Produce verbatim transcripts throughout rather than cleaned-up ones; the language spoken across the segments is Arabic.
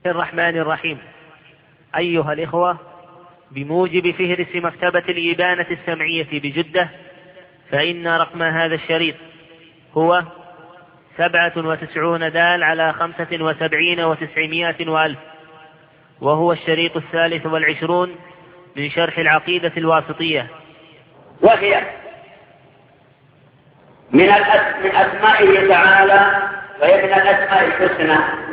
الرحمن الرحيم. أيها الإخوة، بموجب فهرس مكتبة الإبانة السمعية بجدة، فإن رقم هذا الشريط هو سبعة وتسعون دال على خمسة وسبعين وتسعمائة وألف، وهو الشريط الثالث والعشرون من شرح العقيدة الواسطية. وهي من, من أسمائه تعالى، وهي من الأسماء الحسنى،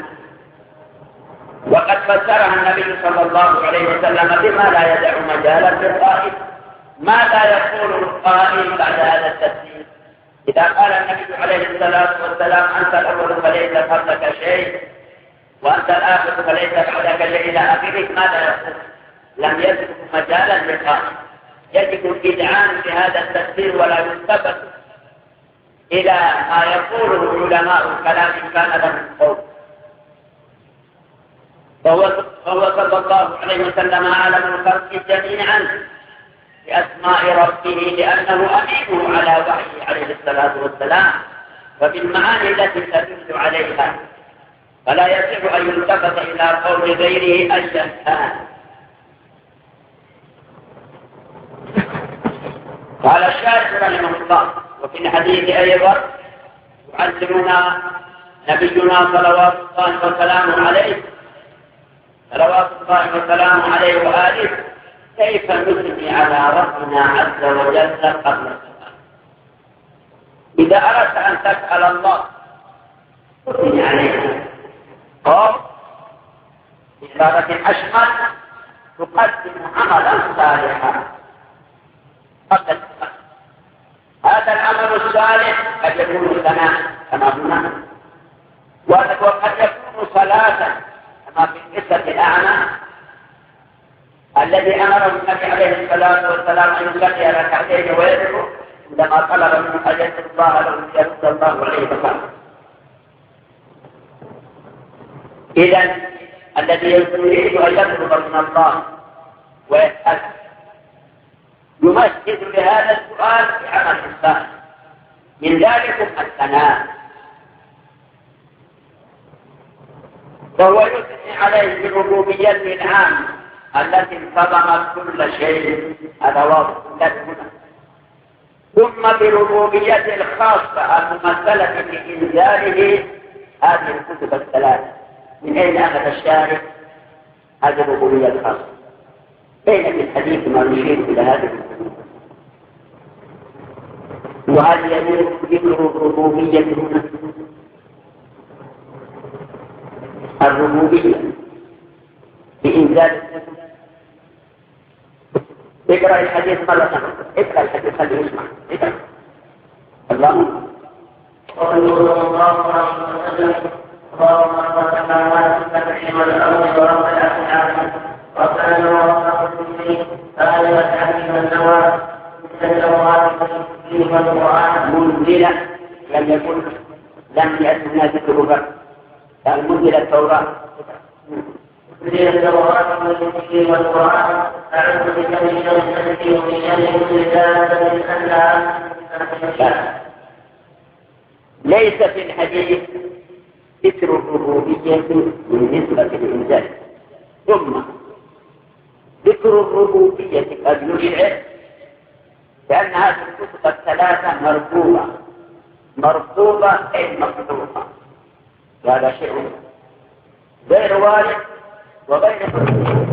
وقد فسرها النبي صلى الله عليه وسلم بما لا يدع مجالا للقائل. ماذا يقول القائل بعد هذا التفسير؟ إذا قال النبي عليه الصلاة والسلام أنت الأول فليس قبلك شيء وأنت الآخر فليس بعدك شيء إلى آخره، ماذا يقول؟ لم يجد مجالا للقائل. يجب الإذعان بهذا التفسير ولا يلتفت إلى ما يقوله علماء الكلام إن كان لهم قول. فهو صلى الله عليه وسلم أعلم الخلق جميعا بأسماء ربه، لأنه أمينه على وحيه عليه الصلاة والسلام وبالمعاني التي تدل عليها، فلا يصح أن يلتفت إلى قول غيره أيا كان. قال الشارح رحمه الله: وفي الحديث أيضا يعلمنا نبينا صلوات الله وسلامه عليه صلوات الله وسلامه عليه وآله كيف نثني على ربنا عز وجل قبل السؤال. إذا أردت أن تسأل الله تثني عليه، أو بعبارة أشمل تقدم عملا صالحا قبل السؤال. هذا العمل الصالح قد يكون ثناء كما هنا، وقد يكون صلاة كما في قصة الأعمى الذي أمره النبي عليه الصلاة والسلام أن يصلي ركعتين ويدعو عندما طلب منه أن يسأل الله له يرد الله عليه وسلم. إذن الذي يريد أن يطلب من الله ويسأل يمثل لهذا السؤال بعمل الصالح، من ذلك الثناء، وهو يثني عليه بربوبيته العامة التي انتظمت كل شيء، هذا واضح لنا، ثم بربوبيته الخاصة الممثلة بإنزاله هذه الكتب الثلاثة. من أين أخذ الشارع هذه الربوبية الخاصة؟ بين في الحديث ما يشير إلى هذه الكتب، وهل يجوز ذكر الربوبية هنا؟ الربوبية بإنزال الكتب. اقرأ الحديث مرة، اقرأ الحديث خليه يسمع. اقرأ. اللهم صل الله عليه وسلم: اللهم رب السماوات والأرض والأرض ورب الأرحام ربنا ورب المسلمين هذا الحديث والنوى من التوراة والإنجيل والقرآن منزلا. لم يكن لم يأتنا ذكره بل منزل التوراة منزل التوراة والإنجيل والقرآن. أعوذ بك من شر نفسي ومن شر كل دابة أنها. ليس في الحديث ذكر الربوبية بالنسبة للإنزال، ثم ذكر الربوبية قد يشعر لأن هذه الكتب الثلاثة مرفوضة مرفوضة أي مقطوعة، وهذا شيء غير وارد وغير مرفوض.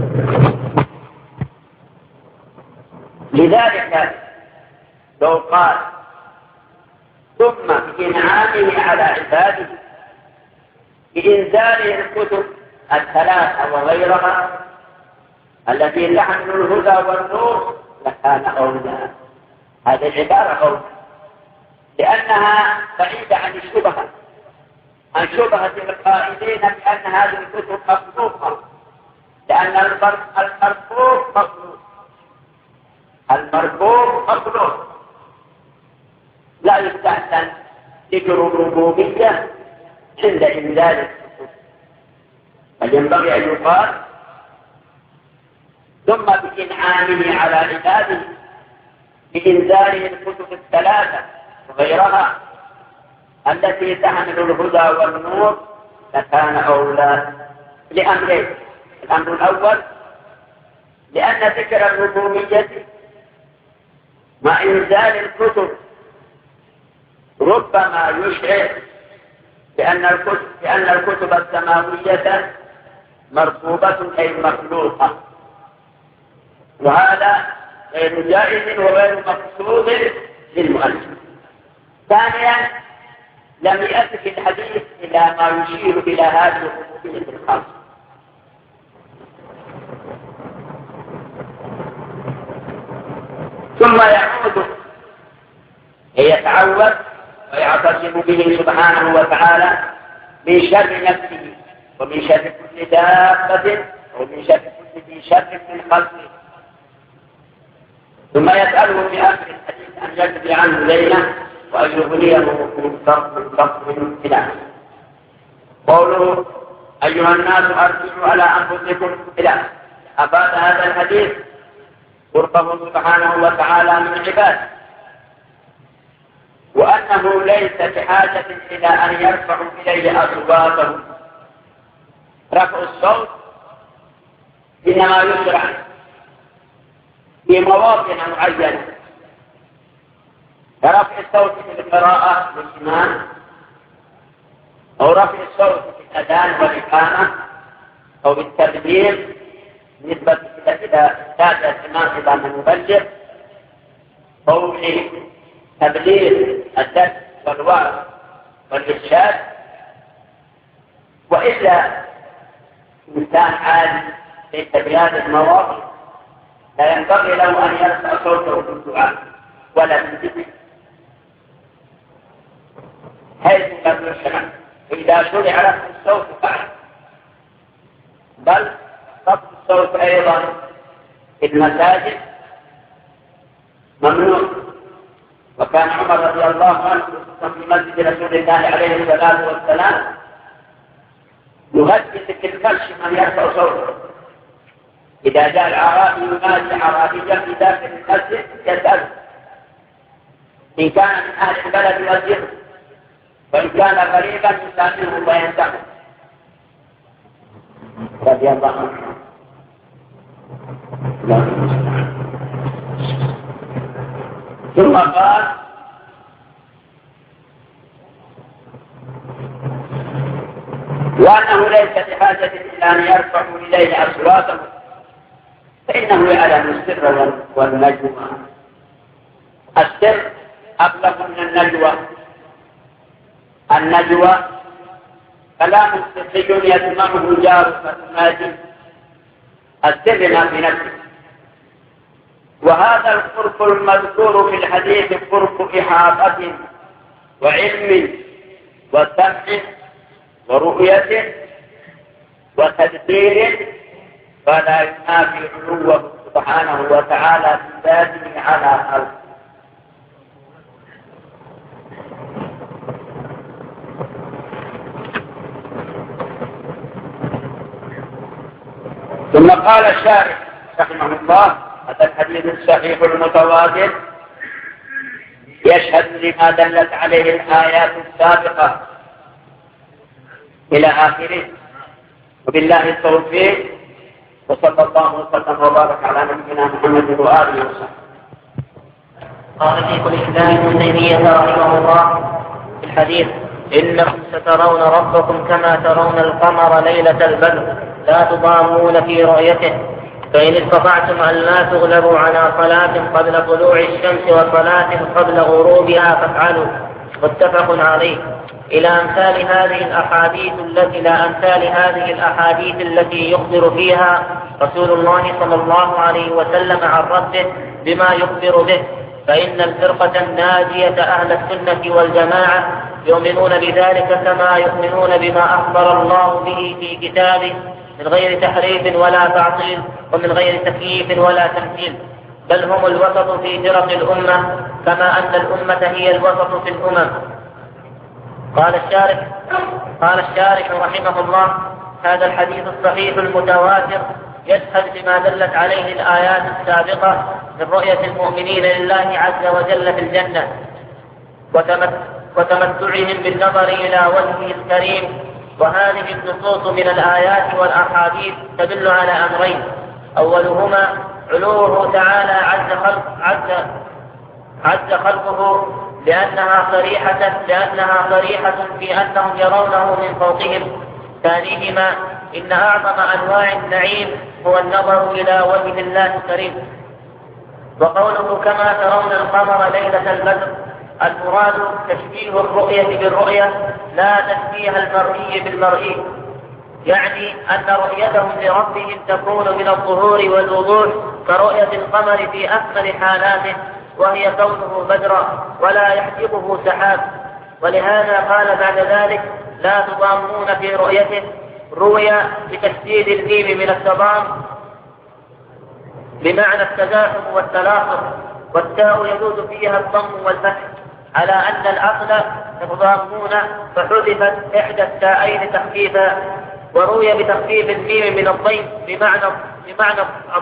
لذلك لو قال ثم بإنعامه على عباده بإنزاله الكتب الثلاثة وغيرها التي تحمل الهدى والنور لكان أولى. هذه العبارة أولى لأنها بعيدة عن الشبهة عن شبهة القائلين بأن هذه الكتب مخلوقة، لأن المرفوع مخلوق المرفوع مخلوق لا يستحسن ذكر الربوبية عند إنزال الكتب، بل ينبغي أن يقال ثم بإنعامه على عباده بإنزاله الكتب الثلاثة وغيرها التي تحمل الهدى والنور لكان أولى لأمرين. الأمر الأول لأن ذكر الربوبية مع إنزال الكتب ربما يشعر بأن الكتب, بأن الكتب السماوية مرغوبة أي مخلوقة، وهذا غير جائز وغير مقصود للمؤلف. ثانيا لم يأت في الحديث إلى ما يشير إلى هذه الربوبية الخاصة. ثم يعود ليتعوذ ويعتصم به سبحانه وتعالى من شر نفسه ومن شر كل دابة ومن شر كل ذي شر من خلقه. ثم يسأله في آخر الحديث أن يجزي عنه ليلة وأن يغنيه من فقر إلى قوله أيها الناس أرجعوا على أنفسكم إلى أفاد هذا الحديث قربه سبحانه وتعالى من عباده، وأنه ليس بحاجة إلى أن يرفعوا إليه أصواتهم. رفع الصوت إنما يشرع في مواطن معينة، كرفع الصوت في القراءة للإمام، أو رفع الصوت في الأذان والإقامة، أو بالتبليغ نسبة إلى سادة الإمام إلى من يبلغ، أو لتبليغ الدرس والوعظ والإرشاد. وإلا إنسان عالم ليس بهذه المواقف لا ينبغي له أن يرفع صوته في الدعاء ولا في الذكر، حيث لم يشرع. إذا شرع رفع الصوت فعل، بل رفع الصوت أيضا في المساجد ممنوع. وكان عمر رضي الله عنه في مسجد رسول الله عليه الصلاة والسلام يهدد في الفرش من يرفع صوته. إذا جاء الأعرابي ينادي أعرابيا في داخل المسجد يسأل إن كان من أهل البلد يوجهه، وإن كان غريبا يسامحه وينتهي رضي الله عنه. ثم قال وأنه ليس بحاجة إلى أن يرفعوا إليه أصواتهم فإنه يعلم السر والنجوى. السر أبلغ من النجوى. النجوى كلام سري يسمعه جارك تناجي، السر ما في نفسه. وهذا القرب المذكور في الحديث قرب إحاطة وعلم وسمع ورؤية وتدبير، فلا ينافي علوه سبحانه وتعالى بذاته على خلقه. ثم قال الشارح رحمه الله هذا الحديث الصحيح المتواتر يشهد لما دلت عليه الآيات السابقة إلى آخره. وبالله التوفيق، وصلى الله وسلم وبارك على نبينا محمد وآله وصحبه. قال شيخ الإسلام ابن تيمية رحمه الله في الحديث إنكم سترون ربكم كما ترون القمر ليلة البدر لا تضامون في رؤيته، فإن استطعتم أن لا تغلبوا على صلاة قبل طلوع الشمس وصلاة قبل غروبها فافعلوا. متفق عليه. إلى أمثال هذه الأحاديث التي لا أمثال هذه الأحاديث التي يخبر فيها رسول الله صلى الله عليه وسلم عن ربه بما يخبر به، فإن الفرقة الناجية أهل السنة والجماعة يؤمنون بذلك كما يؤمنون بما أخبر الله به في كتابه من غير تحريف ولا تعطيل ومن غير تكييف ولا تمثيل، بل هم الوسط في فرق الأمة كما أن الأمة هي الوسط في الأمم. قال الشارح قال الشارح رحمه الله هذا الحديث الصحيح المتواتر يشهد بما دلت عليه الآيات السابقة من رؤية المؤمنين لله عز وجل في الجنة وتمتعهم بالنظر إلى وجهه الكريم وهذه النصوص من الآيات والأحاديث تدل على أمرين: أولهما علوه تعالى عز خلق عز عز خلقه لأنها صريحة لأنها صريحة في أنهم يرونه من فوقهم. ثانيهما إن أعظم أنواع النعيم هو النظر إلى وجه الله الكريم. وقوله كما ترون القمر ليلة البدر، المراد تشبيه الرؤية بالرؤية لا تشبيه المرئي بالمرئي، يعني أن رؤيتهم لربهم تكون من الظهور والوضوح كرؤية القمر في أكمل حالاته، وهي كونه بدرا ولا يحجبه سحاب. ولهذا قال بعد ذلك: لا تضامون في رؤيته، روي بتشديد الميم من التضام بمعنى التزاحم والتلاصق، والتاء يجوز فيها الضم والفتح، على أن الأصل تضامون فحذفت إحدى التاءين تخفيفا. وروي بتخفيف الميم من الضيم بمعنى بمعنى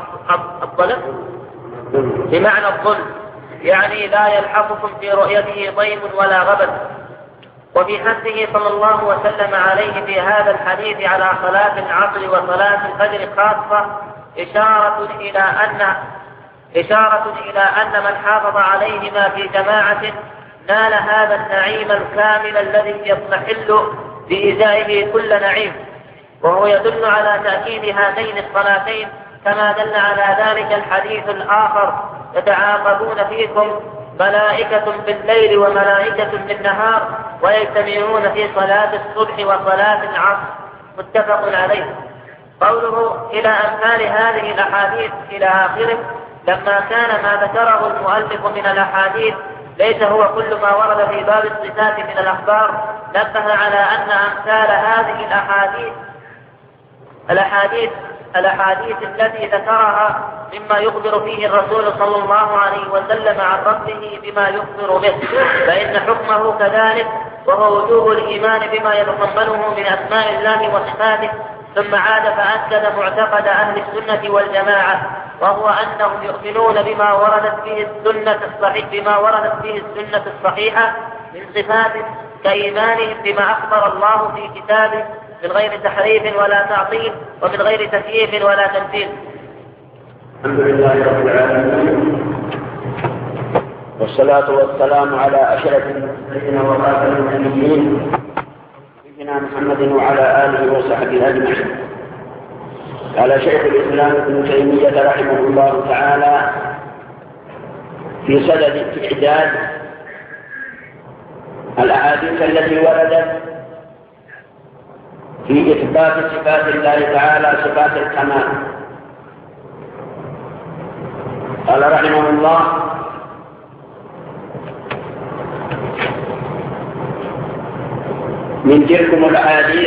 الظلم بمعنى الظلم، يعني لا يلحقكم في رؤيته ضيم ولا غبن. وفي حثه صلى الله وسلم عليه في هذا الحديث على صلاة العصر وصلاة الفجر خاصة إشارة إلى أن إشارة إلى أن من حافظ عليهما في جماعة نال هذا النعيم الكامل الذي يضمحل بإزائه كل نعيم. وهو يدل على تأكيد هاتين الصلاتين، كما دل على ذلك الحديث الآخر: يتعاقبون فيكم ملائكة بالليل وملائكة بالنهار ويجتمعون في صلاة الصبح وصلاة العصر، متفق عليه. قوله إلى أمثال هذه الأحاديث إلى آخره، لما كان ما ذكره المؤلف من الأحاديث ليس هو كل ما ورد في باب الصفات من الأخبار، نبه على أن أمثال هذه الأحاديث الأحاديث الأحاديث التي ذكرها مما يخبر فيه الرسول صلى الله عليه وسلم عن ربه بما يخبر به، فإن حكمه كذلك، وهو وجوب الإيمان بما يتضمنه من أسماء الله وصفاته. ثم عاد فأكد معتقد أهل السنة والجماعة، وهو أنهم يؤمنون بما وردت به السنة الصحيح بما وردت به السنة الصحيحة من صفات، كإيمانهم بما أخبر الله في كتابه من غير تحريف ولا تعطيل ومن غير تكييف ولا تمثيل. الحمد لله رب العالمين، والصلاة والسلام على أشرف المرسلين وخاتم النبيين سيدنا محمد وعلى آله وصحبه أجمعين. قال شيخ الإسلام ابن تيمية رحمه الله تعالى في صدد إعداد الأحاديث التي وردت في إثبات صفات الله تعالى صفات الكمال، قال رحمه الله: من تلكم الأحاديث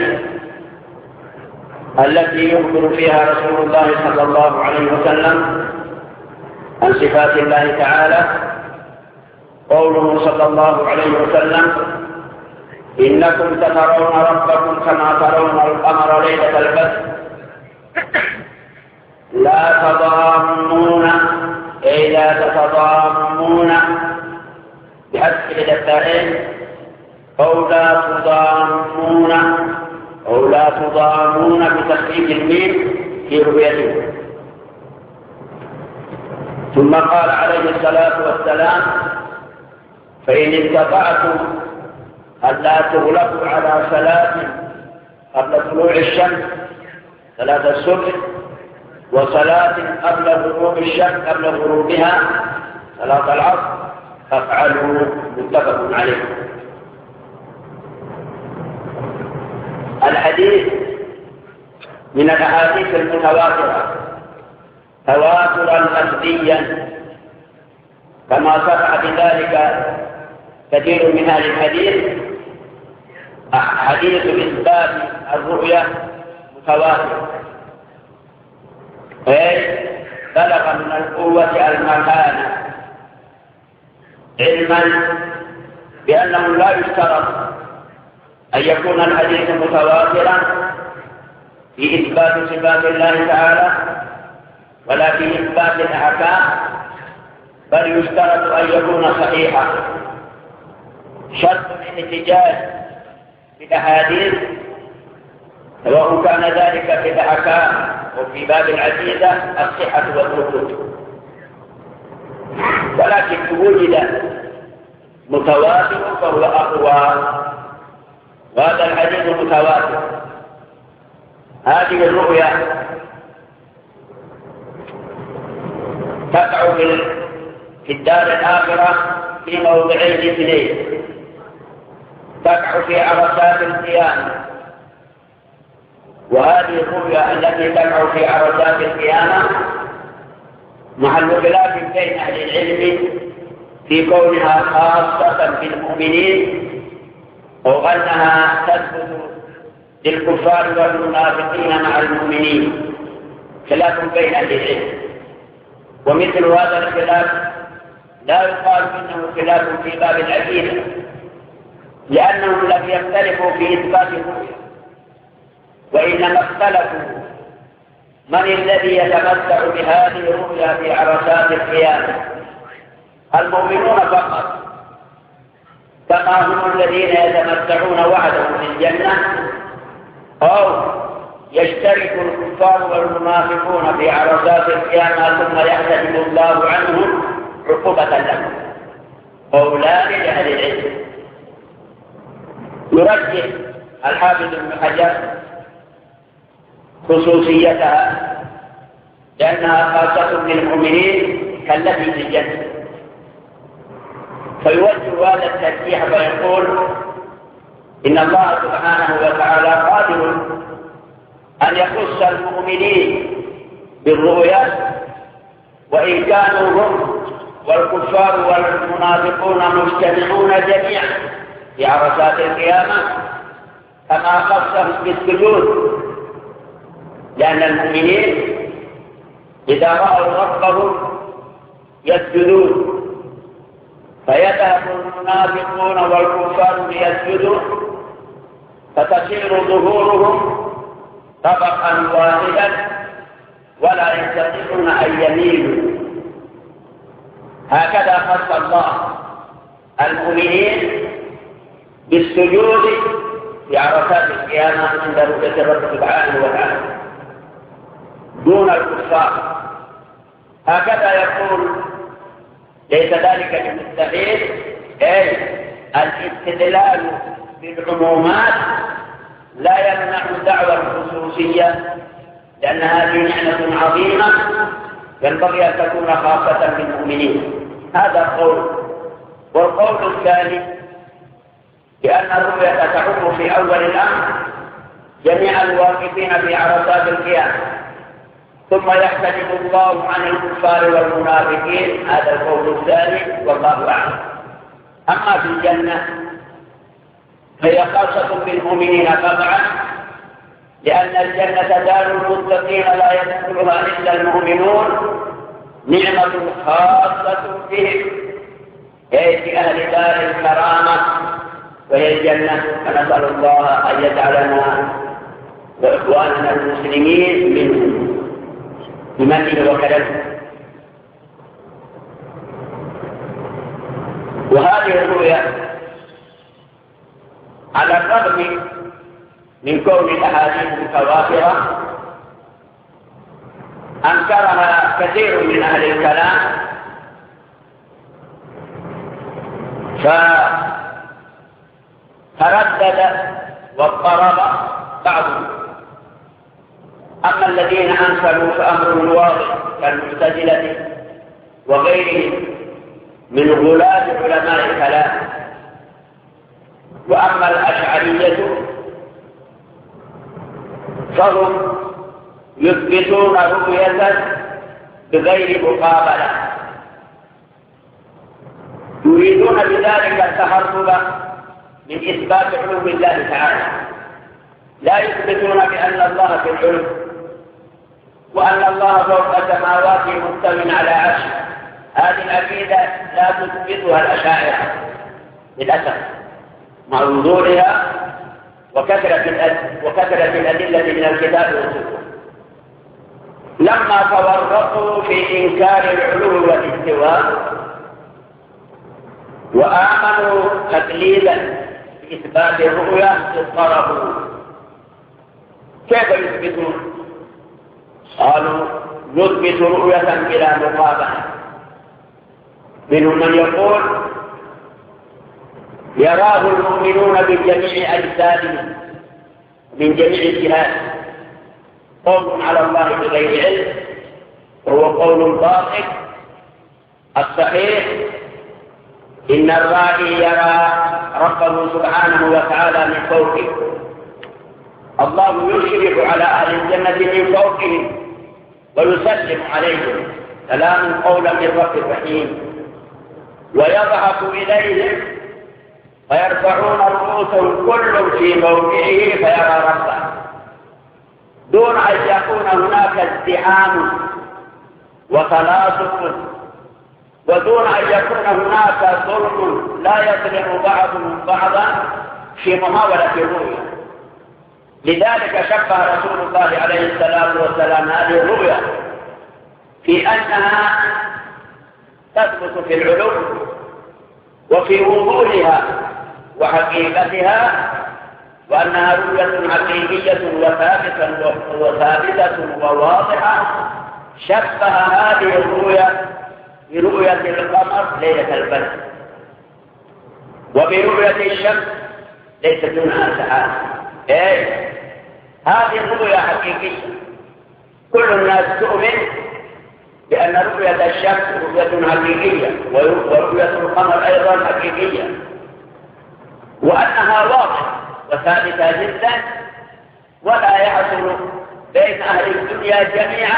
التي يخبر فيها رسول الله صلى الله عليه وسلم عن صفات الله تعالى قوله صلى الله عليه وسلم: إنكم سترون ربكم كما ترون القمر ليلة البدر لا تضامون، أي لا تتضامون بحذف التاءين، أو لا تضامون أو لا تضامون بتخفيف الميم في رؤيته. ثم قال عليه الصلاة والسلام: فإن استطعتم ألا تغلبوا على صلاة قبل طلوع الشمس، صلاة الصبح، وصلاة قبل غروب الشمس قبل غروبها، صلاة العصر، فافعلوا، متفق عليه. الحديث من الأحاديث المتواترة تواترا لفظيا، كما صرح بذلك كثير من أهل الحديث. حديث إثبات الرؤية متواتر، أي بلغ من القوة المكانة، علما بأنه لا يشترط أن يكون الحديث متواترا في إثبات صفات الله تعالى ولا في إثبات الأحكام، بل يشترط أن يكون صحيحا. شرط الاحتجاج بالأحاديث سواء كان ذلك في الأحكام وفي باب العقيدة الصحة والثبوت. ولكن وجد متواتر فهو أقوى، وهذا الحديث متواتر. هذه الرؤيا تقع في الدار الآخرة في موضعين اثنين، تقع في عرصات القيامة، وهذه الرؤيا التي تقع في عرصات القيامة محل خلاف بين أهل العلم في كونها خاصة بالمؤمنين أو أنها تثبت للكفار والمنافقين مع المؤمنين، خلاف بين أهل العلم. ومثل هذا الخلاف لا يقال إنه خلاف في باب العقيدة، لأنهم لم يختلفوا في إثبات الرؤيا، وإنما اختلفوا من الذي يتمتع بهذه الرؤيا في عرصات القيامة. المؤمنون فقط، كما هم الذين يتمتعون وحدهم في الجنة، أو يشترك الكفار والمنافقون في عرصات القيامة ثم يحتجب الله عنهم عقوبة لهم. قولان لأهل العلم. يرجح الحافظ ابن حجر خصوصيتها لأنها خاصة بالمؤمنين كالتي في الجنة، فيوجه هذا الترجيح فيقول إن الله سبحانه وتعالى قادر أن يخص المؤمنين بالرؤيا، وإن كانوا هم والكفار والمنافقون مجتمعون جميعا في عرصات القيامة، كما خصهم بالسجود، لأن المؤمنين إذا رأوا ربهم يسجدون، فيذهب المنافقون والكفار ليسجدوا، فتصير ظهورهم طبقا واحدا ولا يستطيعون أن يميلوا. هكذا خص الله المؤمنين بالسجود في عرصات القيامة عند رؤية الرب سبحانه وتعالى دون الكفار. هكذا يقول ليس ذلك بمستحيل، أي الاستدلال بالعمومات لا يمنع دعوى الخصوصية، لأن هذه نعمة عظيمة ينبغي أن تكون خاصة بالمؤمنين. هذا قول. والقول الثاني بأن الرؤية تعم في أول الأمر جميع الواقفين في عرصات القيامة، ثم يحتجب الله عن الكفار والمنافقين. هذا القول الثاني والله أعلم. أما في الجنة فهي خاصة بالمؤمنين قطعا، لأن الجنة دار المتقين لا يدخلها إلا المؤمنون، نعمة خاصة بهم، أي في أهل دار الكرامة وهي الجنة. فنسأل الله أن يجعلنا وإخواننا المسلمين منهم بمنه وكرمه. وهذه الرؤيا على الرغم من كون الأحاديث متواترة أنكرها كثير من أهل الكلام، فتردد واضطرب بعضهم. أما الذين أنكروا فأمرهم واضح كالمعتزلة وغيرهم من غلاة علماء الكلام. وأما الأشعرية فهم يثبتون رؤية بغير مقابلة، يريدون بذلك التهرب من إثبات علو الله تعالى، لا يثبتون بأن الله في العلو وأن الله فوق السماوات مستو على عرشه. هذه العقيدة لا تثبتها الأشاعرة للأسف مع وضوحها وكثرة وكثرة الأدلة من الكتاب والسنة. لما تورطوا في إنكار العلو والاستواء وآمنوا تقليدا بإثبات الرؤيا اضطربوا، كيف يثبتون؟ قالوا نثبت رؤية بلا مقابلة. منهم من يقول يراه المؤمنون بجميع أجسادهم من جميع الجهات، قول على الله بغير علم، وهو قول باطل. الصحيح إن الرائي يرى ربه سبحانه وتعالى من فوقه. الله يشرف على أهل الجنة من فوقهم ويسلم عليهم سلام قولا من رب رحيم، ويضحك إليهم فيرفعون رؤوسهم كل في موضعه فيرى ربه، دون أن يكون هناك ازدحام وتلاصق، ودون أن يكون هناك ظلم لا يظلم بعضهم بعضا في محاولة الرؤية. لذلك شبه رسول الله عليه الصلاة والسلام هذه الرؤيا في أنها تثبت في العلو وفي وضوحها وحقيقتها، وأنها رؤية حقيقية وثابتة وثابتة وواضحة. شبه هذه الرؤيا برؤية القمر ليلة البدر، وبرؤية الشمس ليس دونها سحاب. ايه هذه الرؤيا حقيقية، كل الناس تؤمن بأن رؤية الشمس رؤية حقيقية ورؤية القمر أيضا حقيقية، وأنها واضحة وثابتة جدا، ولا يحصل بين أهل الدنيا جميعا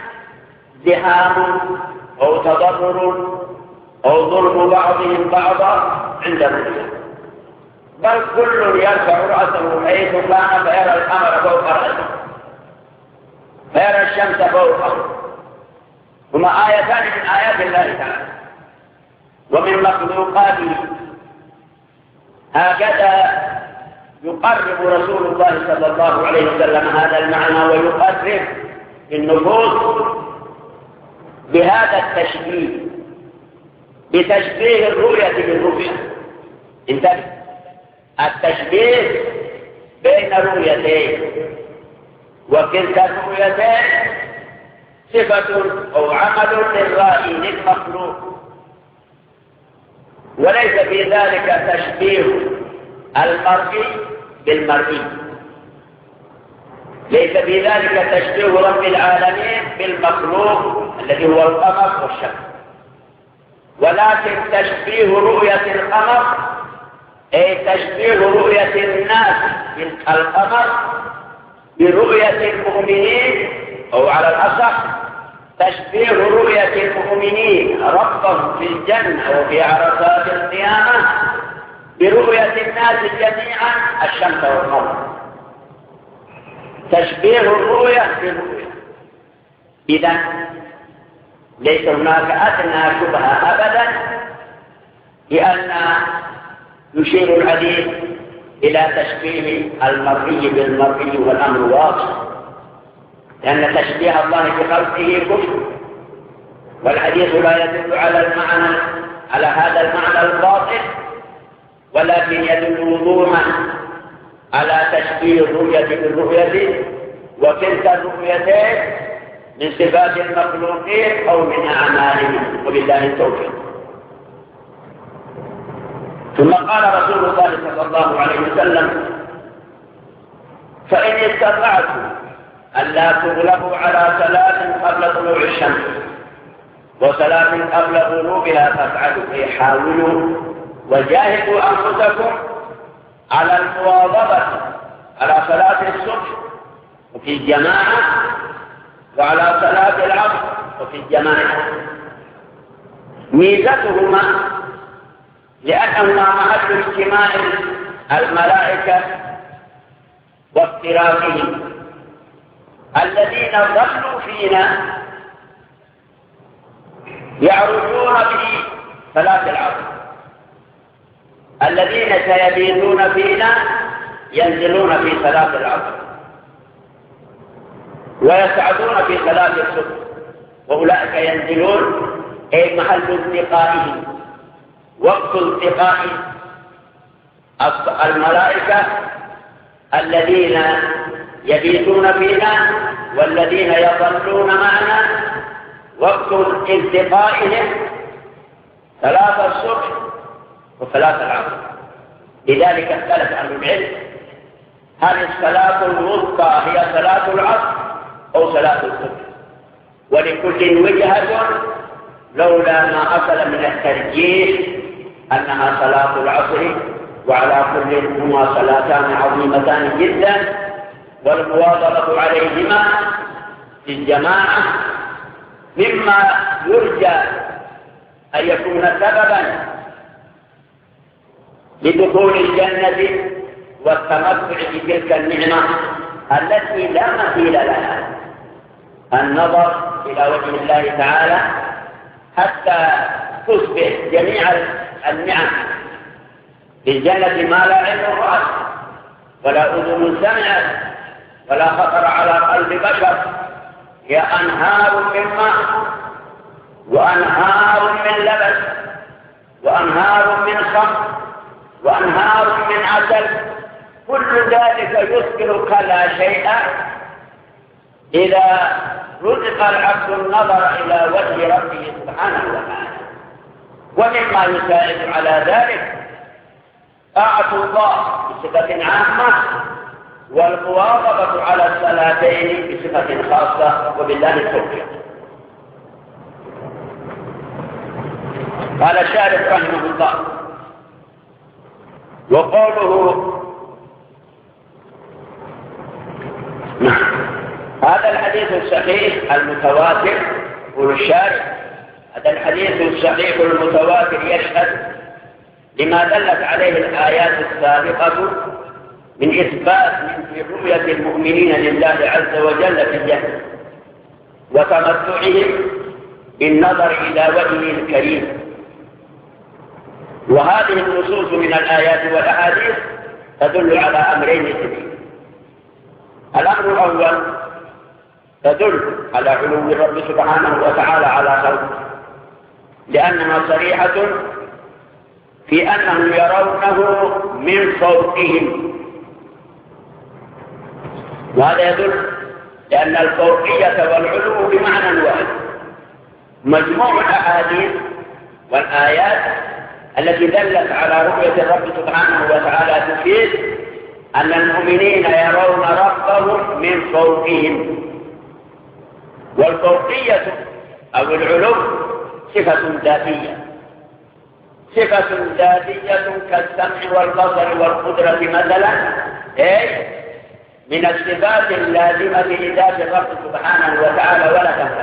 زحام أو تضرر أو ظلم بعضهم بعضا عند الرؤيا، بل كل يرفع رأسه حيث كان فيرى القمر فوق رأسه، فيرى الشمس فوقه. هما آيتان من آيات الله تعالى ومن مخلوقاته. هكذا يقرب رسول الله صلى الله عليه وسلم هذا المعنى، ويقرب النفوس بهذا التشبيه، بتشبيه الرؤية بالرؤية. انتبه، التشبيه بين رؤيتين، وكلتا الرؤيتين صفة أو عمل للرائي للمخلوق، وليس في ذلك تشبيه المرئي بالمرئي، ليس في ذلك تشبيه رب العالمين بالمخلوق الذي هو القمر والشمس، ولكن تشبيه رؤية القمر أي تشبيه رؤية الناس القمر برؤية المؤمنين، أو على الأصح تشبيه رؤية المؤمنين ربهم في الجنة وفي عرصات القيامة برؤية الناس جميعا الشمس والقمر. تشبيه الرؤية بالرؤية. إذن ليس هناك أدنى شبهة أبدا لأن يشير الحديث إلى تشبيه المرئي بالمرئي، والأمر واضح، لأن تشبيه الله بخلقه كفر، والحديث لا يدل على المعنى على هذا المعنى الباطل، ولكن يدل وضوحا على تشبيه الرؤية بالرؤية، وكلتا الرؤيتين من صفات المخلوقين أو من أعمالهم، وبالله التوفيق. ثم قال رسول الله صلى الله عليه وسلم: فإن استطعتم ألا تغلبوا على ثلاث قبل طلوع الشمس وثلاث قبل غروبها فافعلوا، أي حاولوا وجاهدوا أنفسكم على المواظبة على صلاة الصبح وفي الجماعة، وعلى صلاة العصر وفي الجماعة. ميزتهما لأنهما محل اجتماع الملائكة وافتراقهم، الذين ظلوا فينا يعرجون في صلاة العصر، الذين سيبيتون فينا ينزلون في صلاة العصر، ويسعدون في صلاة الصبح، وأولئك ينزلون أي محل التقائهم، وقت التقاء الملائكة الذين يبيتون فينا والذين يظلون معنا وقت التقائهم صلاة الصبح وصلاة العصر. لذلك اختلف أهل العلم هل الصلاة الوسطى هي صلاة العصر أو صلاة الصبح، ولكل وجهة لولا ما أصل من الترجيح أنها صلاة العصر، وعلى كل هما صلاتان عظيمتان جدا، والمواظبة عليهما في الجماعة مما يرجى أن يكون سببا لدخول الجنة والتمتع بتلك النعمة التي لا مثيل لها، النظر إلى وجه الله تعالى حتى تصبح جميع النعم في الجنة ما لا علم رأت ولا أذن سمعت ولا خطر على قلب بشر، هي أنهار من ماء وأنهار من لبن وأنهار من خمر وأنهار من عسل، كل ذلك يسكرك لا شيء إذا رزق العبد النظر إلى وجه ربه سبحانه وتعالى. ومما يساعد على ذلك طاعة الله بصفة عامة، والمواظبة على الصلاتين بصفة خاصة، وبالله التوفيق. قال الشارح رحمه الله: وقوله نعم هذا الحديث الصحيح المتواتر، والشارح هذا الحديث الصحيح المتواتر يشهد لما دلت عليه الآيات السابقة من إثبات من رؤية المؤمنين لله عز وجل في الجنة وتمتعهم بالنظر إلى وجهه الكريم. وهذه النصوص من الآيات والأحاديث تدل على أمرين اثنين: الأمر الأول تدل على علو الرب سبحانه وتعالى على خلقه، لأنها صريحة في أنهم يرونه من فوقهم، وهذا يدل لأن الفوقية والعلو بمعنى واحد. مجموع الأحاديث والآيات التي دلت على رؤية الرب سبحانه وتعالى تفيد أن المؤمنين يرون ربهم من فوقهم، والفوقية أو العلو صفة ذاتية، صفة ذاتية كالسمع والبصر والقدرة مثلا، أي من الصفات اللازمة لذات الرب سبحانه وتعالى ولا تنفع.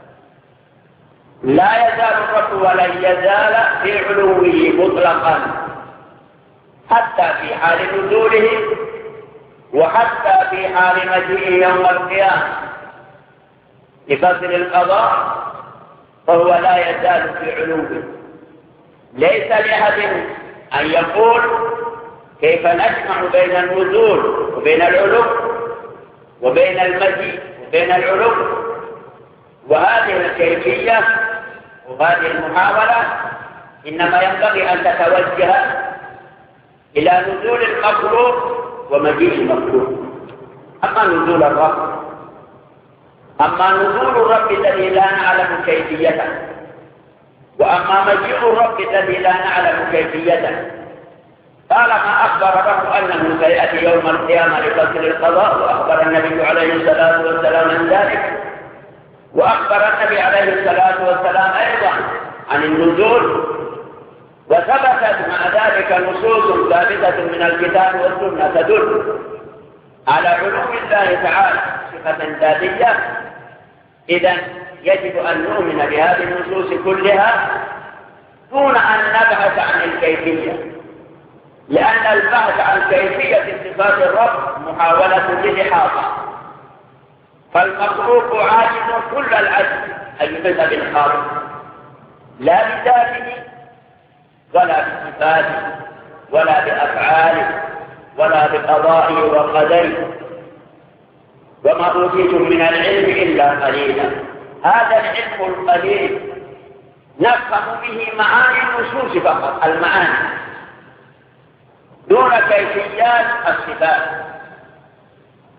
لا يزال الرب ولن يزال في علوه مطلقا، حتى في حال نزوله وحتى في حال مجيئه يوم القيامة لفصل القضاء، فهو لا يزال في علوه. ليس لأحد أن يقول كيف نجمع بين النزول وبين العلو وبين المجيء وبين العلو، وهذه الكيفية وهذه المحاولة إنما ينبغي أن تتوجه إلى نزول المخلوق ومجيء المخلوق. أما نزول الرب أما نزول الرب الذي لا نعلم كيفيته، وأما مجيء الرب الذي لا نعلم كيفيته، طالما أخبر الله أنه سيأتي يوم القيامة لفصل القضاء، وأخبر النبي عليه الصلاة والسلام عن ذلك، وأخبر النبي عليه الصلاة والسلام أيضا عن النزول، وثبتت مع ذلك نصوص ثابتة من الكتاب والسنة تدل على علو الله تعالى صفة ذاتية. إذن يجب أن نؤمن بهذه النصوص كلها دون أن نبحث عن الكيفية، لأن البحث عن كيفية صفات الرب محاولة للإحاطة، فالمخلوق عاجز كل العجز أن يحيط بالخالق، لا بذاته ولا بصفاته ولا بأفعاله ولا بقضائه وقدره. وما أوتيتم من العلم إلا قليلا. هذا العلم القليل نفهم به معاني النصوص فقط، المعاني دون كيفيات الصفات.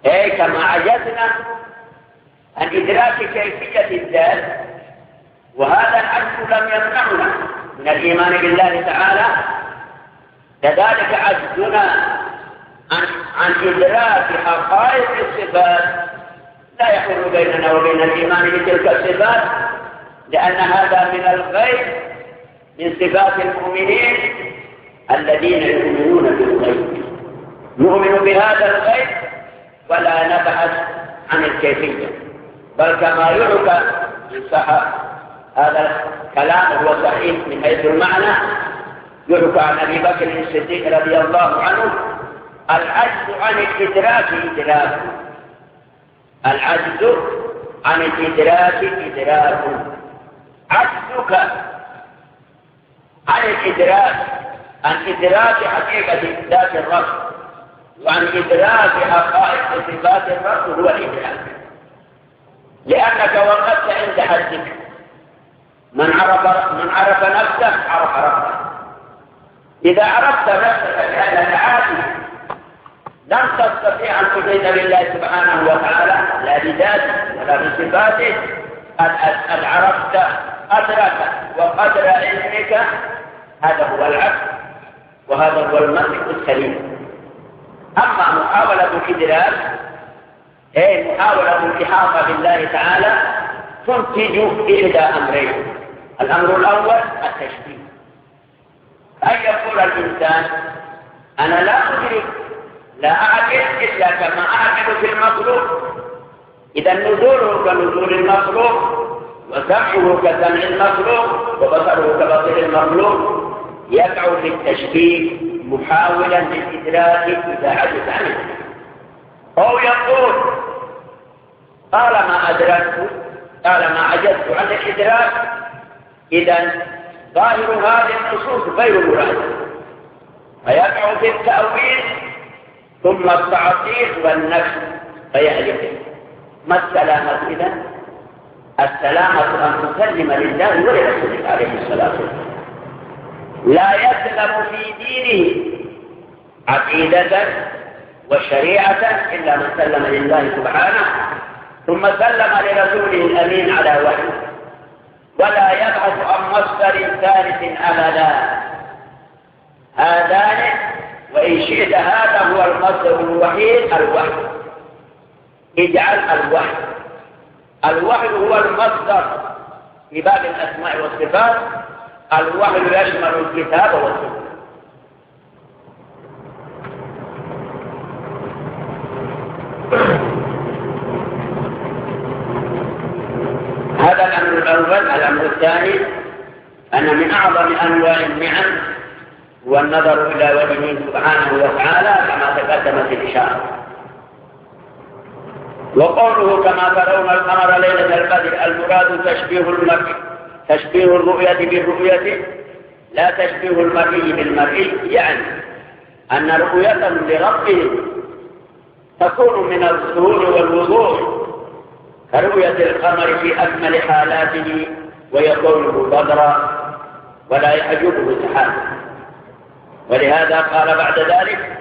أي كما عجزنا عن إدراك كيفية الذات، وهذا العجز لم يمنعنا من الإيمان بالله تعالى، كذلك عجزنا عن, عن إدراك حقائق الصفات لا يحول بيننا وبين الإيمان بتلك الصفات، لأن هذا من الغيب، من صفات المؤمنين الذين يؤمنون بالغيب. نؤمن بهذا الغيب ولا نبحث عن الكيفية، بل كما يعرف من صح هذا الكلام هو صحيح من حيث المعنى، يعرف عن أبي بكر الصديق رضي الله عنه: العجز عن الإدراك إدراك، العجز عن الإدراك إدراك. عجزك عن الإدراك، عن إدراك حقيقة ذات الرب وعن إدراك حقائق صفات الرب هو الإدراك، لأنك وقفت عند حدك. من عرف من عرف نفسه عرف ربه. إذا عرفت نفسك بأنك عاجز لم تستطيع أن تحيط بالله سبحانه وتعالى لا بذاته ولا بصفاته. قد عرفت قدرك وقدر علمك، هذا هو العقل وهذا هو المنطق السليم. أما محاولة الإدراك أي محاولة الإحاطة بالله تعالى تنتج إحدى أمرين: الأمر الأول التشبيه، أن يقول الإنسان أنا لا أدرك لا أعقل إلا كما أعقل في المخلوق، إذا نزوله كنزول المخلوق وسمعه كسمع المخلوق وبصره كبصر المخلوق، يقع في التشبيه محاولا للإدراك إذا عجز عنه. أو يقول طالما أدركت طالما عجزت عن الإدراك إذا ظاهر هذه النصوص غير مراد، فيقع في التأويل ثم التعطيل والنفي فيهلك. ما السلامة إذن؟ السلامة أن تسلم لله ولرسوله عليه الصلاة والسلام، لا يسلم في دينه عقيدة وشريعة إلا من سلم لله سبحانه ثم سلم لرسوله الأمين على وحيه، ولا يبحث عن مصدر ثالث أبدا. هذان وإن شئت هذا هو المصدر الوحيد الوحي. اجعل الوحي الوحي هو المصدر في باب الأسماء والصفات. الوحي يشمل الكتاب والسنة. هذا الأمر الأول. الأمر الثاني أن من أعظم أنواع النعم هو النظر إلى وجهه سبحانه وتعالى كما تقدمت الإشارة. وقوله كما ترون القمر ليلة البدر، المراد تشبيه المرء تشبيه الرؤية بالرؤية لا تشبيه المرء بالمرء، يعني أن رؤيتهم لربهم تكون من الظهور والوضوح كرؤية القمر في أكمل حالاته ويكونه بدرا ولا يحجبه سحاب. ولهذا قال بعد ذلك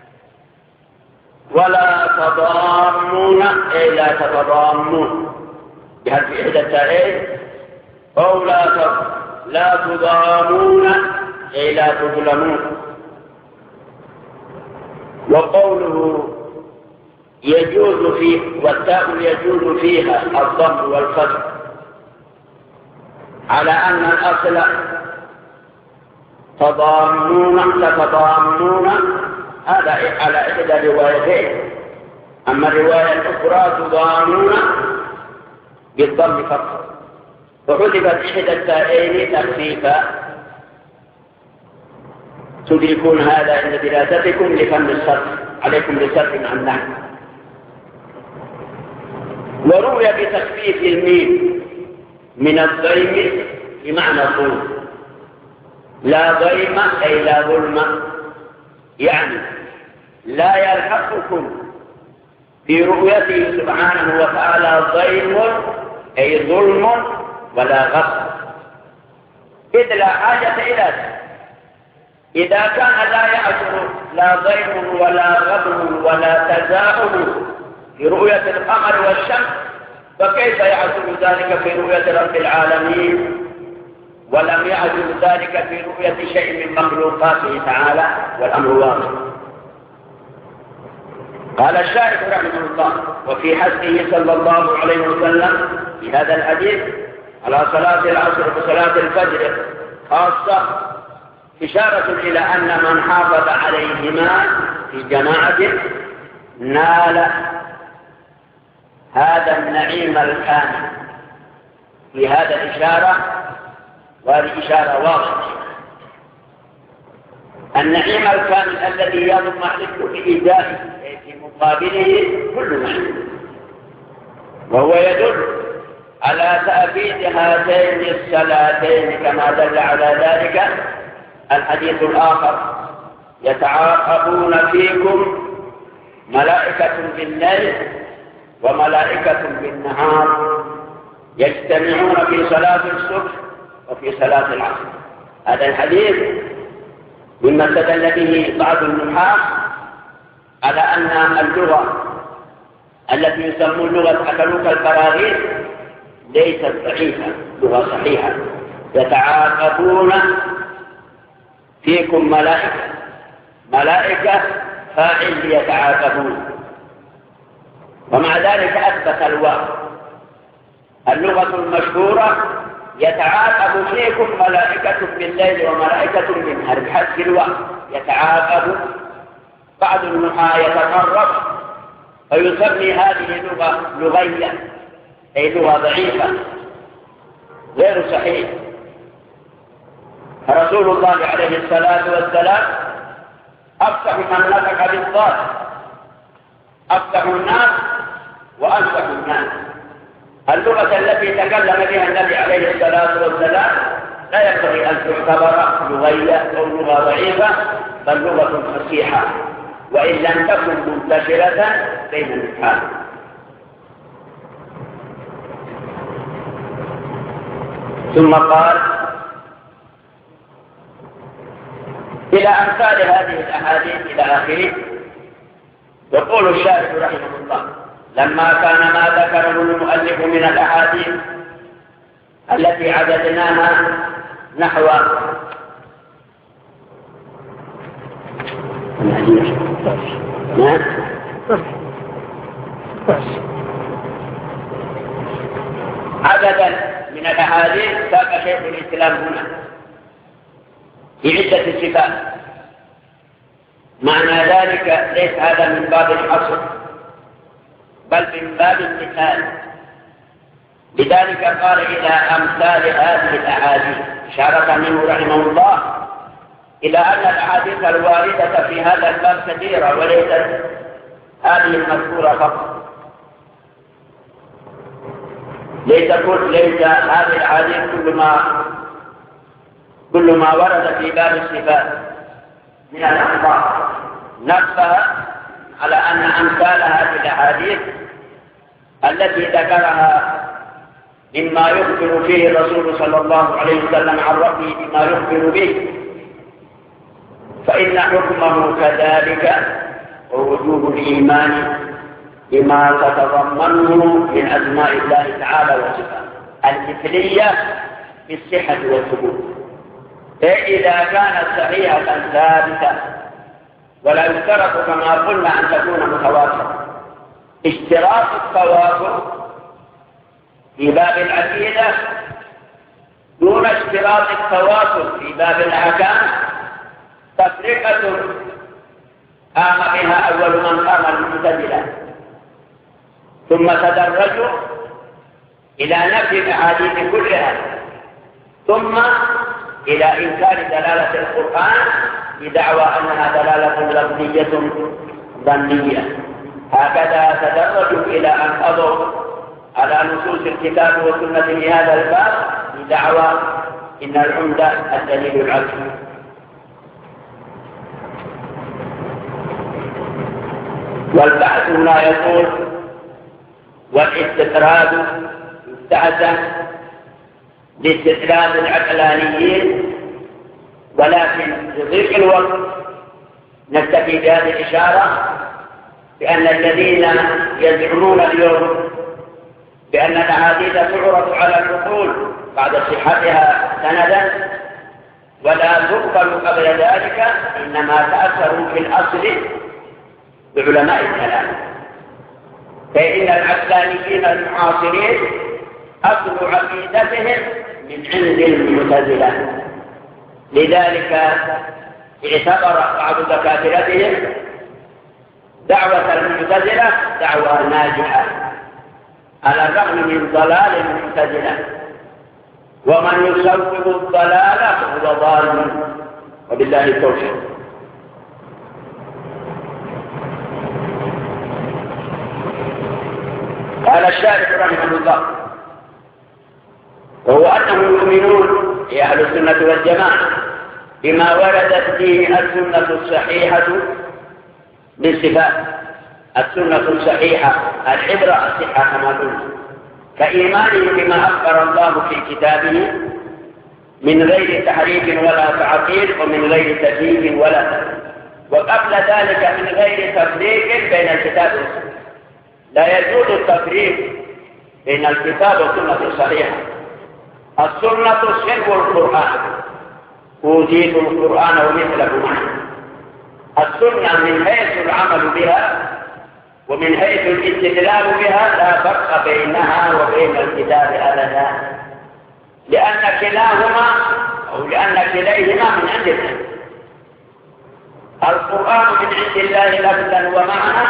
ولا تضامون أي لا تتضامون بحذف إحدى التائين، أو لا لا تضامون أي لا تظلمون. وقوله يجوز فيه والتاء يجوز فيها الضم والفتح على أن الأصل تضامون تتضامون، هذا على إحدى الروايتين. أما الرواية الأخرى تضامون بالضم فقط، وحذفت إحدى التائين تخفيفا. تدركون هذا عند دراستكم لفن الصرف، عليكم بصرف عن نحو. وروي بتخفيف الميم من الضيم بمعنى الظلم، لا ضيم أي لا ظلم، يعني لا يلحقكم في رؤيته سبحانه وتعالى ضيم أي ظلم ولا غصب، إذ لا حاجة إلى ذلك. إذا كان لا يعذر لا ضيم ولا غضب ولا تزاحم في رؤية القمر والشمس، فكيف يحصل ذلك في رؤية رب العالمين ولم يحصل ذلك في رؤية شيء من مخلوقاته تعالى؟ والأمر واضح. قال الشارح رحمه الله: وفي حثه صلى الله عليه وسلم في هذا الحديث على صلاة العصر وصلاة الفجر خاصة إشارة إلى أن من حافظ عليهما في جماعة نال هذا النعيم الكامل. في هذا الإشارة، وهذه إشارة واضحة، النعيم الكامل الذي يضمحل في إيجابه في مقابله كل نعيم، وهو يدل على تأكيد هاتين الصلاتين كما دل على ذلك الحديث الآخر: يتعاقبون فيكم ملائكة بالليل وملائكة بالنهار يجتمعون في صلاة الصبح وفي صلاة العصر. هذا الحديث مما استدل به بعض النحاة على أن اللغة التي يسمون لغة أكلوك البراغيث ليست ضعيفة، لغة صحيحة. يتعاقبون فيكم ملائكة، ملائكة فاعل يتعاقبون، ومع ذلك أثبت الواو. اللغة المشهورة: يتعاقب فيكم ملائكة بالليل وملائكة بالنهار، بحذف الواو يتعاقب. بعض النحاة يتقرب فيسمي هذه اللغة لغية، أي لغة ضعيفة غير صحيح. رسول الله عليه الصلاة والسلام أفصح من نطق بالضاد، أفصح الناس وأنصح الناس. اللغة التي تكلم بها النبي عليه الصلاة والسلام لا ينبغي أن تعتبر لغية أو لغة ضعيفة، بل لغة فصيحة، وإن لم تكن منتشرة بين النحاة. ثم قال: إلى أمثال هذه الأحاديث إلى آخره. يقول الشارح رحمه الله: لما كان ما ذكره المؤلف من الأحاديث التي عددناها نحو عددا من الأحاديث ساق شيخ الإسلام هنا في عدة الصفات. معنى ذلك ليس هذا من باب الحصر بل من باب المثال. لذلك قال: إلى أمثال هذه الأحاديث، إشارة منه رحمه الله إلى أن الأحاديث الواردة في هذا الباب كثيرة، وليست هذه المذكورة فقط. ليس كل ليس هذه الأحاديث كل ما كل ما ورد في باب الصفات من الأخبار. نبه على أن أمثال هذه الأحاديث التي ذكرها مما يخبر فيه الرسول صلى الله عليه وسلم عن ربه بما يخبر به، فإن حكمه كذلك ووجوب الإيمان بما تتضمنه من أسماء الله تعالى وصفاته المثلية بالصحة والثبوت. فإذا كانت صحيحة ثابتة، ولا يشترط كما قلنا أن تكون متواترة. اشتراط التواتر في باب العقيدة دون اشتراط التواتر في باب الأحكام تفرقة قام بها أول من قام المعتزلة، ثم تدرجوا إلى نفي الأحاديث كلها، ثم إلى إنكار دلالة القرآن بدعوى أنها دلالة لفظية ظنية. هكذا تدرجوا إلى أن قضوا على نصوص الكتاب والسنة في هذا الباب بدعوى إن العمدة الدليل العقلي. والبحث هنا يقول: والاستطراد يستحسن لاستطراد العقلانيين، ولكن لضيق الوقت نكتفي بهذه الإشارة بأن الذين يزعمون اليوم بأن الأحاديث تعرض على العقول بعد صحتها سندا ولا تقبل قبل ذلك، إنما تأثروا في الأصل بعلماء الكلام. فإن العقلانيين المعاصرين أصل عقيدتهم من عند المعتزلة، لذلك اعتبر بعض دكاترتهم دعوة المعتزلة دعوة ناجحة على الرغم من ضلال المعتزلة، ومن يسوق الضلال فهو ضال، وبالله التوفيق. قال الشارح رحمه الله: وهو أنهم يؤمنون يا أهل السنة والجماعة بما وردت فيه السنة الصحيحة من صفات. السنة الصحيحة العبرة الصحة كما قلنا، كإيمانهم بما أخبر الله في كتابه من غير تحريف ولا تعطيل ومن غير تكييف ولا تكييف، وقبل ذلك من غير تفريق بين الكتاب والسنة. لا يجوز التفريق بين الكتاب والسنة الصحيحة. السنة صحب القرآن، أوتيت القرآن ومثله معه. السنة من حيث العمل بها ومن حيث الاستدلال بها لا فرق بينها وبين الكتاب أبدا، لأن كلاهما أو لأن كليهما من عند الله. القرآن من عند الله لفظا ومعنى،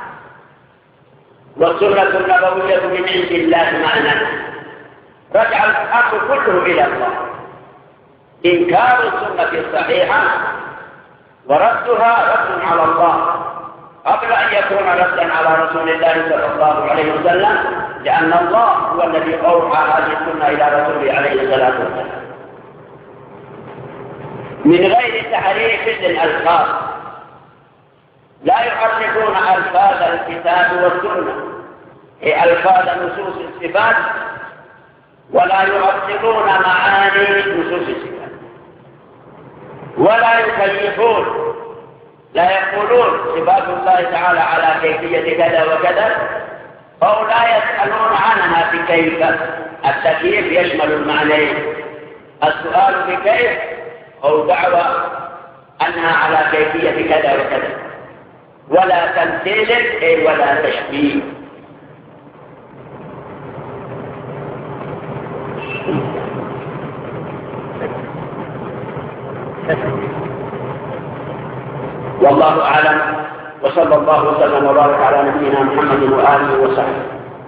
والسنة النبوية من عند الله معنى. رجع الأمر كله إلى الله. إنكار السنة الصحيحة وردها رد على الله قبل أن يكون ردا على رسول الله صلى الله عليه وسلم، لأن الله هو الذي أوحى هذه السنة إلى رسوله عليه الصلاة والسلام من غير تحريف للألفاظ. لا يحرفون ألفاظ الكتاب والسنة، هي ألفاظ نصوص الصفات، ولا يعطلون معاني نصوص الصفات، ولا يكيفون. لا يقولون صفات الله تعالى على كيفية كذا وكذا، أو لا يسألون عنها بكيف. التكييف يشمل المعنيين: السؤال بكيف أو دعوة أنها على كيفية كذا وكذا، ولا تمثيل أي ولا تشبيه. والله أعلم، وصلى الله وسلم وبارك على نبينا محمد وآله وصحبه.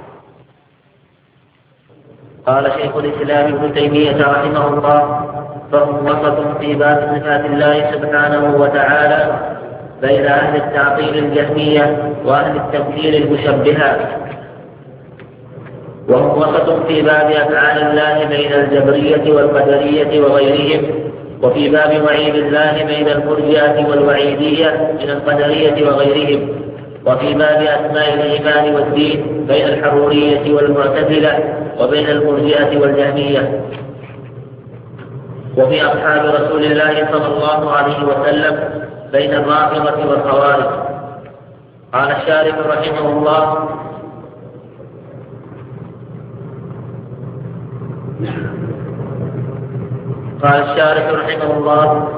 قال شيخ الإسلام ابن تيمية رحمه الله: فهم وسط في باب صفات الله سبحانه وتعالى بين أهل التعطيل الجهمية وأهل التمثيل المشبهة، وهم وسط في باب أفعال الله بين الجبرية والقدرية وغيرهم، وفي باب وعيد الله بين المرجئة والوعيدية من القدرية وغيرهم، وفي باب أسماء الإيمان والدين بين الحرورية والمعتزلة وبين المرجئة والجهمية، وفي أصحاب رسول الله صلى الله عليه وسلم بين الرافضة والخوارج. قال الشارح رحمه الله: قال الشارح رحمه الله: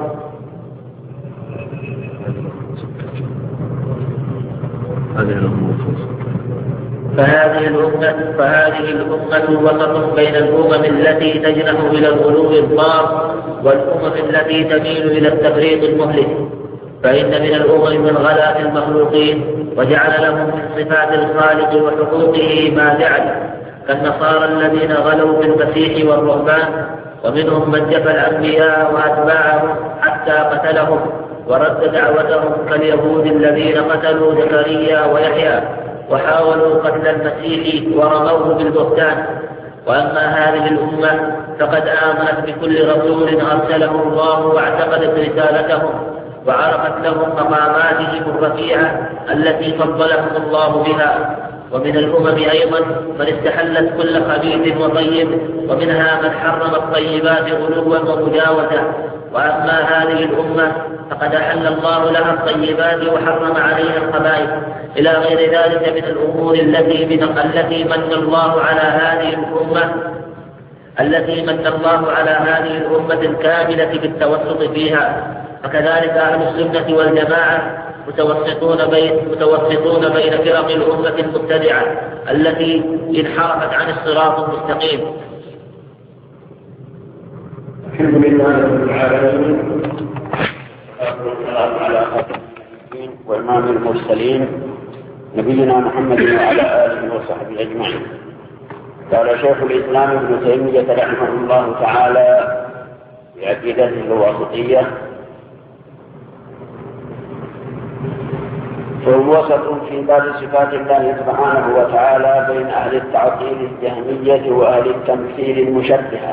فهذه الأمة فهذه الأمة وسط بين الأمم التي تجنح إلى الغلو الضار والأمم التي تميل إلى التفريط المهلك. فإن من الأمم من غلا في المخلوقين وجعل لهم من صفات الخالق وحقوقه ما جعل، كالنصارى الذين غلوا في المسيح والرهبان، ومنهم من جفى الأنبياء وأتباعهم حتى قتلهم ورد دعوتهم، كاليهود الذين قتلوا زكريا ويحيى وحاولوا قتل المسيح ورموه بالبهتان. وأما هذه الأمة فقد آمنت بكل رسول أرسله الله واعتقدت رسالتهم وعرفت لهم مقاماتهم الرفيعة التي فضلهم الله بها. ومن الأمم أيضا من استحلت كل خبيث وطيب، ومنها من حرم الطيبات غلوا ومجاوزة. وأما هذه الأمة فقد أحل الله لها الطيبات وحرم عليها الخبائث، إلى غير ذلك من الأمور التي من التي من الله على هذه الأمة التي من الله على هذه الأمة الكاملة بالتوسط فيها. وكذلك أهل السنة والجماعة متوسطون بين متوسطون بين فرق الأمة المبتدعة التي انحرفت عن الصراط المستقيم. الحمد لله رب العالمين، والسلام على خاتم النبيين وإمام المرسلين نبينا محمد وعلى آله وصحبه أجمعين. قال شيخ الإسلام ابن تيمية رحمه الله تعالى في عقيدته الواسطية: فهو وسط في باب صفات الله سبحانه وتعالى بين أهل التعطيل الجهمية وأهل التمثيل المشبهة.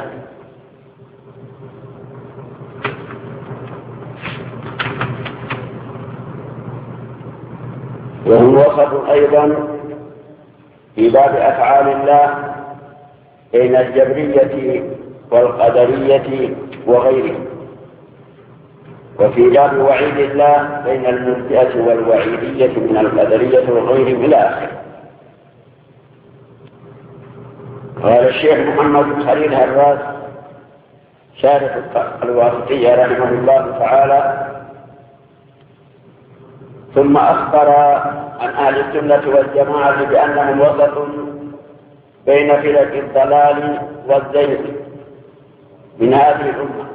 وهو وسط أيضا في باب أفعال الله بين الجبرية والقدرية وغيرهم، وفي باب وعيد الله بين المرجئة والوعيدية من القدرية وغيرهم إلى آخره. قال الشيخ محمد بن خليل هراس شارح الواسطية رحمه الله تعالى: ثم أخبر عن أهل السنة والجماعة بأنهم وسط بين فرق الضلال والزيغ من هذه الأمة،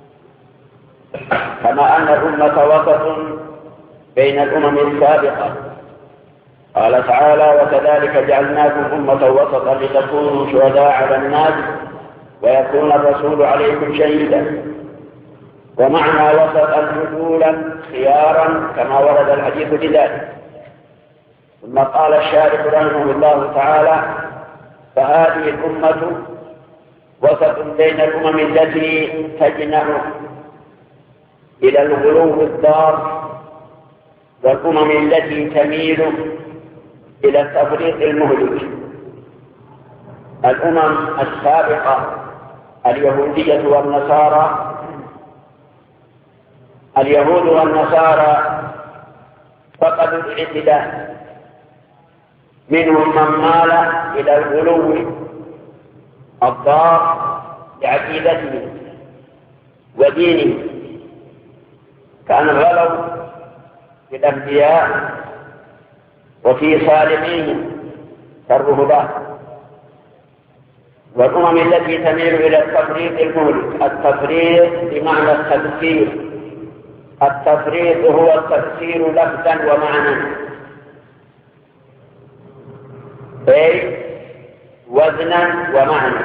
كما أن الأمة وسط بين الأمم السابقة. قال تعالى: وكذلك جعلناكم أمة وسطا لتكونوا شهداء على الناس ويكون الرسول عليكم شهيدا. ومعنى وسطا عدولا خيارا كما ورد الحديث بذلك. ثم قال الشارح رحمه الله تعالى: فهذه الأمة وسط بين الأمم التي تجنح إلى الغلو الضار والأمم التي تميل إلى التفريط المهلك. الأمم السابقة اليهودية والنصارى اليهود والنصارى فقدوا الاعتدال، منهم من مال إلى الغلو الضار بعقيدته ودينه، كان غلوا في الأنبياء وفي صالحين كالرهبان. والأمم التي تميل إلى التفريط المهلك، التفريط بمعنى التكفير. التفريط هو التفسير لفظا ومعنى، أي وزنا ومعنى.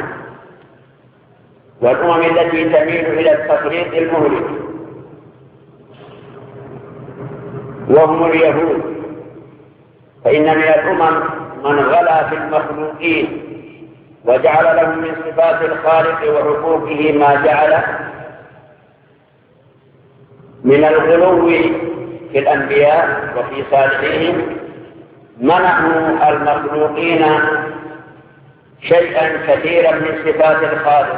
والأمم التي تميل إلى التفريط المهلك وهم اليهود، فإن من الأمم من غلا في المخلوقين وجعل لهم من صفات الخالق وحقوقه ما جعل من الغلو في الأنبياء وفي صالحين. منعوا المخلوقين شيئا كثيرا من صفات الخالق،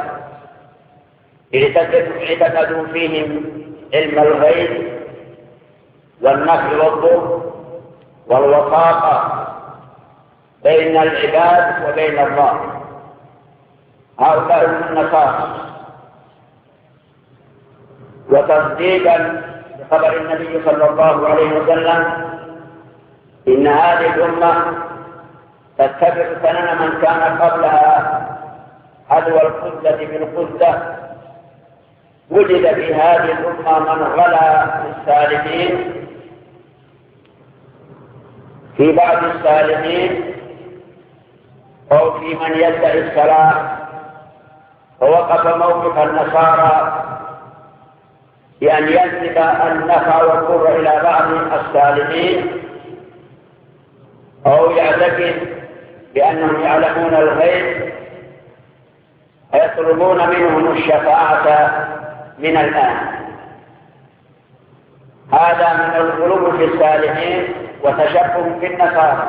اعتقدوا فيهم علم الغيب والنفع والضر والوساطة بين العباد وبين الله. هؤلاء هم النصارى. وتصديقا بخبر النبي صلى الله عليه وسلم إن هذه الأمة تتبع سنن من كان قبلها حذو القدة بالقدة، وجد في هذه الأمة من غلا في الصالحين في بعض الصالحين أو في من يدعي الصلاة، فوقف موقف النصارى بأن ينسب النفع والضر إلى بعض الصالحين، أو يعتقد بأنهم يعلمون الغيب ويطلبون منهم الشفاعة من الآن. هذا من الغلو في الصالحين وتشبه بالنصارى.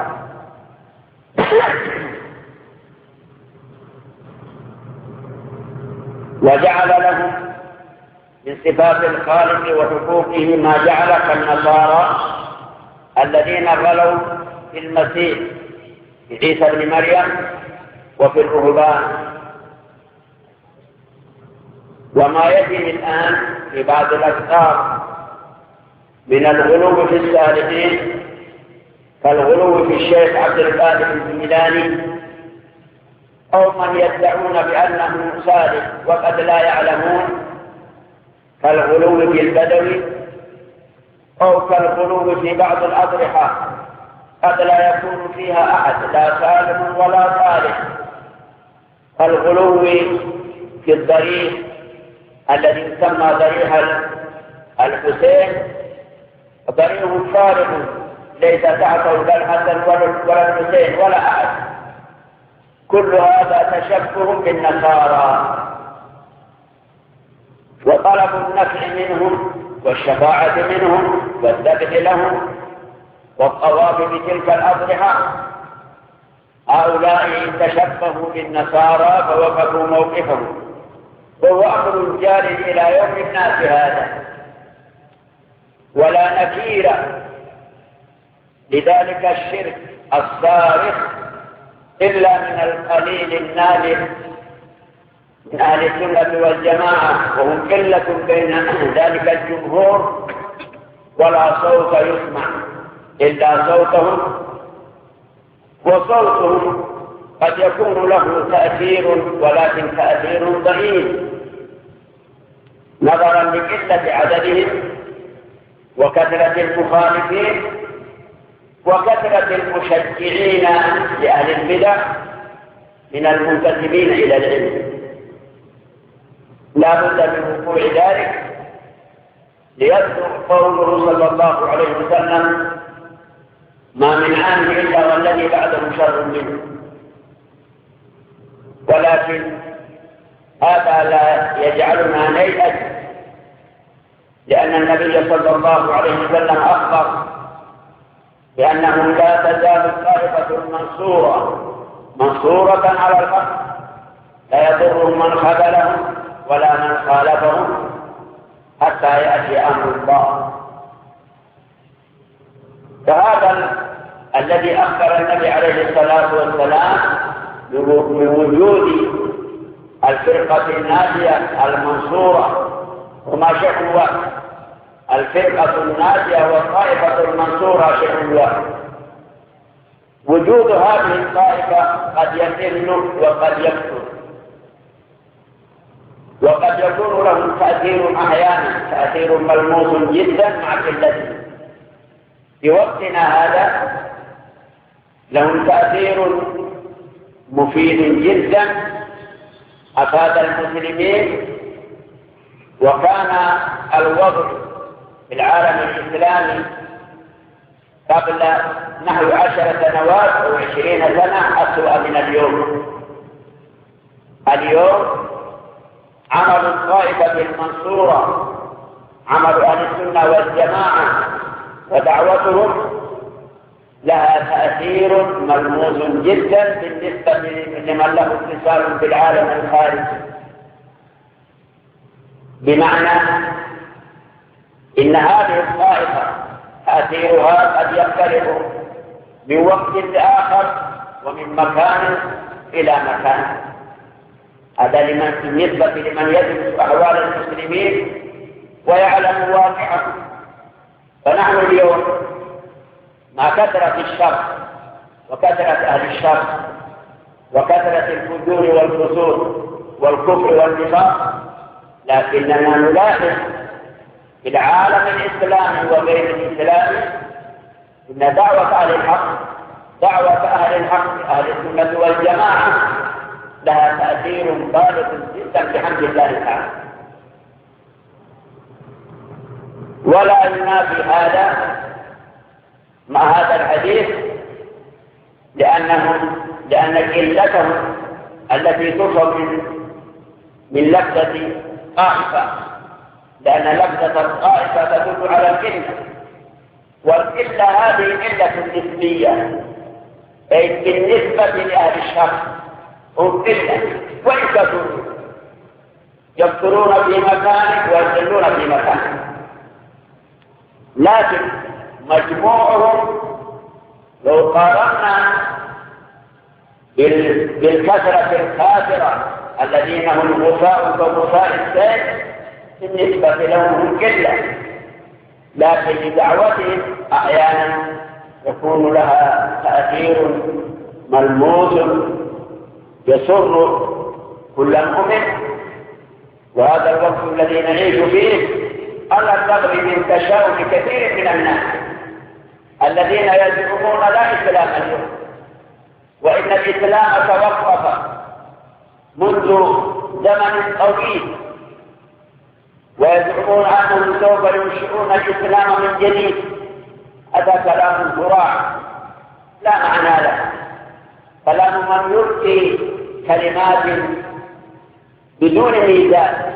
وجعل لهم من صفات الخالق وحقوقه ما جعل كالنصارى الذين غلوا في المسيح عيسى بن مريم وفي الرهبان. وما يجري الآن في بعض الأفكار من الغلو في الصالحين كالغلو في الشيخ عبد القادر الجيلاني، أو من يدعون بأنه صالح وقد لا يعلمون كالغلو في البدوي، أو كالغلو في بعض الأضرحة قد لا يكون فيها أحد لا سالم ولا صالح، كالغلو في الضريح الذي يسمى ضريح الحسين، ضريح فارغ ليس تحته لا الحسن ولا الحسين ولا أحد. كل هذا تشبه بالنصارى، وطلب النفع منهم والشفاعة منهم والذبح لهم والطواف بتلك الأضرحة. هؤلاء تشبهوا بالنصارى فوقفوا موقفهم، وهو أمر جاري إلى يوم الناس هذا ولا نكير لذلك الشرك الصارخ إلا من القليل النادر من أهل السنة والجماعة، وهم قلة بين ذلك الجمهور، ولا صوت يسمع إلا صوتهم، وصوتهم قد يكون له تأثير ولكن تأثير ضئيل نظرا لقلة عددهم وكثرة المخالفين وكثرة المشجعين لأهل البدع من المنتسبين إلى العلم. لا بد من وقوع ذلك ليذكر قوله صلى الله عليه وسلم: ما من عام إلا والذي بعده شر منه. ولكن هذا لا يجعلنا نيأس، لأن النبي صلى الله عليه وسلم أخبر بأنه لا تزال الطائفة المنصورة منصورة على الحق لا يضرهم من خذلهم ولا من خالفهم حتى يأتي أمر الله. فهذا الذي أخبر النبي عليه الصلاة والسلام بوجود الفرقة الناجية المنصورة، وما شيء واحد، الفرقة الناجية والطائفة المنصورة شيء واحد. وجود هذه الطائفة قد يقل وقد يكثر، وقد يكون له تأثير أحيانا تأثير ملموس جدا مع قلته. في وقتنا هذا له تأثير مفيد جدا أفاد المسلمين، وكان الوضع في العالم الإسلامي قبل نحو عشر سنوات أو عشرين سنة أسوأ من اليوم. اليوم عمل الطائفة المنصورة، عمل أهل السنة والجماعة ودعوتهم لها تأثير ملموس جدا بالنسبة لمن له اتصال بالعالم الخارجي. بمعنى إن هذه الطائفة تأثيرها قد يختلف من وقت لآخر ومن مكان إلى مكان. هذا لمن بالنسبة لمن يدرس أحوال المسلمين ويعلم واقعهم. فنحن اليوم مع كثرة الشر وكثرة أهل الشر وكثرة الفجور والفسوق والكفر والنفاق، لكننا نلاحظ في العالم الإسلامي وغير الإسلامي إن دعوة أهل الحق دعوة أهل الحق أهل السنة والجماعة لها تأثير بالغ جدا بحمد الله تعالى. ولا ينافي هذا مع هذا الحديث، لأنهم لأن قلتهم التي تصل من من لفظة طائفة، لأن لفظة الطائفة تدل على القلة، والقلة هذه قلة نسبية، أي بالنسبة لأهل الشر هم قلة، وإن كثروا يكثرون في مكان ويقلون في مكان، لكن مجموعهم لو قارنا بالكثرة الكافرة الذين هم غثاء كغثاء السيل بالنسبة لهم قلة، لكن لدعوتهم أحيانا يكون لها تأثير ملموس يسر كل مؤمن. وهذا الوقت الذي نعيش فيه ألا تغري من تشاؤم كثير من الناس الذين يزعمون لا إسلام اليوم، وإن الإسلام توقف منذ زمن طويل، ويزعمون أنهم سوف ينشئون الإسلام من جديد. هذا كلام زراع لا معنى له، كلام من يلقي كلمات بدون ميزان،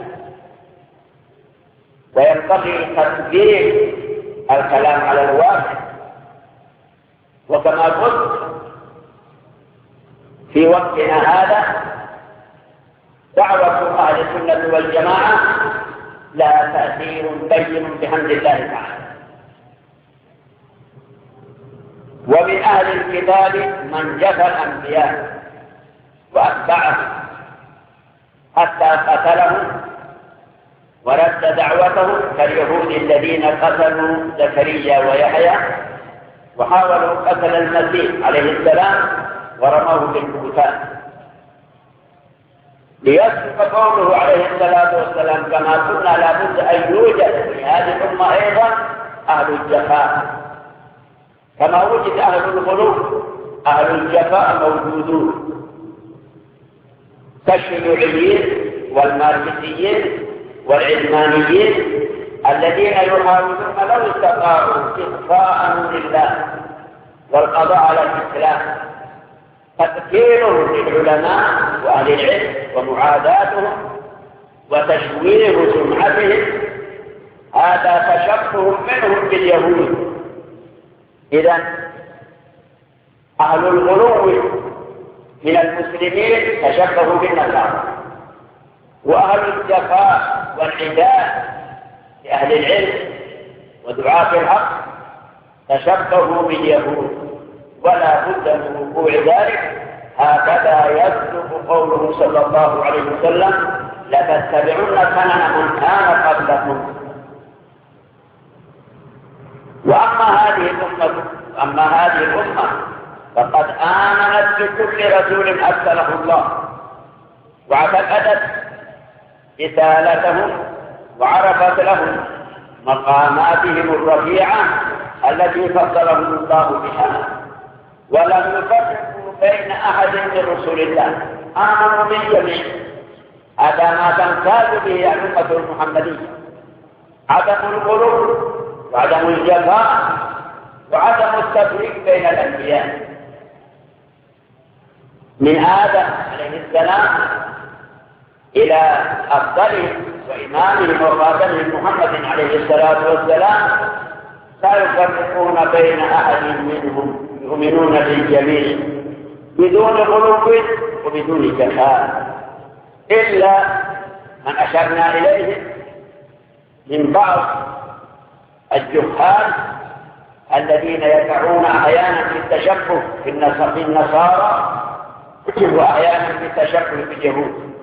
وينبغي تطبيق الكلام على الواقع. وكما قلت في وقتنا هذا دعوة أهل السنة والجماعة لها تأثير بين بحمد الله تعالى. ومن أهل الكتاب من جفى الأنبياء وأتبعهم حتى قتلهم ورد دعوتهم كاليهود الذين قتلوا زكريا ويحيى وحاولوا قتل المسيح عليه السلام ورموه بالبهتان، ليصدق قوله عليه الصلاة والسلام كما قلنا لابد أن يوجد في هذه الأمة أيضا أهل الجفاء، كما وجد أهل الغلو أهل الجفاء موجودون كالشيوعيين والماركسيين والعلمانيين الذين يحاولون لو استطاعوا إخفاء نور الله والقضاء على الإسلام تكفيرهم للعلماء وأهل العلم ومعاداتهم وتشويه سمعتهم. هذا تشبه منهم باليهود. إذن أهل الغلو من المسلمين تشبهوا بالنصارى، وأهل الجفاء والعداء لأهل العلم ودعاة الحق تشبهوا باليهود، ولا بد من وقوع ذلك. هكذا يصدق قوله صلى الله عليه وسلم لتتبعن سنن من كان قبلكم. وأما هذه الأمة أما هذه الأمة فقد آمنت بكل رسول أرسله الله واعتقدت رسالتهم وعرفت لهم مقاماتهم الرفيعة التي فضلهم الله بها، ولم يفرقوا بين أحد من رسل الله، آمنوا بالجميع. هذا ما تمتاز به الأمة المحمدية: عدم الغلو وعدم الجفاء وعدم التفريق بين الأنبياء، من آدم عليه السلام إلى أفضلهم وإمامهم وخاتمهم محمد عليه الصلاة والسلام لا يفرقون بين أحد منهم، يؤمنون بالجميع بدون غلو وبدون جفاء، إلا من أشرنا إليه من بعض الجهال الذين يقعون أحيانا في التشبه في النصارى وأحيانا في التشبه باليهود.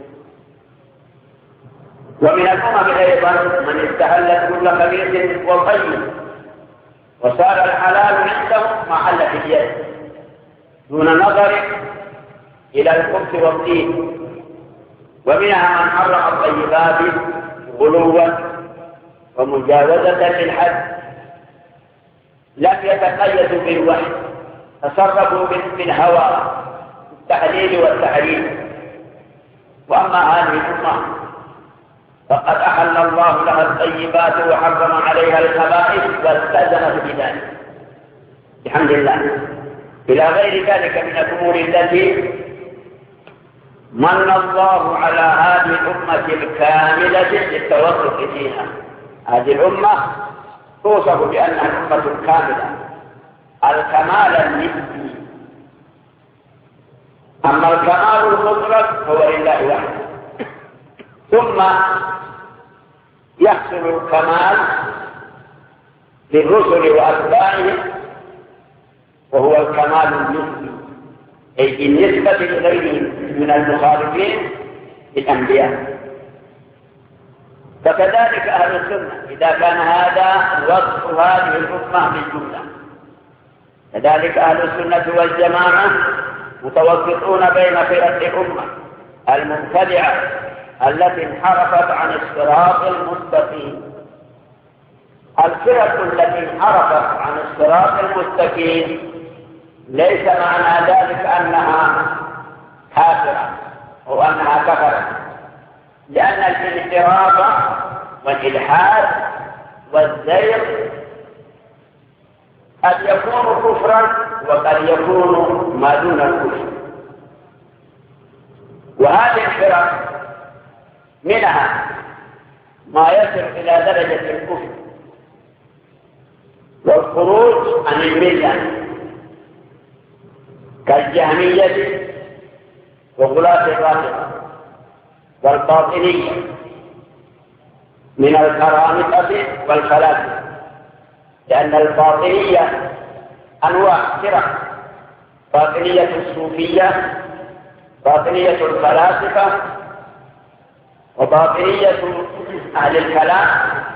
ومن الأمم أيضا من استهلت كل خبيث وطيب وصار الحلال عندهم محل في اليد دون نظر إلى الخبث والطيب. ومنها من حرم الطيبات غلوا ومجاوزة للحد، لم يتقيدوا بالوحي، تصرفوا بالهوى التحليل والتحريم. وأما هذه الأمة فقد أحل الله لها الطيبات وحرم عليها الخبائث والتزمت بذلك بحمد الله، إلى غير ذلك من الأمور التي من الله على هذه الأمة الكاملة للتوسط فيها. هذه الأمة توصف بأنها الأمة الكاملة الكمال النسبي، أما الكمال المطلق فهو لله وحده. ثم يحصل الكمال للرسل وأتباعهم وهو الكمال النسبي، أي بالنسبة لغيرهم من المخالفين للأنبياء. فكذلك أهل السنة إذا كان هذا وصف هذه الأمة بالجملة، كذلك أهل السنة والجماعة متوسطون بين فرق الأمة المبتدعة التي انحرفت عن الصراط المستقيم. الفرق التي انحرفت عن الصراط المستقيم ليس معنى ذلك أنها كافرة أو أنها كفرت، لأن الانحراف والإلحاد والزيغ قد يكون كفرا وقد يكون ما دون الكفر. وهذه الفرق منها ما يصل إلى درجة الكفر والخروج عن الملة كالجهمية وغلاة الرافضة والباطنية من الكرامطة والفلاسفة، لأن الباطنية أنواع فرق: باطنية الصوفية، باطنية الفلاسفة، وباطنية أهل الكلام.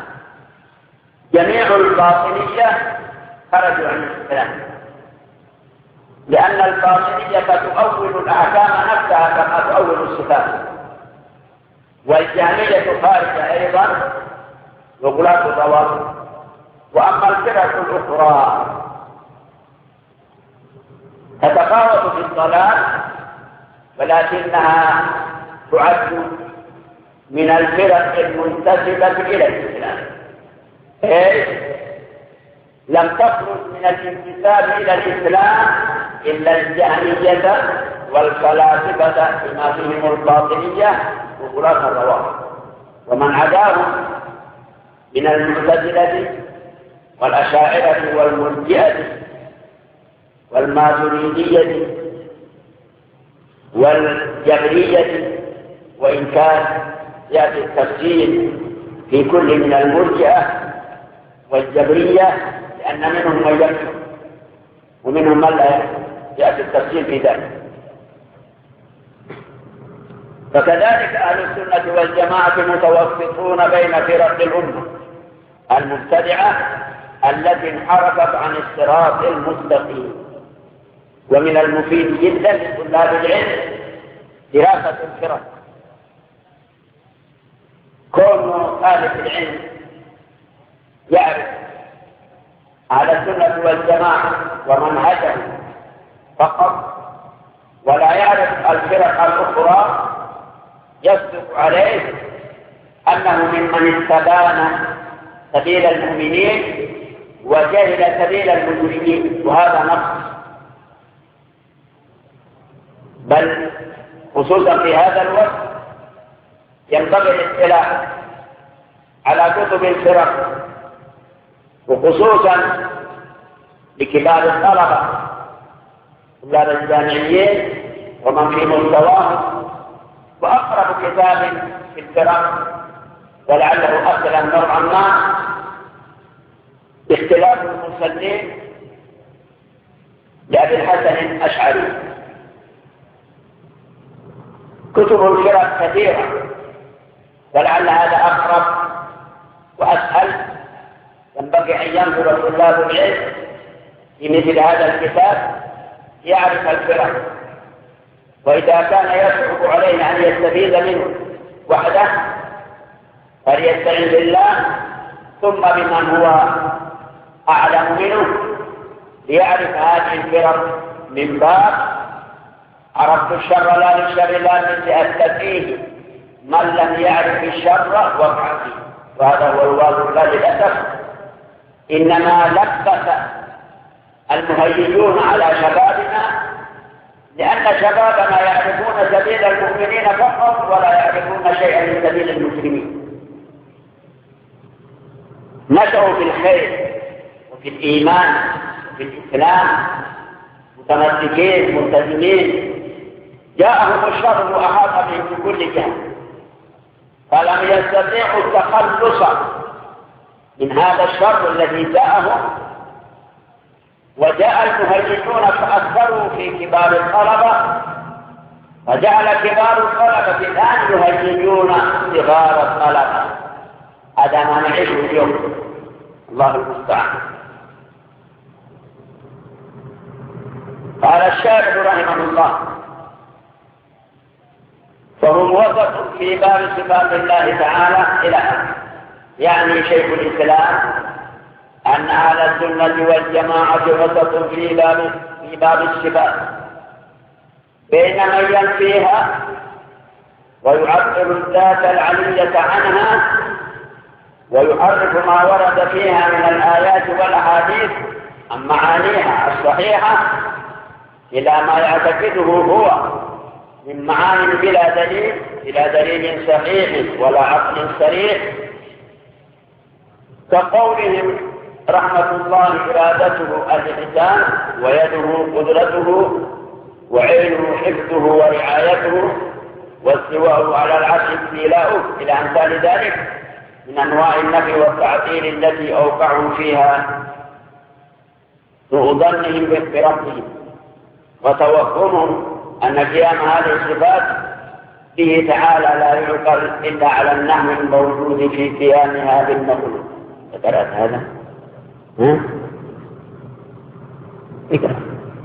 جميع الباطنية خرجوا عن الإسلام، لأن الباطنية تؤول الأحكام نفسها كما تؤول الصفات، والجهمية خارجة أيضا وغلاة الروافض. وأما الفرق الأخرى تتفاوت في الضلال، ولكنها تعد من الفرق المنتسبة إلى الإسلام، إيه؟ لم تخرج من الانتساب إلى الإسلام إلا الجهمية والفلاسفة بما فيهم الباطنية وغلاة الروافض، ومن عداهم من المعتزلة والأشاعرة والمرجئة والماتريدية والجبرية، وإن كان يأتي التفصيل في كل من المرجئة والجبرية، لأن منهم من يكفر ومنهم من لا يكفر، يأتي التفصيل في ذلك. فكذلك أهل السنة والجماعة متوسطون بين فرق الأمة المبتدعة التي انحرفت عن الصراط المستقيم. ومن المفيد جدا لطلاب العلم دراسة الفرق. كون طالب العلم يعرف على السنة والجماعة ومنهجه فقط ولا يعرف الفرق الأخرى، يصدق عليه أنه ممن استبان سبيل المؤمنين وجهل سبيل المجرمين، وهذا نقص. بل خصوصا في هذا الوقت ينبغي الاطلاع على كتب الفرق، وخصوصا لكبار الطلبة طلاب الجامعيين ومن في مستواهم. وأقرب كتاب في الفرق ولعله أسلم نوعا ما اختلاف المسلمين لأبي الحسن الأشعري. كتب الفرق كثيرة، ولعل هذا أقرب وأسهل. ينبغي أن ينظر طلاب العلم في مثل هذا الكتاب يعرف الفرق، وإذا كان يصعب عليه أن يستفيد منه وحده فليستعن بالله ثم بمن هو أعلم منه ليعرف هذه الفرق من باب عرفت الشر لا للشر لا من لأستفيه من لم يعرف الشر وقع فيه. وهذا هو الواقع للأسف. إنما لبس المهيجون على شبابنا، لأن شبابنا يعرفون سبيل المؤمنين فقط ولا يعرفون شيئا من سبيل المسلمين. نشأوا في الخير وفي الإيمان وفي الإسلام متمسكين ملتزمين، جاءهم الشر وأحاط بهم في كل جهة، فلم يستطيعوا التخلص من هذا الشر الذي جاءهم وجاء المهيجون فأكثروا في كبار الطلبة، فجعل كبار الطلبة الآن يهيجون صغار الطلبة. هذا ما نعيشه اليوم، الله المستعان. قال الشارح رحمه الله: فهم وسط في باب صفات الله تعالى إلى آخره. يعني شيخ الإسلام أن أهل السنة والجماعة وسط في باب في باب الصفات، بين من ينفيها ويعطل الذات العلية عنها ويحرف ما ورد فيها من الآيات والأحاديث عن معانيها الصحيحة إلى ما يعتقده هو من معاني بلا دليل بلا دليل صحيح ولا عقل صريح، كقولهم رحمة الله إرادته الإحسان ويده قدرته وعلمه حفظه ورعايته واستواءه على العرش استيلاؤه إلى أمثال ذلك من أنواع النفي والتعطيل التي أوقعوا فيها سوء ظنهم بربهم وتوهمهم أن قيام هذه الصفات به تعالى لا يعقل إلا على النحو الموجود في قيامها بالمخلوق. قرأت هذا؟ ها؟ اقرأ.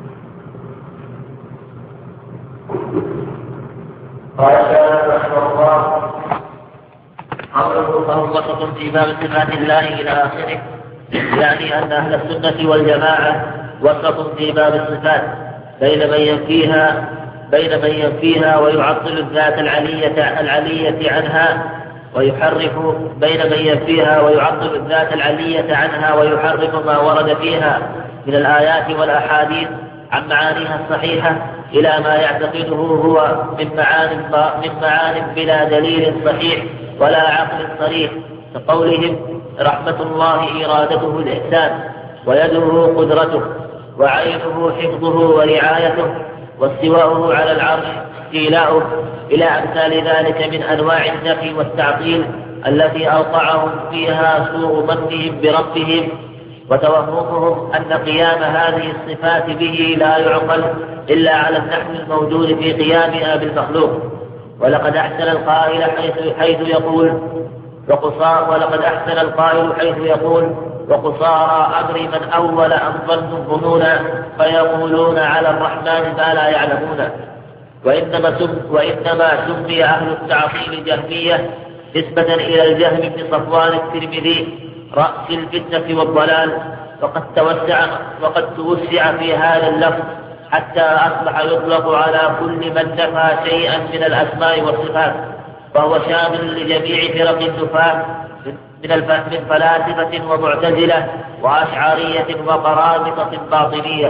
قال الشيخ رحمه الله: قوله فهم وسط في باب صفات الله إلى آخره، يعني أن أهل السنة والجماعة وسط في باب الصفات بين من ينفيها بين من ينفيها ويعطل الذات العلية العلية عنها ويحرف بين من ينفيها ويعطل الذات العلية عنها ويحرف ما ورد فيها من الآيات والأحاديث عن معانيها الصحيحة إلى ما يعتقده هو من معان من معان بلا دليل صحيح ولا عقل صريح، كقولهم رحمة الله إرادته الإحسان ويده قدرته وعينه حفظه ورعايته واستواؤه على العرش استيلاؤه إلى أمثال ذلك من أنواع النفي والتعطيل التي أوقعهم فيها سوء ظنهم بربهم وتوهمهم أن قيام هذه الصفات به لا يعقل إلا على النحو الموجود في قيامها بالمخلوق. ولقد أحسن القائل حيث, حيث يقول وقصار ولقد أحسن القائل حيث يقول وقصارى أمر من أول أن ظنوا الظنون فيقولون على الرحمن ما لا يعلمون. وإنما, سم وإنما سمي أهل التعطيل جهمية نسبة إلى الجهم بن صفوان الترمذي رأس الفتنة والضلال، وقد توسع, وقد توسع في هذا اللفظ حتى أصبح يطلق على كل من نفى شيئا من الأسماء والصفات، فهو شامل لجميع فرق النفاة من فلاسفة ومعتزلة وأشعرية وقرامطة باطنية.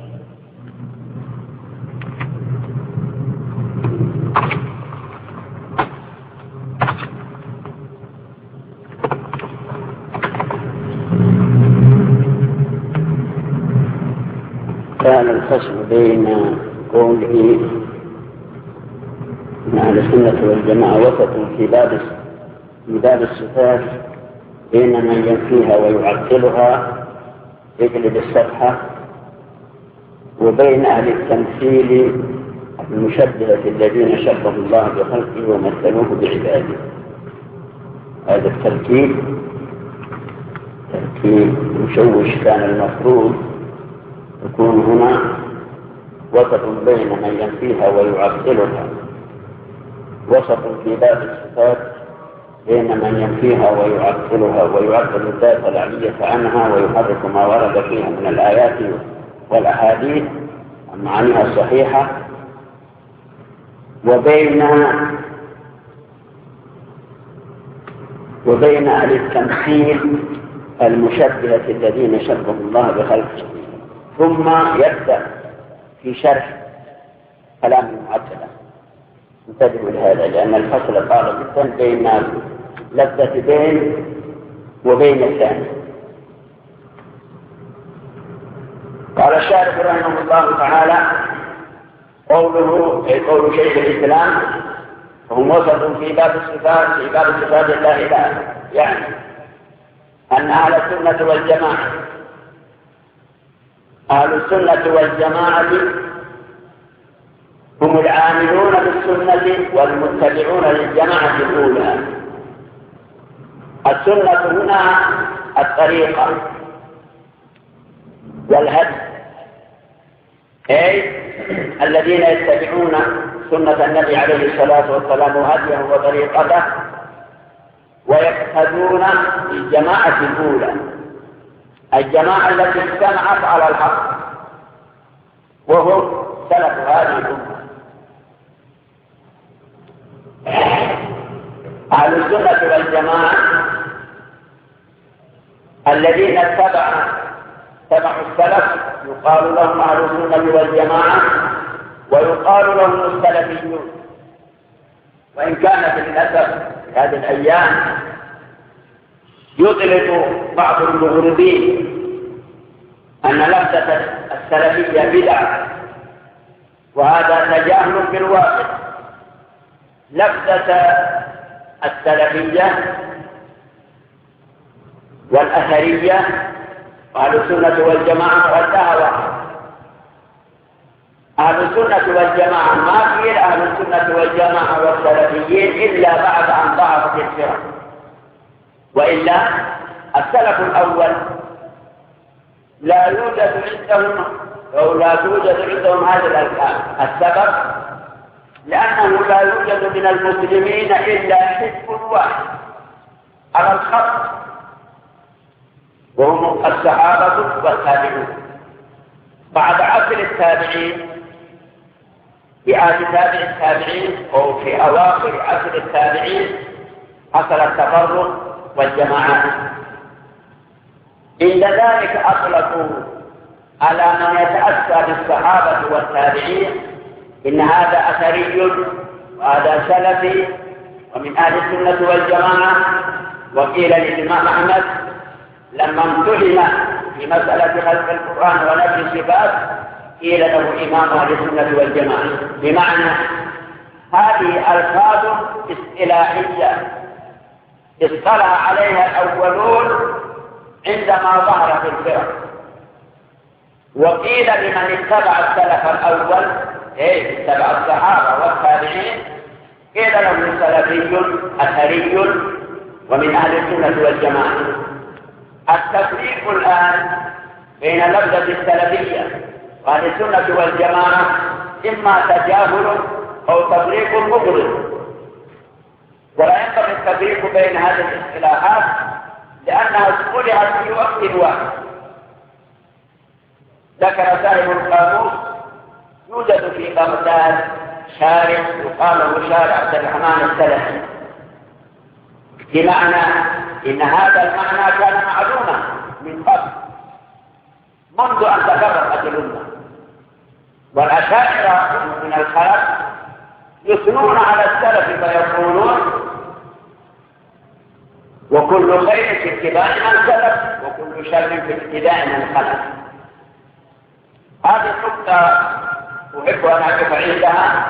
كان الفصل بين قوله من أهل السنة والجماعة وسط في باب في باب الصفات بين من ينفيها ويعطلها يقلب الصفحة، وبين أهل التمثيل المشبهة الذين شبهوا الله بخلقه ومثلوه بعباده. هذا التركيب تركيب مشوش، كان المفروض يكون هنا وسط بين من ينفيها ويعطلها، وسط في باب الصفات بين من ينفيها ويعطلها ويعطل الذات العلية عنها ويحرك ما ورد فيها من الآيات والأحاديث عن معانيها الصحيحة، وبين وبين أهل التمثيل المشبهة الذين شبهوا الله بخلقه. ثم يبدأ في شرح كلام المعتزلة. انتبهوا لهذا لأن الفصل طال جدا بين لفظة بين وبين الثاني. قال الشارح رحمه الله تعالى: قوله أي قول شيخ الإسلام هم وسط في باب الصفات في باب صفات الله إله، يعني أن أهل السنة والجماعة أهل السنة والجماعة هم العاملون بالسنة والمتبعون للجماعة الأولى. السنة هنا الطريقة والهدي، أي الذين يتبعون سنة النبي عليه الصلاة والسلام وهديه وطريقته ويقتدون بالجماعة الأولى، الجماعة التي اجتمعت على الحق وهم سلف هذه الأمة. أهل السنة والجماعة الذين اتبعوا تبعوا السلف يقال لهم أهل السنة والجماعة ويقال لهم السلفيون. وإن كان بالأسف هذه الأيام يطلق بعض المغرضين أن لفظة السلفية بدعة، وهذا تجاهل بالواقع. لفظة السلفية والأثرية وأهل السنة والجماعة والدعوة. أهل السنة والجماعة ما في أهل السنة والجماعة والسلفيين إلا بعد أن ضعفت الفرق، وإلا السلف الأول لا يوجد عندهم أو لا توجد عندهم هذه الألفاظ. السبب لأنه لا يوجد من المسلمين إلا حزب واحد على الخط وهم الصحابة والتابعون. بعد عصر التابعين في عهد تابع التابعين أو في أواخر عصر التابعين حصل التفرق والجماعات. عند ذلك أطلقوا على من يتأسى بالصحابة والتابعين إن هذا أثري وهذا سلفي ومن أهل السنة والجماعة. وقيل للإمام أحمد لما امتحن في مسألة خلق القرآن ونفي الصفات قيل له إمام أهل السنة والجماعة، بمعنى هذه ألفاظ اصطلاحية اصطلح عليها الأولون عندما ظهر في الفرق. وقيل لمن اتبع السلف الأول إيه اتبع الصحابة والتابعين قيل له سلفي أثري ومن أهل السنة والجماعة. التفريق الآن بين لفظة السلفية وأهل السنة والجماعة إما تجاهل أو تفريق مغرض، ولا ينبغي التفريق بين هذه الاصطلاحات لأنها اصطلحت في وقت واحد. ذكر صاحب القاموس يوجد في بغداد شارع يقال له شارع عبد الرحمن السلفي، بمعنى إن هذا المعنى كان معلوما من قبل منذ أن تفرقت الأمة. والأشاعرة من الخلف يثنون على السلف فيقولون وكل خير في اتباع من سلف وكل شر في اتباع من خلف. هذه النقطة أحب أن أقف عندها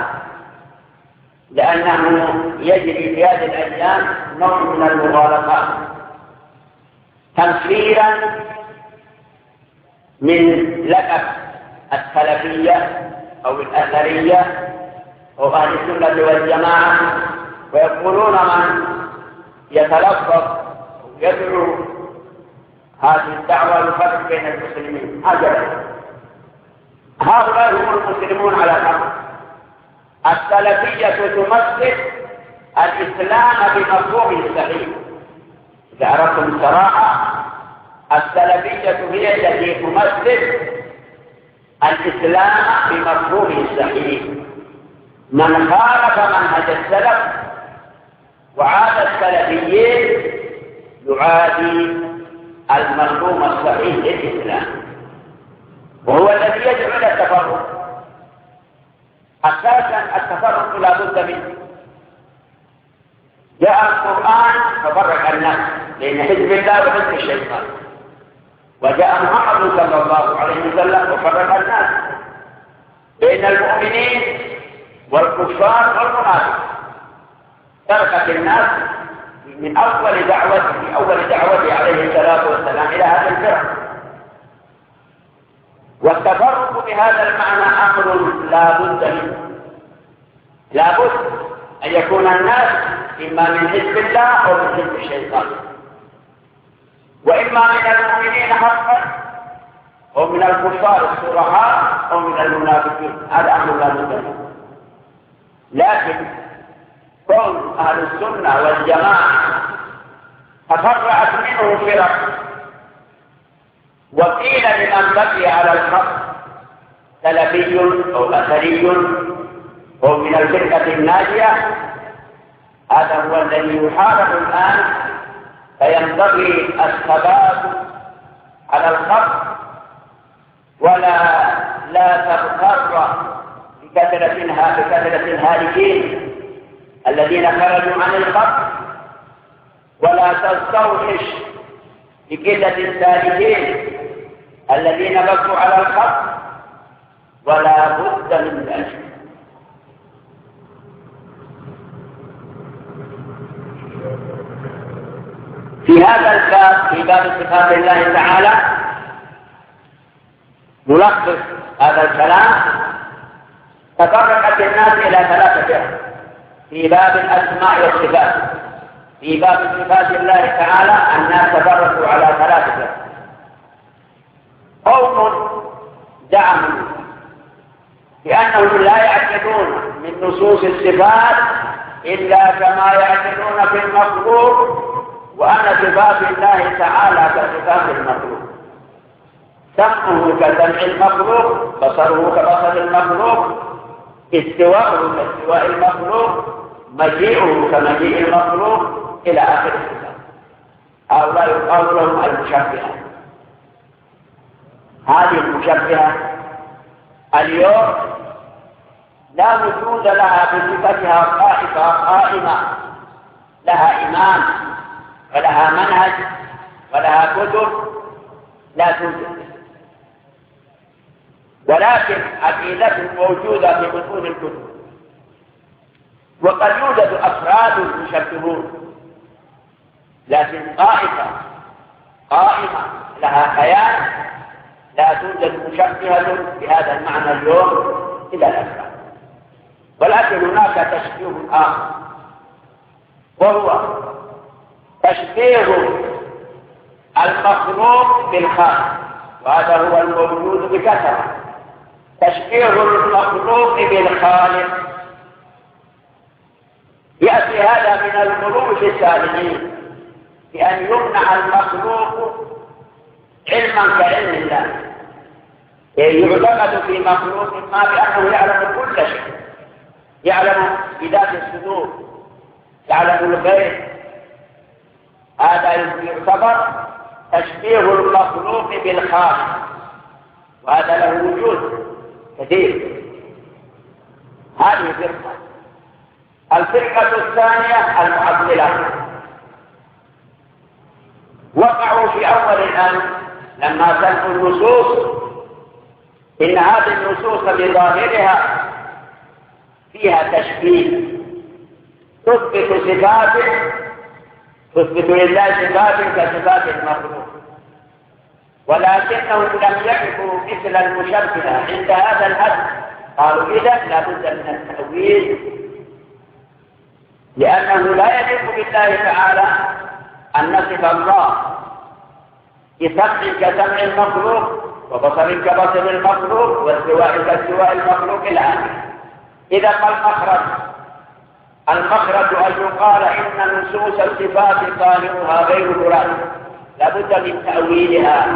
لأنه يجري في هذه الأيام نوع من المغالطات تنفيرا من لقب السلفية أو الأثرية أو أهل السنة والجماعة، ويقولون من يتلفظ ويدعو هذه الدعوة يفرق بين المسلمين. هذا هؤلاء هم المسلمون على الحق. السلفية تمثل الإسلام بمفهومه الصحيح. إذا أردتم الصراحة السلفية هي التي تمثل الإسلام بمفهومه الصحيح. من خالف منهج السلف وعاد السلفيين يعادي المفهوم الصحيح للإسلام، وهو الذي يدعو إلى التفرق. أساسا التفرق لا بد منه. جاء القرآن ففرق الناس بين حزب الله وحزب الشيطان، وجاء محمد صلى الله عليه وسلم وفرق الناس بين المؤمنين والكفار والمنافقين. تركت الناس من أول دعوة في أول دعوة عليه الصلاة والسلام إلى هذا الفرق. والتفرق بهذا المعنى أمر لا بد منه، لا بد أن يكون الناس إما من حزب الله أو من حزب الشيطان، وإما من المؤمنين حقا أو من الكفار الصرحاء أو من المنافقين. هذا أمر لا بد منه. لكن كون أهل السنة والجماعة تفرعت منه فرق، وقيل لمن بقي على الحق سلفي أو أثري أو من الفرقة الناجية، هذا هو الذي يحارب الآن. فينبغي الثبات على الحق ولا لا تغتر بكثرة بكثرة الهالكين الذين خرجوا عن الحق، ولا تستوحش بقلة السالكين الذين بقوا على الحق، ولا بد من ذلك. في هذا الباب، في باب صفات الله تعالى، نلخص هذا الكلام. تفرقت الناس إلى ثلاثة فرق في باب الأسماء والصفات. في باب صفات الله تعالى الناس تفرقوا على ثلاثة فرق. قوم زعموا بأنهم لا يعتقدون من نصوص الصفات إلا كما يعتقدون في المخلوق، وأن صفات الله تعالى كصفات المخلوق، سمعه كسمع المخلوق، بصره كبصر المخلوق، استواءه كاستواء المخلوق، مجيئه كمجيء المخلوق، إلى آخر الصفات. هؤلاء يقال لهم المشبهة. هذه المشبهة اليوم لا وجود لها بصفتها طائفة قائمة لها إمام ولها منهج ولها كتب، لا توجد، ولكن عقيدة موجودة في بطون الكتب. وقد يوجد أفراد مشبهون، لكن طائفة قائمة لها كيان لا توجد مشبهة بهذا المعنى اليوم إلى الأفراد. ولكن هناك تشبيه آخر، وهو تشبيه المخلوق بالخالق، وهذا هو الموجود بكثرة. تشبيه المخلوق بالخالق يأتي هذا من الملوك السابقين، بأن يمنع المخلوق علما كعلم الله. يعتقد في مخلوق ما بأنه يعلم كل شيء، يعلم بذات الصدور، يعلم الغيب. هذا يعتبر تشبيه المخلوق بالخالق، وهذا له وجود كثير. هذه فرقة. الفرقة الثانية المعطلة، وقعوا في أول الأمر لما سمعوا النصوص إن هذه النصوص بظاهرها فيها تشبيه، تثبت صفات تثبت لله صفات كصفات المخلوق، ولكنهم لم يقفوا مثل المشبهة عند هذا الحد. قالوا إذا لا بد من التأويل، لأنه لا يليق بالله تعالى أن نصف الله بسمع كسمع المخلوق، وبصر كبصر المخلوق، واستواء كاستواء المخلوق الآن. إذا قال المخرج المخرج أن يقال إن نصوص الصفات ظاهرها غير مراد، لا بد من تأويلها.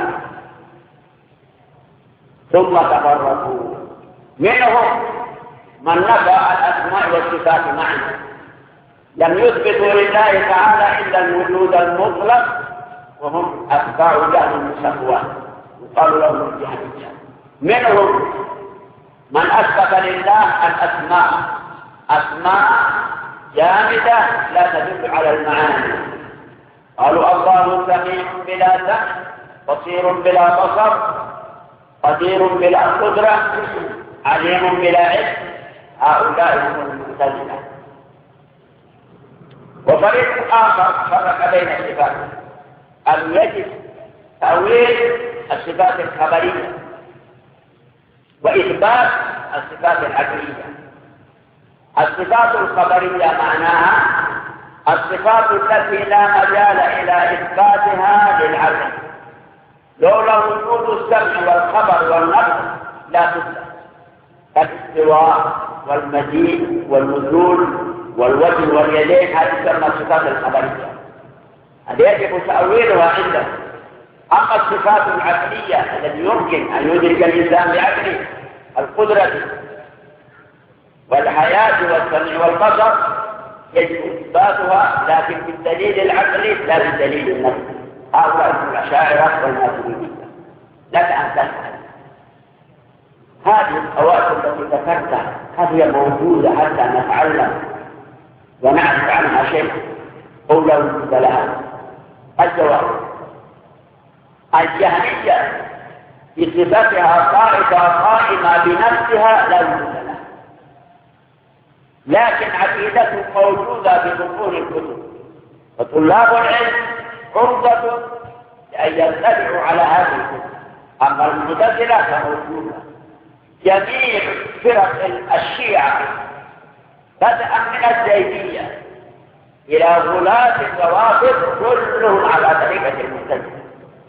ثم تفرقوا، منهم من نفى الأسماء والصفات معا، لم يثبتوا لله تعالى إلا الوجود المطلق، وهم أتباع جهل صفوان يقال لهم الجهمية. منهم من أثبت لله الأسماء، أسماء جامدة لا تدل على المعاني. قالوا الله سميع بلا سمع، بصير بلا بصر، قدير بلا قدرة، عليم بلا علم. هؤلاء هم المعتزلة. وفريق آخر فرق بين الصفات، أن يجب تأويل الصفات الخبرية وإثبات الصفات العقلية. الصفات الخبرية معناها الصفات التي لا مجال إلى إثباتها للعقل، لولا وجود السمع والخبر والنقل لا تثبت، الاستواء والمجيء والنزول والوجه واليدين هذه تسمى الصفات الخبرية، هذه يجب تأويلها عنده. أما الصفات العقلية التي يمكن أن يدرك الإنسان بعقله، القدرة والحياة والسمع والبصر، يجب إثباتها لكن بالدليل العقلي لا بالدليل النفسي. هؤلاء الأشاعرة والماتريدية لك أن تسأل هذه الخواص التي ذكرتها هذه موجودة حتى نتعلم ونعرف عنها شيء أو لا وجود لها؟ الجواب: الجهمية بصفتها طائفة قائمة بنفسها لا وجود لها، لكن عقيدته موجودة ببطون الكتب، وطلاب العلم عرضة لأن يطلعوا على هذه الكتب. أما المعتزلة فموجودة. جميع فرق الشيعة بدءا من الزيدية إلى غلاة الروافض كلهم على طريقة المعتزلة.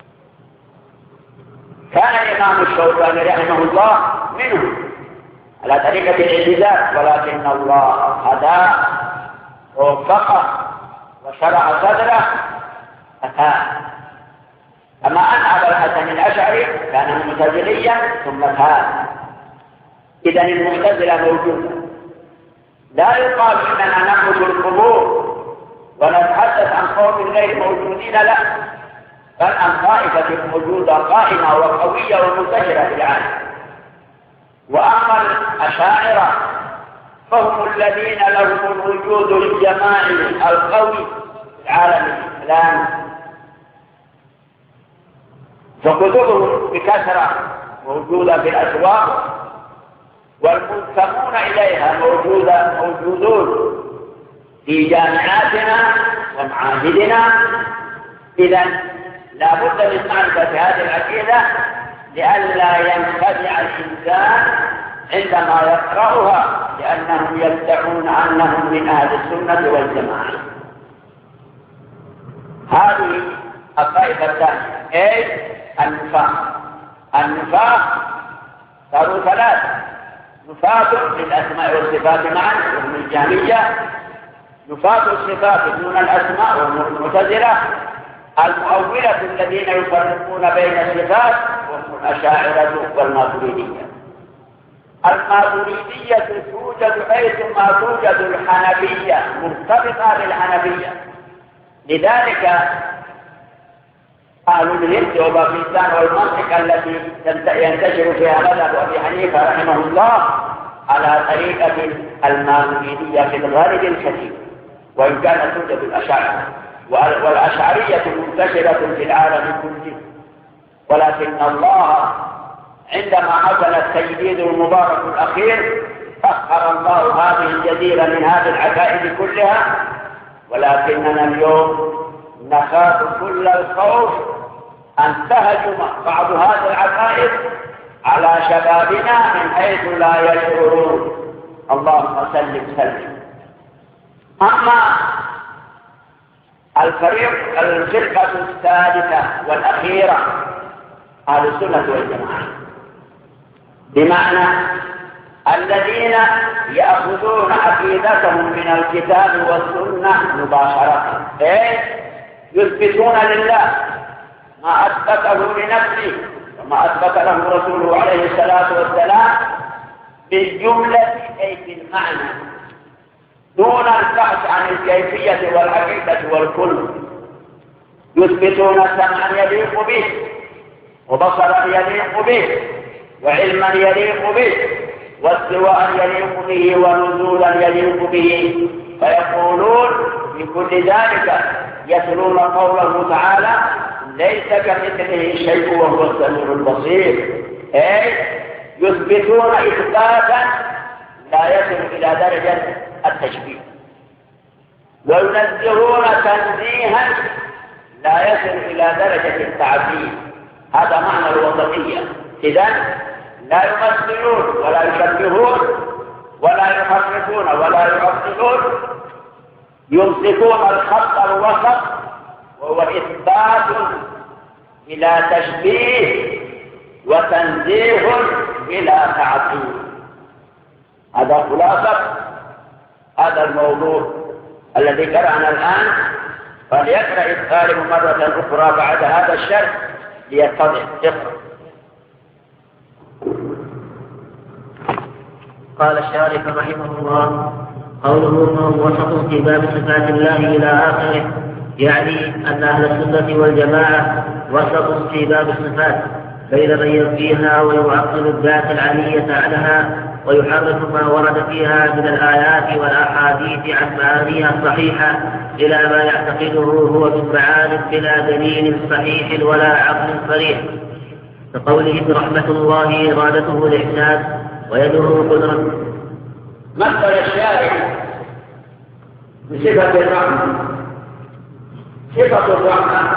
كان الإمام الشوكاني رحمه الله منهم على طريقة الاعتزال، ولكن الله هداه ووفقه وشرع صدره أتاه. أما أن أبا الحسن الأشعري كان معتزليا ثم تاب. إذن المعتزلة موجودة. لا يقال إننا نخرج القبور ونتحدث عن قوم غير موجودين، لا، بل عن طائفة موجودة قائمة وقوية ومنتشرة في العالم. وأما الأشاعرة فهم الذين لهم الوجود الجماعي القوي في العالم الإسلامي، فكتبهم بكثرة موجودة في الأسواق والمنتمون إليها موجودة موجودون في جامعاتنا ومعاهدنا. إذن لا بد من معرفة هذه العقيدة لئلا ينخدع الإنسان عندما يقرأها، لأنهم يدعون أنهم من أهل السنة والجماعة. هذه الطائفة الثانية، أي النفاق. النفاق صاروا ثلاثة: نفاق للأسماء والصفات معا وهم الجهمية، نفاق الصفات دون الأسماء وهم المعتزلة، المؤولة الذين يفرقون بين الصفات وهم الأشاعرة والماتريدية. الماتريدية توجد حيثما توجد الحنفية، مرتبطة بالحنفية. لذلك أهل الهند وباكستان والمنطقة التي ينتشر فيها مذهب أبي حنيفة رحمه الله على طريقة الماتريدية في الغالب الكثير، وإن كانت توجد الأشاعرة، والأشعرية منتشرة في العالم كله. ولكن الله عندما حصل التجديد المبارك الأخير أخر الله هذه الجزيرة من هذه العقائد كلها، ولكننا اليوم نخاف كل الخوف أن تهجم بعض هذه العقائد على شبابنا من حيث لا يشعرون. اللهم سلم سلم. أما الفريق الفرقة الثالثة والأخيرة أهل السنة والجماعة، بمعنى الذين يأخذون عقيدتهم من الكتاب والسنة مباشرة، إيه؟ يثبتون لله ما أثبته لنفسه وما أثبت له رسوله عليه الصلاة والسلام بالجملة أي بالمعنى، دون البحث عن الكيفية والحقيقة والكل. يثبتون سمعا يليق به، وبصرا يليق به، وعلما يليق به، واستواء يليق به، ونزولا يليق به. فيقولون بكل ذلك يتلون قوله تعالى: ليس كمثله شيء وهو السميع البصير. أي يثبتون إثباتا لا يصل إلى درجة التشبيه، وينزهون تنزيها لا يصل إلى درجة التعديل. هذا معنى الوسطية. إذن لا يمثلون ولا يشبهون ولا يحرفون ولا يعطلون، يمسكون الخط الوسط وهو إثبات بلا تشبيه وتنزيه بلا تعطيل. هذا خلاصة هذا الموضوع الذي قرأنا الآن، فليقرأ الطالب مرة أخرى بعد هذا الشرح ليتضح. اقرأ. قال الشارح رحمه الله: قوله فهم وسط في باب صفات الله إلى آخره، يعني أن أهل السنة والجماعة وسط في باب الصفات، بين من ينفيها ويعطل الذات العلية عنها ويحرف ما ورد فيها من الآيات والأحاديث عن معانيها الصحيحة إلى ما يعتقده هو من معان بلا دليل صحيح ولا عقل صريح، كقوله رحمة الله إرادته الإحسان ويده قدرة. مثل الشارع بصفة الرحمة. صفة الرحمة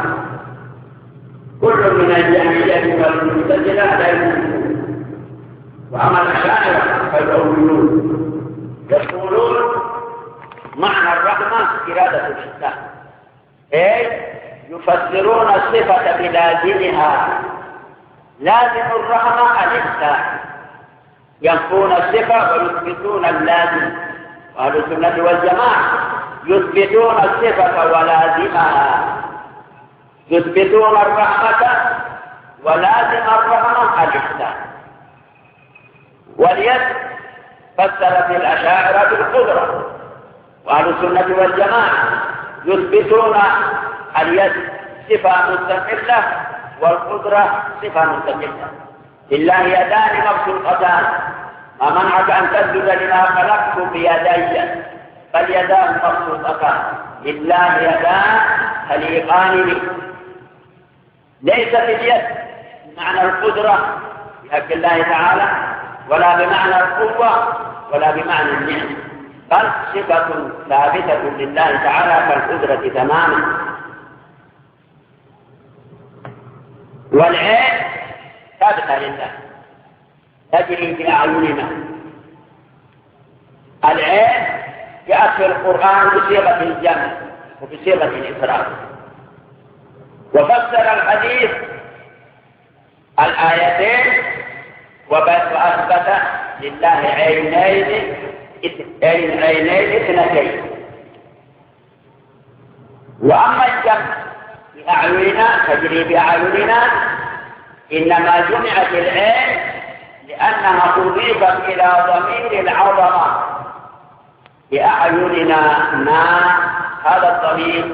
كل من الجاهلية والمعتزلة لا يمكن، وأما الأشاعرة فالأولون يقولون معنى الرحمة إرادة الإحسان، أي يفسرون الصفة بلازمها. لازم الرحمة الإحسان، ينفون الصفة ويثبتون اللازم. وأهل السنة والجماعة يثبتون الصفة ولازمها، يثبتون الرحمة ولازم الرحمة الإحسان. واليد فسرت الأشاعرة بالقدرة، وأهل السنة والجماعة يثبتون اليد صفة مستقلة والقدرة صفة مستقلة. لله يدان مبسوطتان، ما منعك أن تسجد لما خلقت بيدي، فاليدان مبسوطتان. لله يدان خليقان به. ليست اليد بمعنى القدرة بحق الله تعالى، ولا بمعنى القوة ولا بمعنى النعمة، بل صفة ثابتة لله تعالى كالقدرة تماما. والعين ثابتة لله تجري في أعيننا. العين جاءت في القرآن بصيغة الجمع وبصيغة الإفراد، وفسر الحديث الآيتين وأثبت لله عينين عينين اثنتين. وأما الجمع بأعيننا تجري بأعيننا، إنما جمعت العين لأنها أضيفت إلى ضمير العظمة بأعيننا. ما هذا الضمير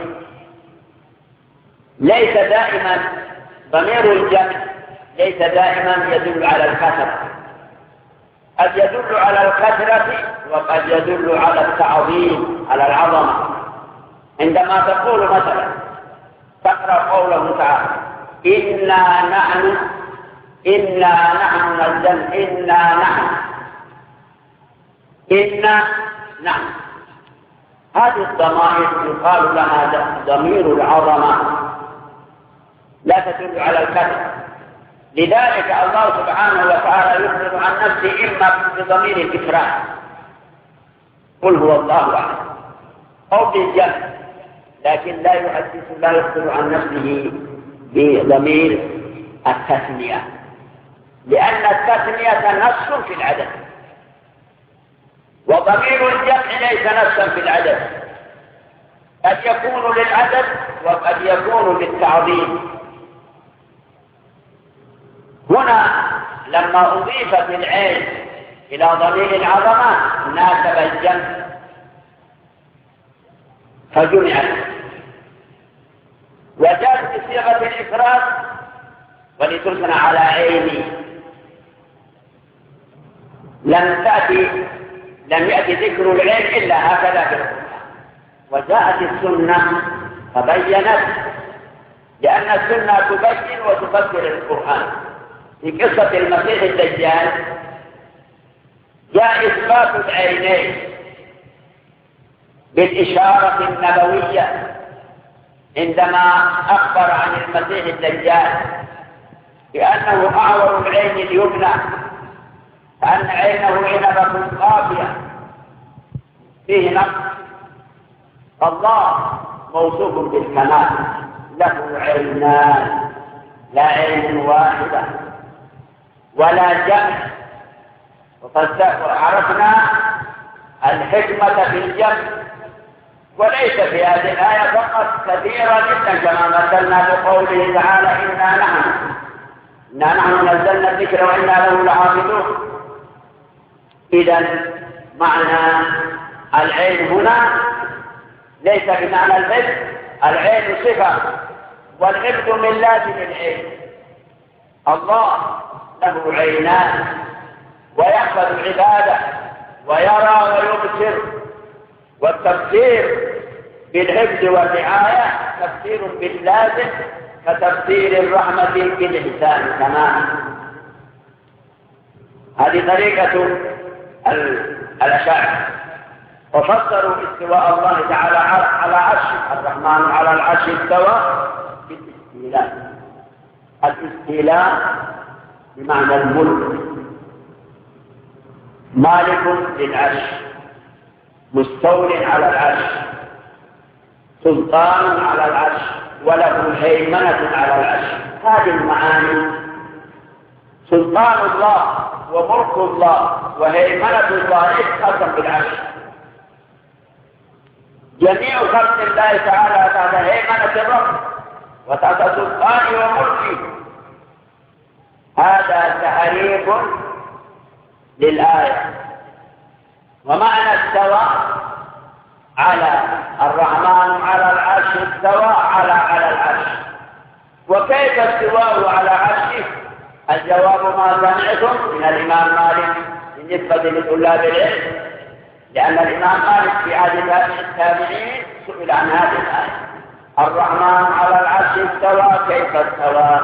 ليس دائما ضمير الجمع ليس دائما يدل على الكثرة، قد يدل على الكثرة وقد يدل على التعظيم على العظمة. عندما تقول مثلا تقرأ قوله تعالى إنا نحن إنا نحن نزلنا إنا نحن إنا نحن، هذه الضمائر يقال لها ضمير العظمة لا تدل على الكثرة. لذلك الله سبحانه وتعالى يخبر عن نفسه إما بضمير الإفراد قل هو الله أحد، أو بالجمع، لكن لا يحدث لا يخبر عن نفسه بضمير التثنية، لأن التثنية نص في العدد، وضمير الجمع ليس نصا في العدد، قد يكون للعدد وقد يكون للتعظيم. هنا لما أضيفت العين إلى ضمير العظمة ناسب الجمع فجمعت، وجاءت بصيغة الإفراد ولتثنى على عيني. لم تأتي لم يأتي ذكر العين إلا هكذا في القرآن، وجاءت السنة فبينت، لأن السنة تبين وتفسر القرآن. في قصة المسيح الدجال جاء إثبات العينين بالإشارة النبوية عندما أخبر عن المسيح الدجال بأنه أعور العين اليمنى أن عينه عنبة قافية فيه نقص. الله موصوف بالكمال، له عينان لا عين واحدة ولا جمع. وقد عرفنا الحكمة في الجمع، وليس في هذه الآية فقط، كثيرا جدا كما مثلنا بقوله تعالى إنا نحن إنا نحن نزلنا الذكر وإنا له لحافظون. إذا معنى العين هنا ليس بمعنى الحفظ، العين صفة والحفظ من لازم العين. الله له عينان ويحفظ عباده ويرى ويبصر، والتفسير بالحفظ والرعاية تفسير باللازم كتفسير الرحمة بالإحسان تماما. هذه طريقة الأشاعرة. وفسروا استواء الله تعالى على عرشه، الرحمن على العرش استوى بالاستيلاء. الاستيلاء بمعنى الملك، مالك للعرش، مستول على العرش، سلطان على العرش، وله هيمنة على العرش. هذه المعاني سلطان الله وملك الله وهيمنة الله اتصل بالعرش. جميع خلق الله تعالى تحت هيمنة الرب وتحت سلطان وملكه. هذا تعريف للآية. ومعنى استوى على الرحمن على العرش استوى على على العرش. وكيف استواءه على عرشه؟ الجواب ما سمعتم من الإمام مالك بالنسبة لطلاب العلم، لأن الإمام مالك في عهد التابعين سئل عن هذه الآية: الرحمن على العرش استوى كيف استوى؟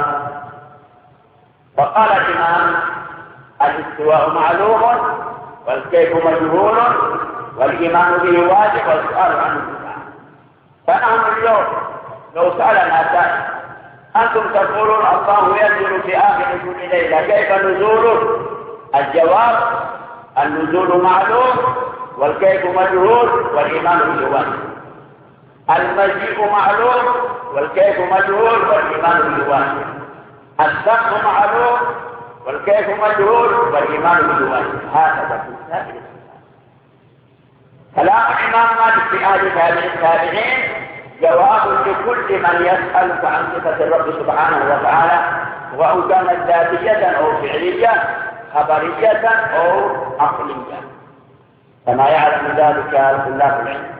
فقال الإمام: الاستواء معلوم والكيف مجهول والإيمان به واجب والسؤال عنه بدعة. فنحن اليوم لو سألنا سائل: أنتم تقولون الله ينزل في آخر كل ليلة، كيف نزوله؟ الجواب: النزول معلوم والكيف مجهول والإيمان به واجب. المجيء معلوم والكيف مجهول والإيمان به واجب. السمع معلوم والكيف مجهول والإيمان به واجب. هكذا في سائر الصفات. كلام الإمام مالك في آية التابعين جواب لكل من يسأل عن صفة الرب سبحانه وتعالى، وأن كانت ذاتية أو فعلية، خبرية أو عقلية، كما يعلم ذلك طلاب العلم.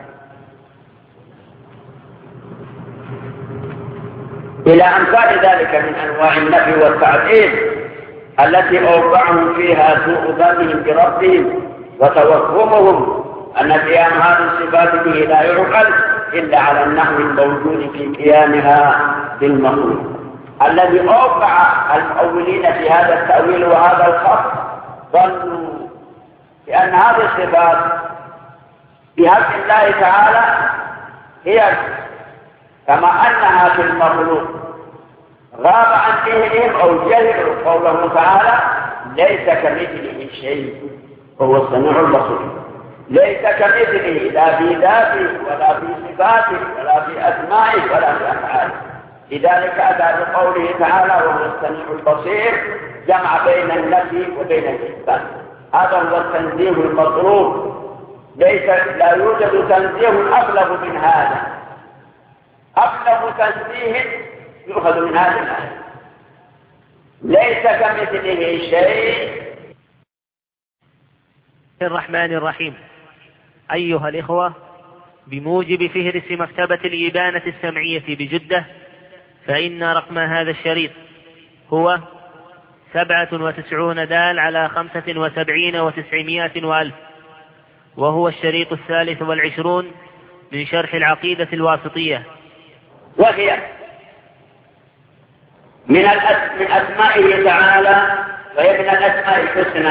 إلى أمثال ذلك من أنواع النفي والتعديل التي أوقعهم فيها سوء ظنهم بربهم وتوهمهم أن قيام هذه الصفات به لا يعقل إلا على النحو الموجود في قيامها بالمخلوق، الذي أوقع المؤولين في هذا التأويل وهذا الخط ظنوا بأن هذه الصفات بحق الله تعالى هي كما أنها في المخلوق. غاب عن ذهنهم أو جهلوا قوله تعالى: ليس كمثله شيء وهو السميع البصير. ليس كمثله لا في ذاته ولا في صفاته ولا في أسمائه ولا في أفعاله. لذلك أتى بقوله تعالى: وهو السميع البصير، جمع بين النفي وبين الإثبات. هذا هو التنزيه المطلوب. ليس لا يوجد تنزيه أبلغ من هذا. أبلغ تنزيه يؤخذ من هذه الآية: ليس كمثله شيء. الرحمن الرحيم. أيها الإخوة، بموجب فهرس مكتبة الإبانة السمعية بجدة، فإن رقم هذا الشريط هو سبعة وتسعون دال على خمسة وسبعين وتسعمائة وألف، وهو الشريط الثالث والعشرون من شرح العقيدة الواسطية. وهي من من أسمائه تعالى، وهي من الأسماء الحسنى،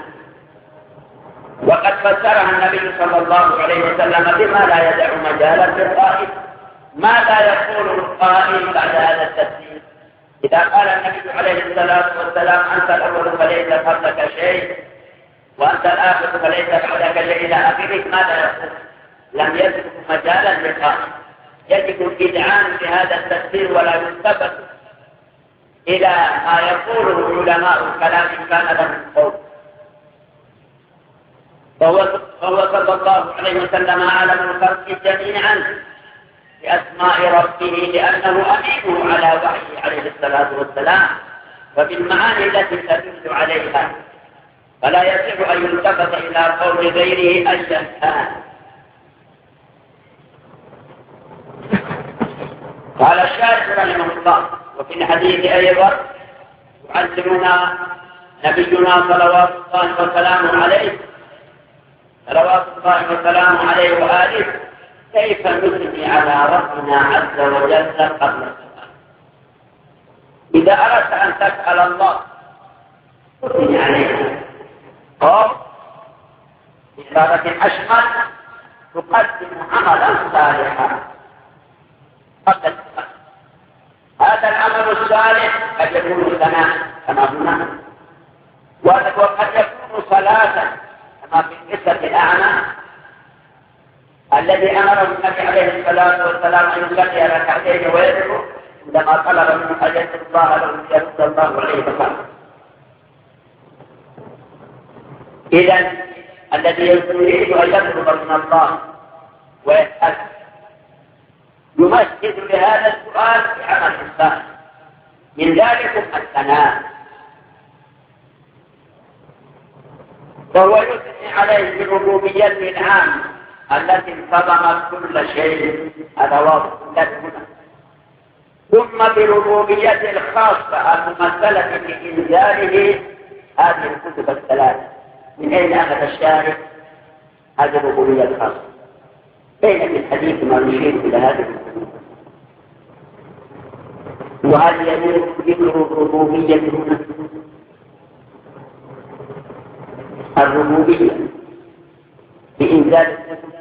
وقد فسرها النبي صلى الله عليه وسلم بما لا يدع مجالا للقائل. ماذا يقول القائل بعد هذا التفسير؟ إذا قال النبي عليه الصلاة والسلام: أنت الأول فليس قبلك شيء، وأنت الآخر فليس بعدك إلى آخره، ماذا يقول؟ لم يجد مجالا للقائل. يجب الإذعان في هذا التفسير ولا يلتفت إلى ما يقوله علماء الكلام إن كان له قول. فهو صلى الله عليه وسلم أعلم الخلق جميعا بأسماء ربه لأنه أمينه على وحيه عليه الصلاة والسلام وبالمعاني التي تدل عليها، فلا يصح أن يلتفت إلى قول غيره أيا كان. قال الشارح رحمه الله: وفي الحديث أيضا يعلمنا نبينا صلوات الله وسلامه عليه صلوات الله وسلامه عليه وآله كيف نثني على ربنا عز وجل قبل السؤال. إذا أردت أن تسأل الله تثني عليه، أو بعبارة أشمل تقدم عملا صالحا قبل السؤال. هذا العمل الصالح قد يكون ثناء كما هنا، وقد يكون صلاة كما في قصة الأعمى الذي أمر النبي عليه الصلاة والسلام أن يصلي ركعتين ويدعو عندما طلب منه أن يسأل الله له يرد الله عليه وسلم. إذا الذي يريد أن يطلب من الله ويسأل يمثل لهذا السؤال بعمل الصالح، من ذلك الثناء، وهو يثني عليه بربوبيته العامة التي انتظمت كل شيء، هذا واضح هنا، ثم بربوبيته الخاصة الممثلة بإنزاله هذه الكتب الثلاثة. من أين أخذ الشارع هذه الربوبية الخاصة؟ بين في الحديث ما يشير إلى هذه الكتب، وهل يجوز ذكر الربوبية هنا؟ الربوبية بإنزال الكتب.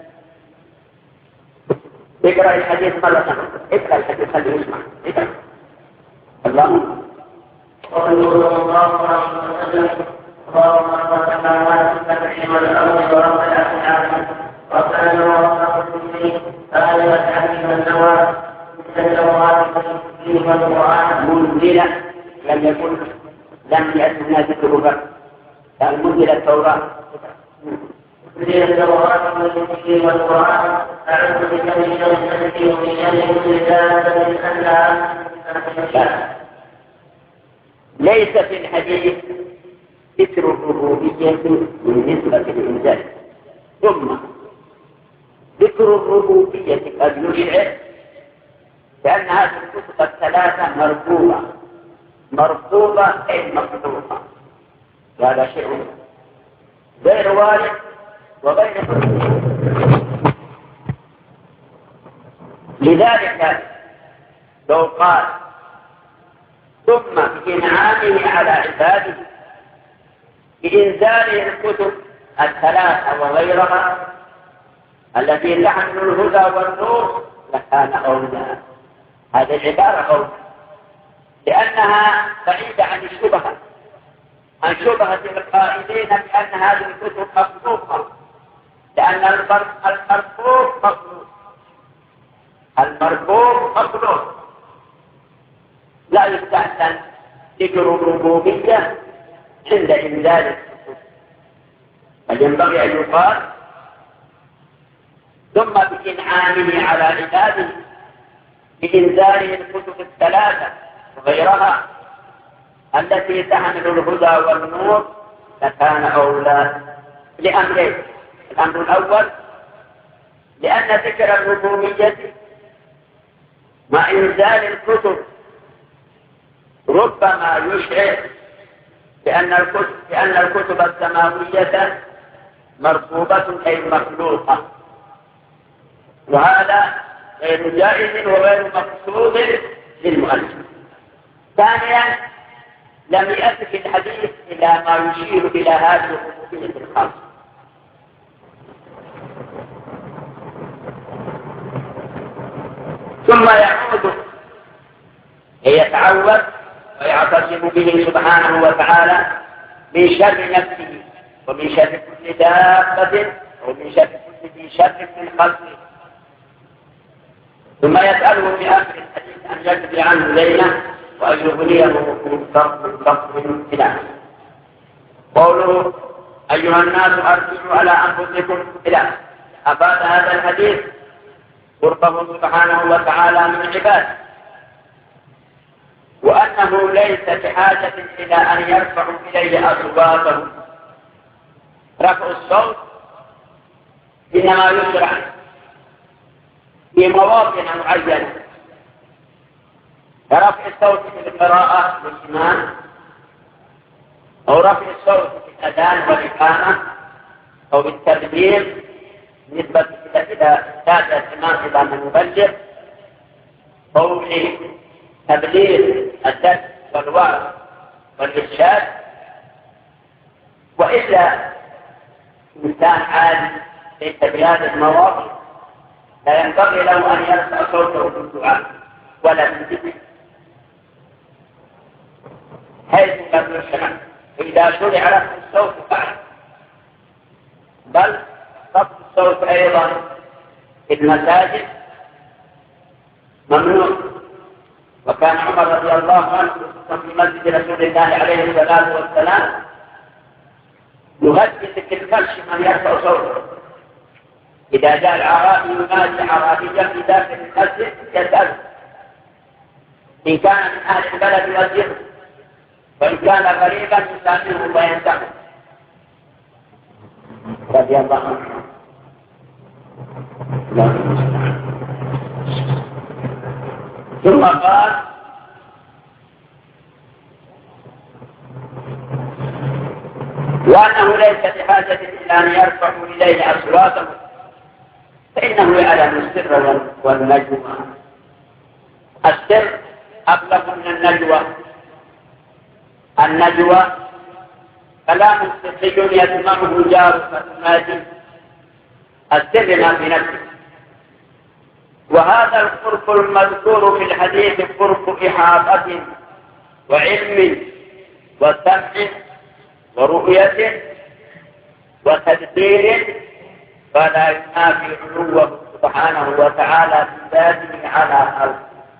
اقرأ الحديث مرة، اقرأ الحديث خليه يسمع، اقرأ. اللهم صلى الله عليه وسلم: اللهم رب السماوات والأرض والأرض ورب العالمين ربنا ورب المسلمين فلا تعلم النوى من الأوراق والتسليم والقرآن منزلة لم يكن لم يأتنا ذكره قال منزل التوراة منزل التوراة والتسليم والقرآن أعوذ بك من شر نفسي ومن شر كل دابة أنها. ليس في الحديث ذكر الربوبية بالنسبة للإنزال، ثم ذكر الربوبية قد يشعر لأن هذه الكتب الثلاثة مربوطة مربوطة أي مقطوعة، وهذا شيء غير وارد وغير مربوط. لذلك لو قال ثم بإنعامه على عباده بإنزاله الكتب الثلاثة وغيرها التي تحمل الهدى والنور لكان أولى. هذه العبارة أولى لأنها بعيدة عن الشبهة عن شبهة القائلين بأن هذه الكتب مخلوقة، لأن المرفوع مخلوق المرفوع مخلوق لا يستحسن ذكر الربوبية عند إنزال الكتب، بل ينبغي أن يقال ثم بإنعامه على عباده بإنزاله الكتب الثلاثة وغيرها التي تحمل الهدى والنور لكان أولى لأمرين. الأمر الأول لأن ذكر الربوبية مع إنزال الكتب ربما يشعر بأن الكتب, بأن الكتب السماوية مرغوبة أي مخلوقة، وهذا غير جائز وغير مقصود للمؤلف. ثانيا لم يأتي في الحديث إلى ما يشير إلى هذه الربوبية الخاصة. ثم يعود يتعوذ ويعتصم به سبحانه وتعالى من شر نفسه ومن شر كل دابة ومن شر كل ذي شر من خلقه. ثم يسأله في آخر الحديث أن يجري عنه ليلة وأن يغنيه من فقر فقر إله. قوله أيها الناس أرجعوا على أنفسكم إله، أفاد هذا الحديث قربه سبحانه وتعالى من عباده، وأنه ليس بحاجة إلى أن يرفعوا إليه أصواتهم. رفع الصوت إنما يشرع في مواطن معينة، كرفع الصوت في القراءة والإمام، أو رفع الصوت في الأذان والإقامة، أو بالتبليغ نسبة إلى إرشاد الإمام إلى من يبلغ، أو في تبليغ الدرس والوعظ والإرشاد. وإلا إنسان عادي ليس بهذه المواقف لا ينبغي له أن يرفع صوته في الدعاء ولا في الذكر، حيث لم يشرع. إذا شرع رفع الصوت فعل، بل رفع الصوت أيضا في المساجد ممنوع. وكان عمر رضي الله عنه في مسجد رسول الله عليه الصلاة والسلام يهدد في الفرش من يرفع صوته. إذا جاء الأعرابي ينادي أعرابيا في داخل المسجد يسأله، إن كان من أهل البلد يؤذنه، وإن كان غريبا يسامحه وينتهي رضي الله عنه. ثم قال وأنه ليس بحاجة إلى أن يرفعوا إليه أصواتهم، فإنه يعلم السر والنجوى. السر أبلغ من النجوى. النجوى كلام سري يسمعه جارك فتناجي، السر ما في نفسه. وهذا القرب المذكور في الحديث قرب إحاطة وعلم وسمع ورؤية وتدبير، فلا ينافي علوه سبحانه وتعالى بذاته على خلقه.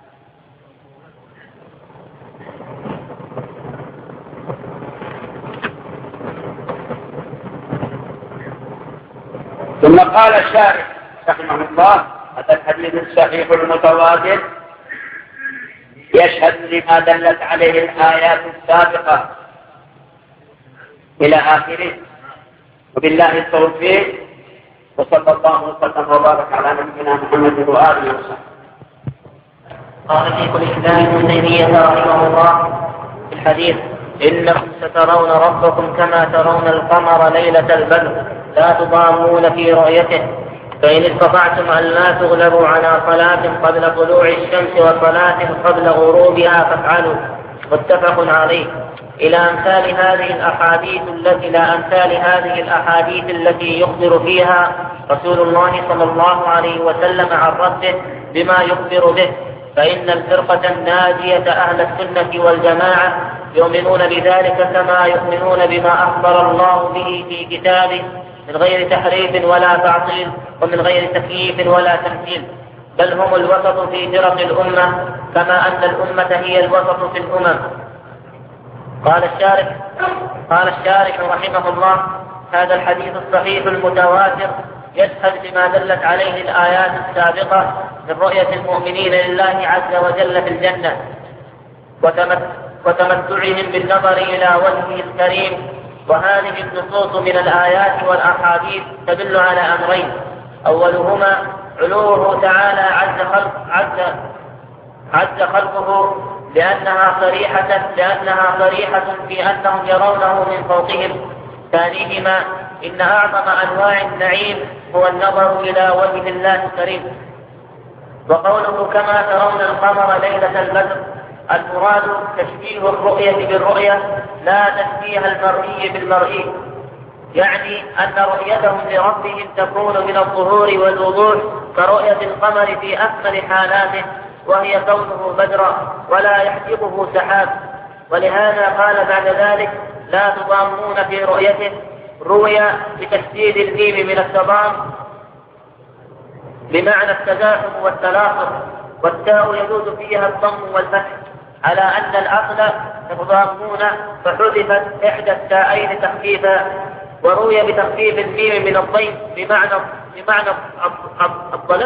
ثم قال الشارح رحمه الله هذا الحديث الصحيح المتواتر يشهد لما دلت عليه الآيات السابقة إلى آخره. وبالله التوفيق، وصلى الله وسلم وبارك على نبينا محمد وآله وصحبه. قال شيخ الإسلام ابن تيمية رحمه الله في الحديث إنكم سترون ربكم كما ترون القمر ليلة البدر لا تضامون في رؤيته، فإن استطعتم أن لا تغلبوا على صلاة قبل طلوع الشمس وصلاة قبل غروبها فافعلوا. متفق عليه. إلى أمثال هذه الأحاديث التي لا أمثال هذه الأحاديث التي يخبر فيها رسول الله صلى الله عليه وسلم عن ربه بما يخبر به، فإن الفرقة الناجية أهل السنة والجماعة يؤمنون بذلك كما يؤمنون بما أخبر الله به في كتابه من غير تحريف ولا تعطيل ومن غير تكييف ولا تمثيل، بل هم الوسط في فرق الأمة كما أن الأمة هي الوسط في الأمم. قال الشارح قال الشارح رحمه الله هذا الحديث الصحيح المتواتر يشهد بما دلت عليه الآيات السابقة من رؤية المؤمنين لله عز وجل في الجنة وتمتعهم بالنظر إلى وجهه الكريم. وهذه النصوص من الآيات والأحاديث تدل على أمرين: أولهما علوه تعالى عز خلق عز عز خلقه لأنها صريحة لأنها صريحة في أنهم يرونه من فوقهم. ثانيهما إن أعظم أنواع النعيم هو النظر إلى وجه الله الكريم. وقوله كما ترون القمر ليلة البدر المراد تشبيه الرؤية بالرؤية لا تشبيه المرئي بالمرئي، يعني أن رؤيتهم لربهم تكون من الظهور والوضوح كرؤية القمر في أكمل حالاته، وهي كونه بدرا ولا يحجبه سحاب. ولهذا قال بعد ذلك لا تضامون في رؤيته، روي بتشديد الميم من التضام بمعنى التزاحم والتلاصق، والتاء يجوز فيها الضم والفتح، على أن الأصل تضامون فحذفت إحدى التاءين تخفيفا. وروي بتخفيف الميم من الضيم بمعنى بمعنى الظلم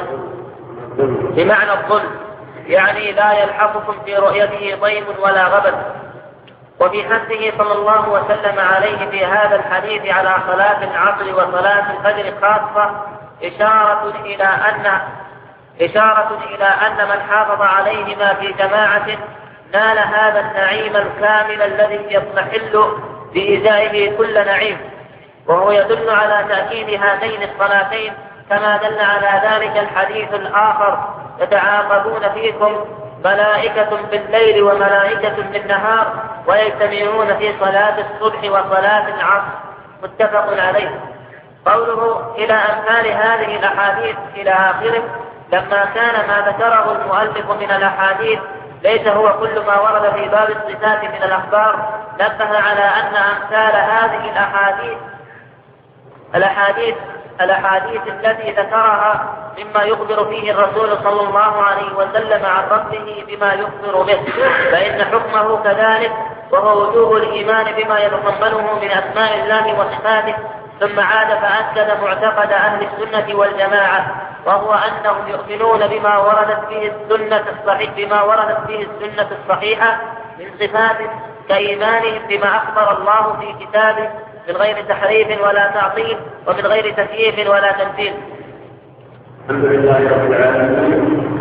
بمعنى الظلم، يعني لا يلحقكم في رؤيته ضيم ولا غبن. وفي حثه صلى الله وسلم عليه في هذا الحديث على صلاة العصر وصلاة الفجر خاصة إشارة إلى أن إشارة إلى أن من حافظ عليهما في جماعة نال هذا النعيم الكامل الذي يضمحل بإزائه كل نعيم. وهو يدل على تأكيد هاتين الصلاتين، كما دل على ذلك الحديث الآخر: يتعاقبون فيكم ملائكة بالليل وملائكة بالنهار ويجتمعون في صلاة الصبح وصلاة العصر، متفق عليه. قوله إلى أمثال هذه الأحاديث إلى آخره، لما كان ما ذكره المؤلف من الأحاديث ليس هو كل ما ورد في باب الصفات من الأخبار، نبه على أن أمثال هذه الأحاديث الأحاديث الأحاديث التي ذكرها مما يخبر فيه الرسول صلى الله عليه وسلم عن ربه بما يخبر به، فإن حكمه كذلك، وهو وجوب الإيمان بما يتضمنه من أسماء الله وصفاته. ثم عاد فأكد معتقد أهل السنة والجماعة، وهو أنهم يؤمنون بما وردت به السنة الصحيحة بما وردت به السنة الصحيحة من صفات، كإيمانهم بما أخبر الله في كتابه من غير تحريف ولا تعطيل ومن غير تكييف ولا تمثيل. الحمد لله رب العالمين،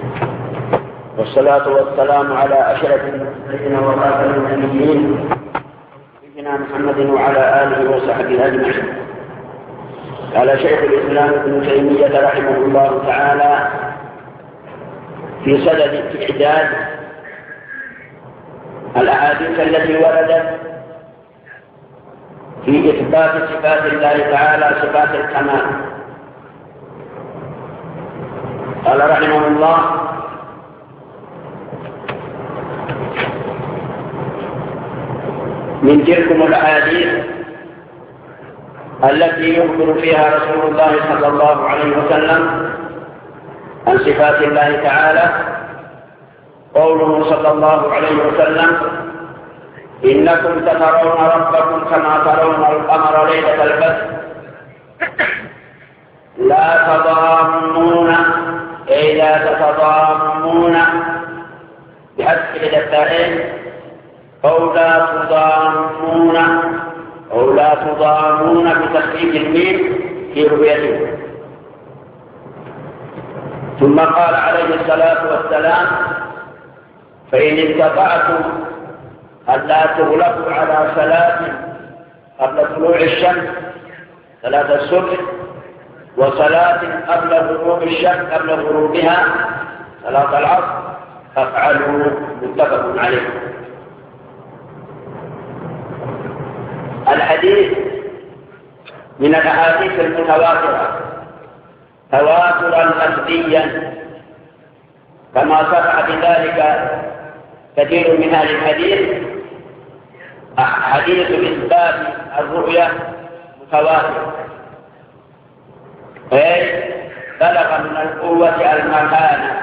والصلاة والسلام على أشرف المرسلين وخاتم النبيين سيدنا محمد وعلى آله وصحبه أجمعين. قال شيخ الإسلام ابن تيمية رحمه الله تعالى في صدد إعداد الأحاديث التي وردت في إثبات صفات الله تعالى صفات الكمال. قال رحمه الله: من تلكم الأحاديث التي يخبر فيها رسول الله صلى الله عليه وسلم عن صفات الله تعالى قوله صلى الله عليه وسلم: إنكم سترون ربكم كما ترون القمر ليلة البدر لا تضامون، أي لا تتضامون بحذف الدال، أو لا تضامون أو لا تضامون بتخفيف الميم في رؤيته. ثم قال عليه الصلاة والسلام: فإن استطعتم ألا تغلقوا على صلاة قبل طلوع الشمس، صلاة الصبح، وصلاة قبل غروب الشمس قبل غروبها، صلاة العصر، فافعلوا، متفق عليه. الحديث من الأحاديث المتواترة تواترا لفظيا، كما صرح بذلك كثير من أهل الحديث. حديث إثبات الرؤية متواتر، أي بلغ من القوة المكانة،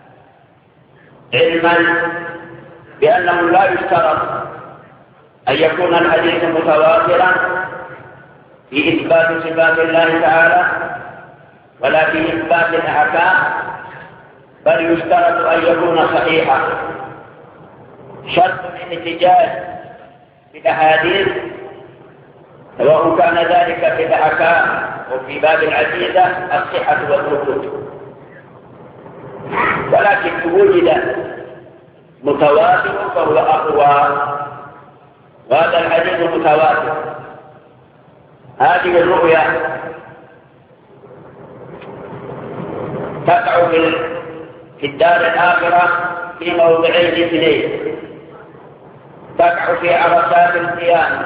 علما بأنه لا يشترط أن يكون الحديث متواترا في إثبات صفات الله تعالى ولا في إثبات الأحكام، بل يشترط أن يكون صحيحا. شرط الاحتجاج بالأحاديث سواء كان ذلك في الأحكام وفي باب العقيدة الصحة والثبوت، ولكن وجد متواتر فهو أقوى، وهذا الحديث متواتر. هذه الرؤيا تقع في الدار الآخرة في موضعين اثنين: تقع في عرصات القيامة،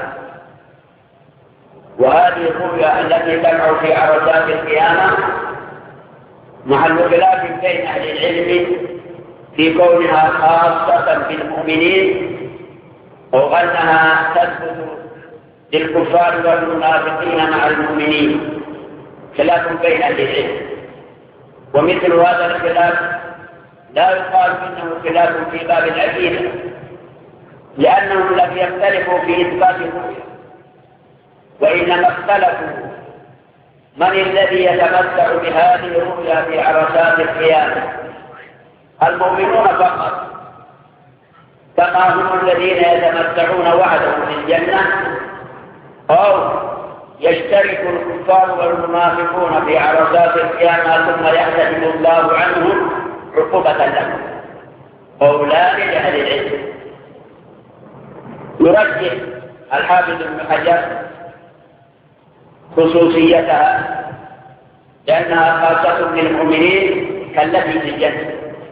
وهذه الرؤيا التي تقع في عرصات القيامة محل خلاف بين أهل العلم في كونها خاصة بالمؤمنين أو أنها تثبت للكفار والمنافقين مع المؤمنين، خلاف بين أهل العلم. ومثل هذا الخلاف لا يقال إنه خلاف في باب العقيدة، لأنهم لم يختلفوا في إثبات الرؤيا، وإنما اختلفوا من الذي يتمتع بهذه الرؤيا في عرصات القيامة. المؤمنون فقط، كما هم الذين يتمتعون وحدهم في الجنة، أو يشترك الكفار والمنافقون في عرصات القيامة ثم يحتجب الله عنهم عقوبة لهم. قولان لأهل العلم. يرجح الحافظ ابن حجر خصوصيتها لأنها خاصة بالمؤمنين كالتي في الجنة،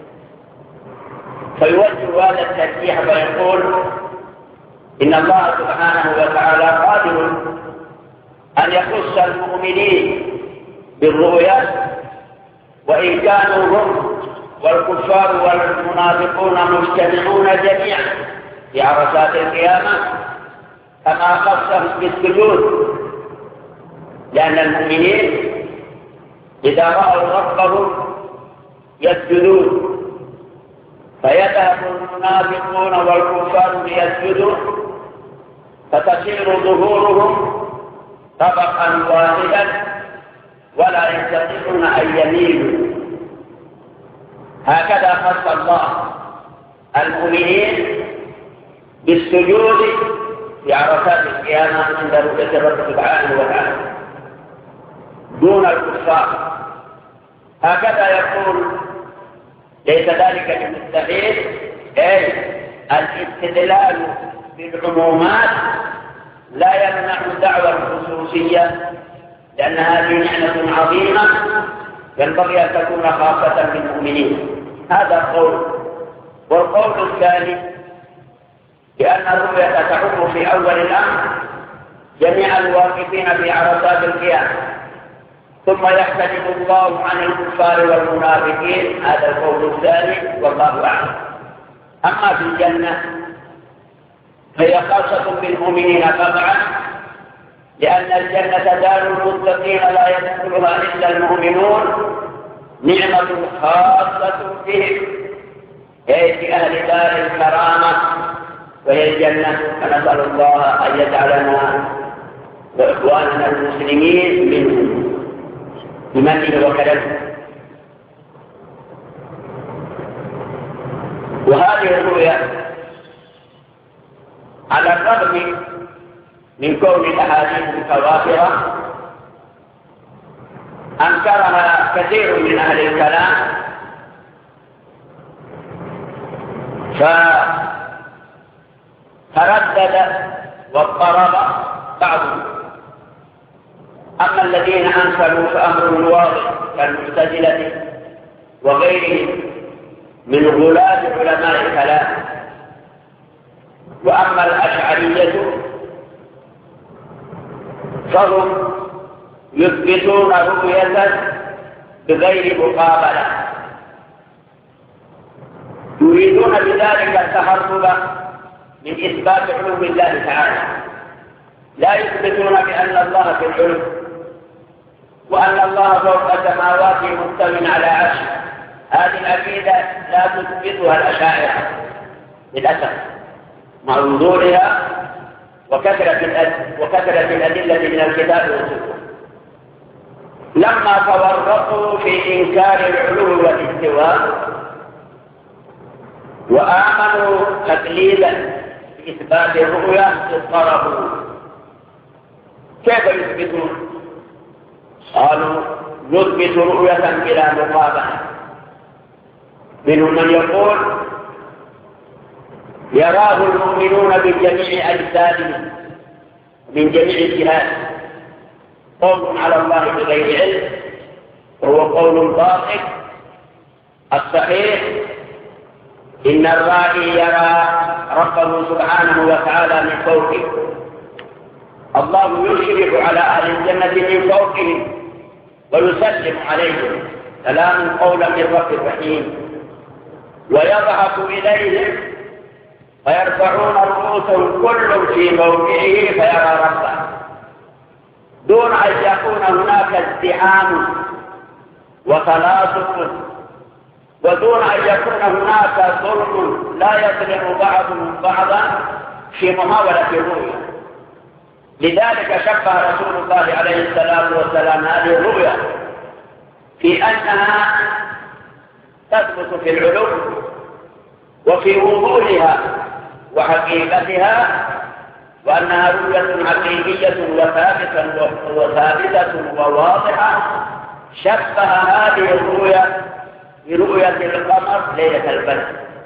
فيوجه هذا الترجيح فيقول إن الله سبحانه وتعالى قادر أن يخص المؤمنين بالرؤيا، وإن كانوا هم والكفار والمنافقون مجتمعون جميعا في عرصات القيامة، كما خصهم بالسجود، لأن المؤمنين إذا رأوا ربهم يسجدون، فيذهب المنافقون والكفار ليسجدوا، فتصير ظهورهم طبقا واحدا ولا يستطيعون أن يميلوا. هكذا خص الله المؤمنين بالسجود في عرصات القيامة عند رؤية الرب سبحانه وتعالى دون الكفار. هكذا يقول ليس ذلك بمستحيل، أي الاستدلال بالعمومات لا يمنع دعوى الخصوصية، لأن هذه نعمة عظيمة ينبغي أن تكون خاصة بالمؤمنين. هذا قول. والقول الثاني بأن الرؤية تعم في أول الأمر جميع الواقفين في عرصات القيامة، ثم يحتجب الله عن الكفار والمنافقين. هذا القول الثاني والله أعلم. أما في الجنة فهي خاصة بالمؤمنين قطعا، لأن الجنة دار المتقين لا يدخلها إلا المؤمنون، نعمة خاصة بهم، أي في أهل دار الكرامة وهي الجنة. فنسأل الله أن يجعلنا وإخواننا المسلمين منهم بمنه وكرمه. وهذه الرؤيا على الرغم من كون الأحاديث متواترة أنكرها كثير من أهل الكلام، فتردد واضطرب بعضهم. أما الذين أنكروا فأمرهم واضح كالمعتزلة وغيرهم من غلاة علماء الكلام. وأما الأشعرية فهم يثبتون رؤية بغير مقابلة، يريدون بذلك التهرب من إثبات علو الله تعالى، لا يثبتون بأن الله في العلو وأن الله فوق السماوات مستو على عرشه. هذه العقيدة لا تثبتها الأشاعرة للأسف، مع وضوحها وكثرة وكثرة الأدلة من الكتاب والسنة. لما تورطوا في إنكار العلو والاستواء وآمنوا تقليدا بإثبات الرؤيا اضطربوا. كيف يثبتون؟ قالوا نثبت رؤية بلا مقابلة. منهم من يقول يراه المؤمنون بجميع أجسادهم من جميع الجهات، قول على الله بغير علم، وهو قول باطل. الصحيح إن الرائي يرى ربه سبحانه وتعالى من فوقه. الله يشرف على أهل الجنة من فوقهم ويسلم عليهم سلام قولا من رب رحيم، ويضحك إليهم فيرفعون رؤوسهم كل في موضعه فيرى ربه، دون أن يكون هناك ازدحام وتلاصق، ودون أن يكون هناك ظلم لا يظلم بعضهم بعضا في محاولة الرؤية. لذلك شبه رسول الله عليه الصلاة والسلام هذه الرؤيا في أنها تثبت في العلو وفي وضوحها وحقيقتها، وأنها رؤية حقيقية وثابتة وثابتة وواضحة. شبه هذه الرؤيا برؤية القمر ليلة البدر،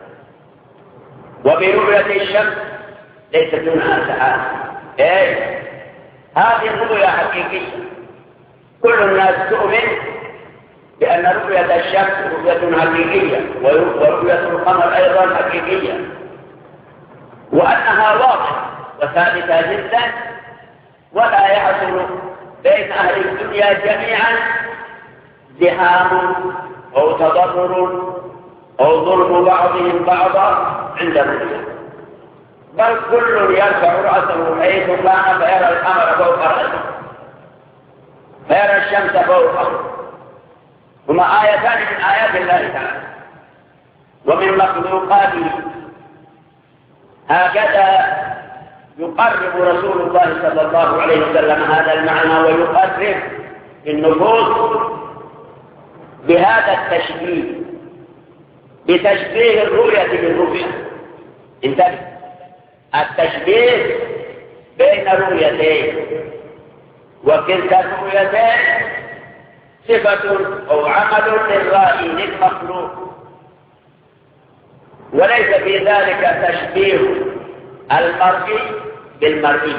وبرؤية الشمس ليس دونها سحاب. إيه؟ هذه الرؤيا حقيقية، كل الناس تؤمن بأن رؤية الشمس رؤية حقيقية ورؤية القمر أيضا حقيقية، وأنها واضحة وثابتة جدا، ولا يحصل بين أهل الدنيا جميعا زحام أو تضرر أو ظلم بعضهم بعضا عند الرؤيا، بل كل يرفع رأسه حيث كان فيرى القمر فوق رأسه، فيرى الشمس فوقه، هما آيتان من آيات الله تعالى ومن مخلوقاته. هكذا يقرب رسول الله صلى الله عليه وسلم هذا المعنى، ويقرب النفوس بهذا التشبيه، بتشبيه الرؤية بالرؤية. انتبه، التشبيه بين رؤيتين، وكلتا الرؤيتين صفة أو عمل للرائي للمخلوق، وليس في ذلك تشبيه المرئي بالمرئي،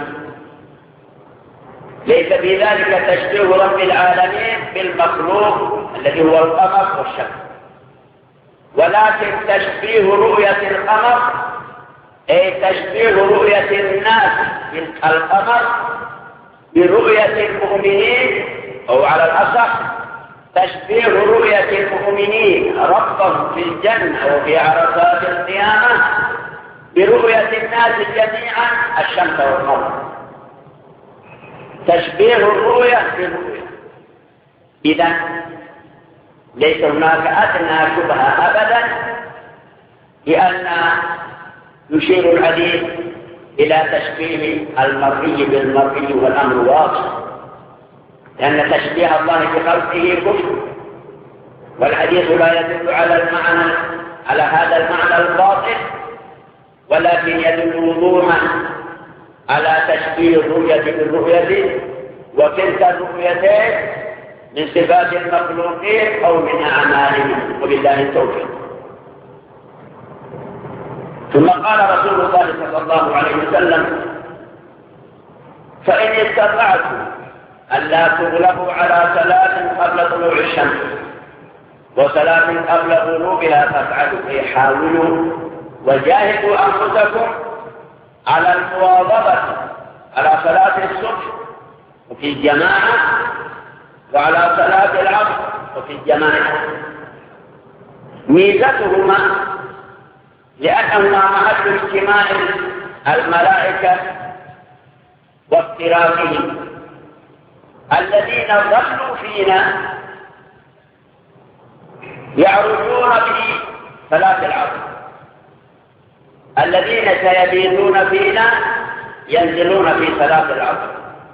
ليس في ذلك تشبيه رب العالمين بالمخلوق الذي هو القمر والشمس، ولكن تشبيه رؤية القمر أي تشبيه رؤية الناس بالقمر برؤية المؤمنين، أو على الأصح تشبيه رؤية المؤمنين ربهم في الجنة وفي عرصات القيامة برؤية الناس جميعا الشمس والقمر. تشبيه الرؤية بالرؤية. إذن ليس هناك أدنى شبهة أبدا لأن يشير الحديث إلى تشبيه المرئي بالمرئي، والأمر واضح، لأن تشبيه الله بخلقه كفر، والحديث لا يدل على المعنى على هذا المعنى الباطل، ولكن يدل وضوحا على تشبيه الرؤية بالرؤية، وكلتا الرؤيتين من صفات المخلوقين أو من أعمالهم، وبالله التوفيق. ثم قال رسول الله صلى الله عليه وسلم: فإن استطعتم ألا تغلبوا على صلاة قبل طلوع الشمس وصلاة قبل غروبها فافعلوا، أي حاولوا وجاهدوا أنفسكم على المواظبة على صلاة الصبح وفي الجماعة، وعلى صلاة العصر وفي الجماعة. ميزتهما لأنهما محل اجتماع الملائكة وافتراقهم، الذين ظلوا فينا يعرجون في صلاة العصر، الذين سيبيتون فينا ينزلون في صلاة العصر،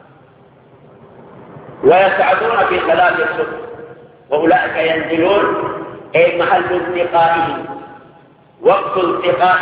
ويسعدون في صلاة الصبح، وأولئك ينزلون أي محل التقائهم، وقت التقاء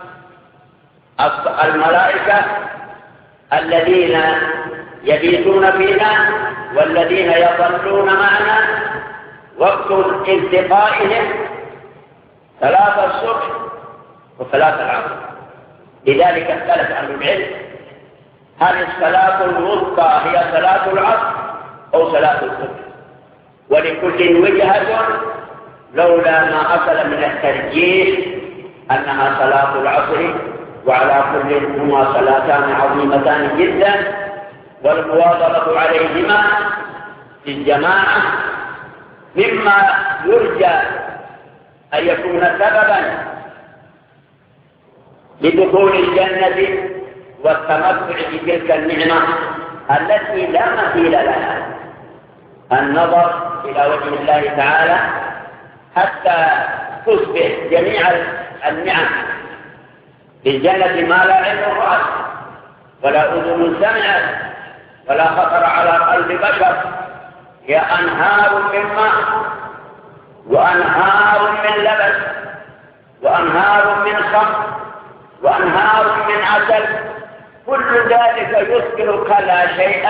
الملائكة الذين يبيتون فينا والذين يظلون معنا، وقت التقائهم صلاة الصبح وصلاة العصر. لذلك اختلف أهل العلم هل الصلاة الوسطى هي صلاة العصر أو صلاة الصبح، ولكل وجهة لولا ما حصل من الترجيح أنها صلاة العصر، وعلى كل هما صلاتان عظيمتان جدا، والمواظبة عليهما في الجماعة مما يرجى أن يكون سببا لدخول الجنة والتمتع بتلك النعمة التي لا مثيل لها، النظر إلى وجه الله تعالى حتى تصبح جميع النعم في الجنة ما لا عين رأت ولا أذن سمعت ولا خطر على قلب بشر، هي أنهار من ماء وأنهار من لبن وأنهار من خمر وأنهار من عسل، كل ذلك يذكرك لا شيء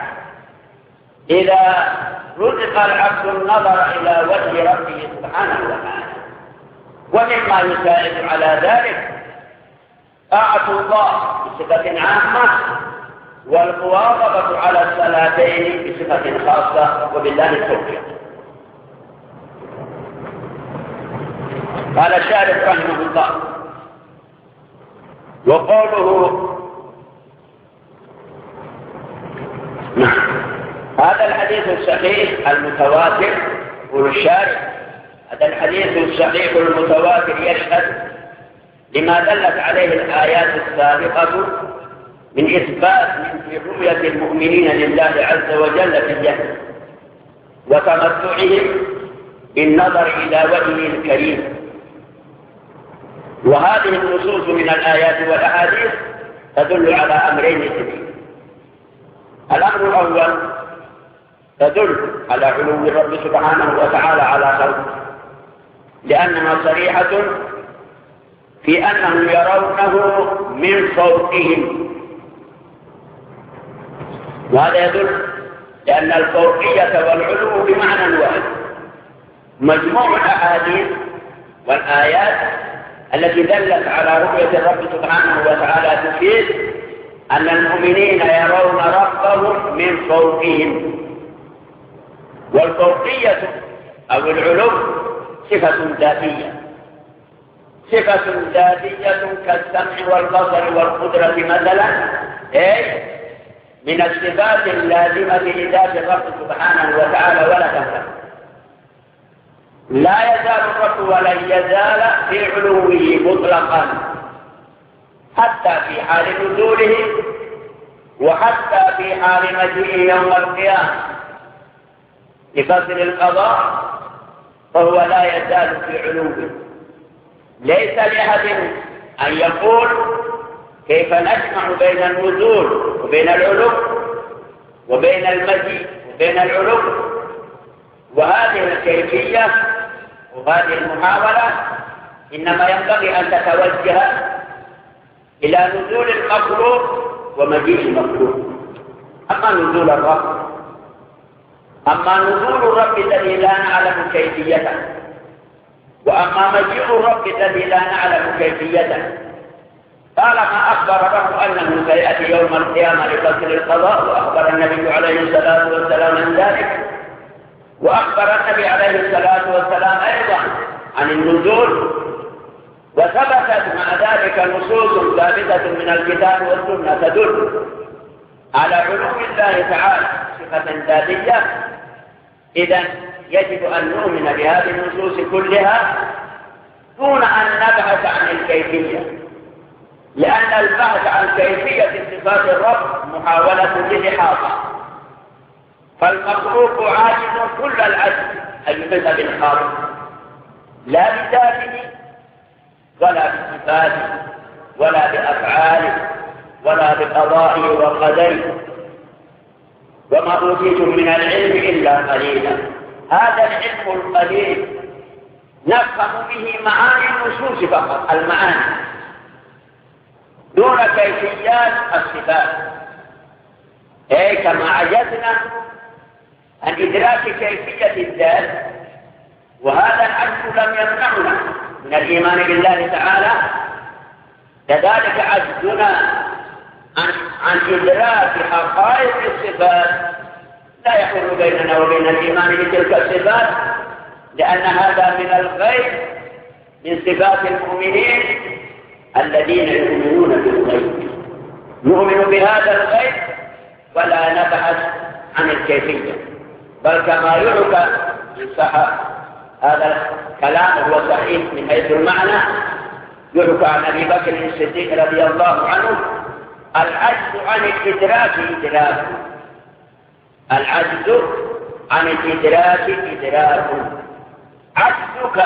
إذا رزق العبد النظر إلى وجه ربه سبحانه وتعالى. ومما يساعد على ذلك طاعة الله بصفة عامة والمواظبة على الصلاتين بصفة خاصة، وبالله التوفيق. قال الشارح رحمه الله: وقوله نعم هذا الحديث الصحيح المتواتر، يقول الشارح هذا الحديث الصحيح المتواتر يشهد لما دلت عليه الآيات السابقة من إثبات من رؤية المؤمنين لله عز وجل في الجنة وتمتعهم بالنظر إلى وجهه الكريم. وهذه النصوص من الآيات والأحاديث تدل على أمرين اثنين: الأمر الأول تدل على علو الرب سبحانه وتعالى على خلقه، لأنها صريحة في أنهم يرونه من فوقهم، وهذا يدل لأن الفوقية والعلو بمعنى واحد. مجموع الأحاديث والآيات التي دلت على رؤية الرب سبحانه وتعالى تفيد أن المؤمنين يرون ربهم من فوقهم، والفوقية أو العلو صفة ذاتية، صفة ذاتية كالسمع والبصر والقدرة مثلا، أي من الصفات اللازمة لذات الرب سبحانه وتعالى ولا تنفع. لا يزال الرب ولن يزال في علوه مطلقا، حتى في حال نزوله وحتى في حال مجيئه يوم القيامة لفصل القضاء، فهو لا يزال في علوه. ليس لأحد أن يقول كيف نجمع بين النزول وبين العلو وبين المجيء وبين العلو، وهذه الكيفية وهذه المحاولة إنما ينبغي أن تتوجه إلى نزول المخلوق ومجيء المخلوق. أما نزول الرب أما نزول الرب الذي لا نعلم كيفيته، وأما مجيء الرب الذي لا نعلم كيفيته، طالما أخبر الرب أنه سيأتي يوم القيامة لفصل القضاء، وأخبر النبي عليه الصلاة والسلام عن ذلك، وأخبر النبي عليه الصلاة والسلام أيضا عن النزول، وثبتت مع ذلك نصوص ثابتة من الكتاب والسنة تدل على علو الله تعالى صفة ذاتية. إذن يجب أن نؤمن بهذه النصوص كلها دون أن نبحث عن الكيفية، لأن البحث عن كيفية صفات الرب محاولة للإحاطة، فالمخلوق عاجز كل العجز أن يحيط بالخالق، لا بذاته ولا بصفاته ولا بأفعاله ولا بقضائه وقدره. وما أوتيتم من العلم إلا قليلا، هذا العلم القليل نفهم به معاني النصوص فقط، المعاني دون كيفيات الصفات، أي كما عجزنا عن إدراك كيفية الذات، وهذا العجز لم يمنعنا من الإيمان بالله تعالى، كذلك عجزنا عن, عن إدراك حقائق الصفات لا يحول بيننا وبين الإيمان بتلك الصفات، لأن هذا من الغيب، من صفات المؤمنين الذين يؤمنون بالغيب. نؤمن بهذا الغيب ولا نبحث عن الكيفية، بل كما يعرف إن صح هذا الكلام هو صحيح من حيث المعنى، يحكى عن أبي بكر الصديق رضي الله عنه: العجز عن الإدراك إدراك، العجز عن الإدراك إدراك. عجزك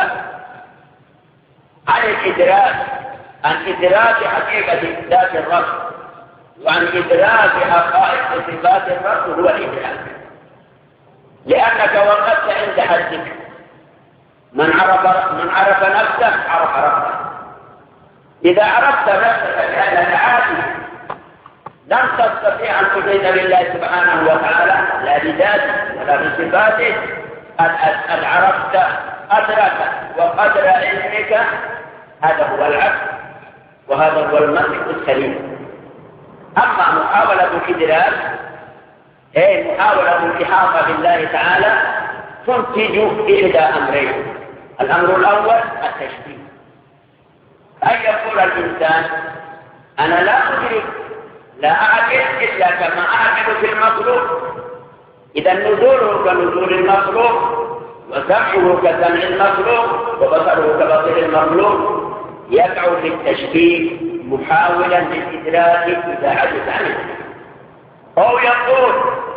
عن الإدراك، عن إدراك حقيقة ذات الرب وعن إدراك حقائق صفات الرب هو الإدراك، لأنك وقفت عند حدك. من عرف من عرف نفسه عرف ربه. إذا عرفت نفسك بأنك عاجز لم تستطيع أن تحيط بالله سبحانه وتعالى لا بذاته ولا بصفاته. قد عرفت قدرك وقدر علمك، هذا هو العقل وهذا هو المنطق السليم. أما محاولة الإدراك أي محاولة الإحاطة بالله تعالى تنتج إحدى أمرين: الأمر الأول التشبيه، أن يقول الإنسان: أنا لا أدرك لا أعقل إلا كما أعقل في المخلوق، إذا نزوله كنزول المخلوق وسمعه كسمع المخلوق وبصره كبصر المخلوق. يقع في التشبيه محاولا للإدراك إذا عجز عنه، أو يقول: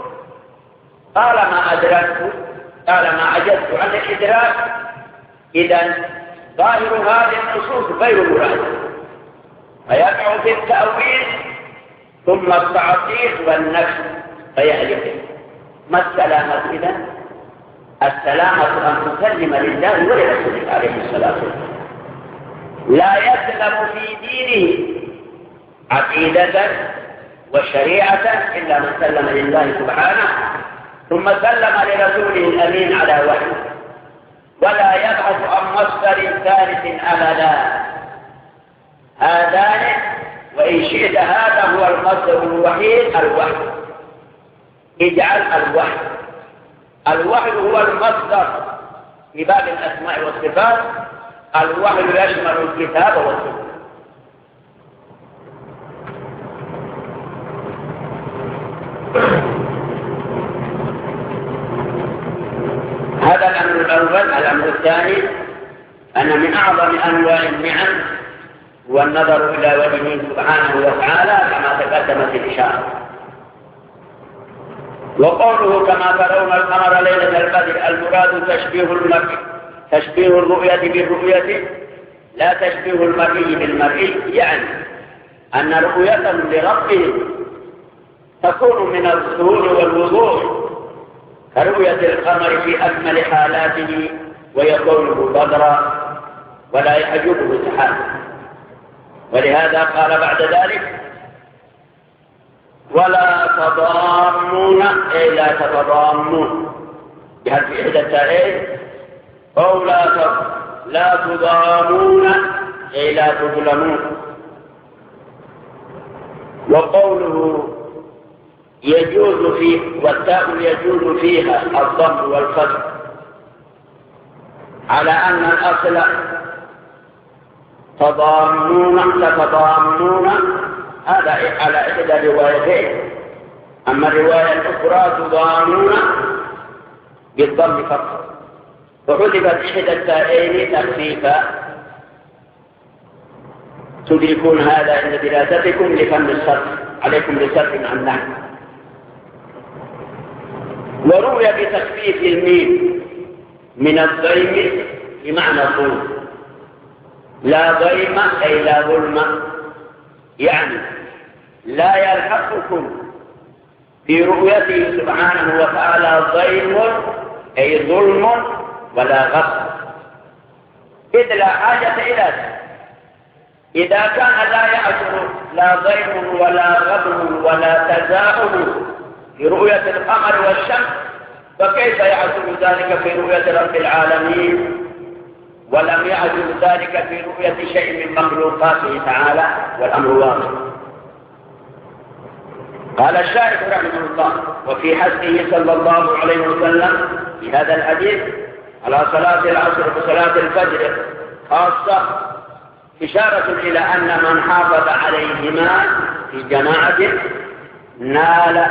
طالما أدركت طالما عجزت عن الإدراك إذا ظاهر هذه النصوص غير مراد، فيقع في التأويل ثم التعطيل والنفي فيهلك. ما السلامة إذن؟ السلامة أن تسلم لله ولرسوله عليه الصلاة والسلام، لا يسلم في دينه عقيدة وشريعة إلا من سلم لله سبحانه ثم سلم لرسوله الأمين على وحيه، ولا يبحث عن مصدر ثالث أبدا. هذان وإن شئت هذا هو المصدر الوحيد الوحي. اجعل الوحي الوحي هو المصدر في باب الأسماء والصفات. الوحي يشمل الكتاب والسنة. هذا الأمر الأول. الأمر الثاني أن من أعظم أنواع النعم هو النظر إلى وجهه سبحانه وتعالى كما تقدمت الإشارة. وقوله: كما ترون القمر ليلة البدر، المراد تشبيه المرء تشبيه الرؤية بالرؤية لا تشبيه المرئي بالمرئي، يعني أن رؤيتهم لربهم تكون من الظهور والوضوح كرؤية القمر في أكمل حالاته ويكونه بدرا ولا يحجبه سحاب. ولهذا قال بعد ذلك: ولا تضامون أي لا تتضامون بهذه إحدى التائين، أو لا لا تضامون أي لا تظلمون. وقوله يجوز فيه والتاء يجوز فيها الضم والفتح على أن الأصل تضامون تتضامون، هذا على إحدى الروايتين. أما الرواية الأخرى تضامون بالضم فقط، فحذفت إحدى التائين تخفيفا. تدركون هذا عند دراستكم لفن الصرف، عليكم بصرف عن نحو. وروي بتخفيف الميم من الضيم بمعنى طول، لا ضيم أي لا ظلم، يعني لا يلحقكم في رؤيته سبحانه وتعالى ضيم أي ظلم ولا غصب، إذ لا حاجة إلى ذلك. إذا كان لا يأثر لا ضيم ولا غضب ولا تزاحم في رؤية القمر والشمس، فكيف يحصل ذلك في رؤية رب العالمين؟ ولم يحصل ذلك في رؤية شيء من مخلوقاته تعالى، والأمر واضح. قال الشارح رحمه الله: وفي حثه صلى الله عليه وسلم في هذا الحديث على صلاة العصر وصلاة الفجر خاصة إشارة إلى أن من حافظ عليهما في جماعة نال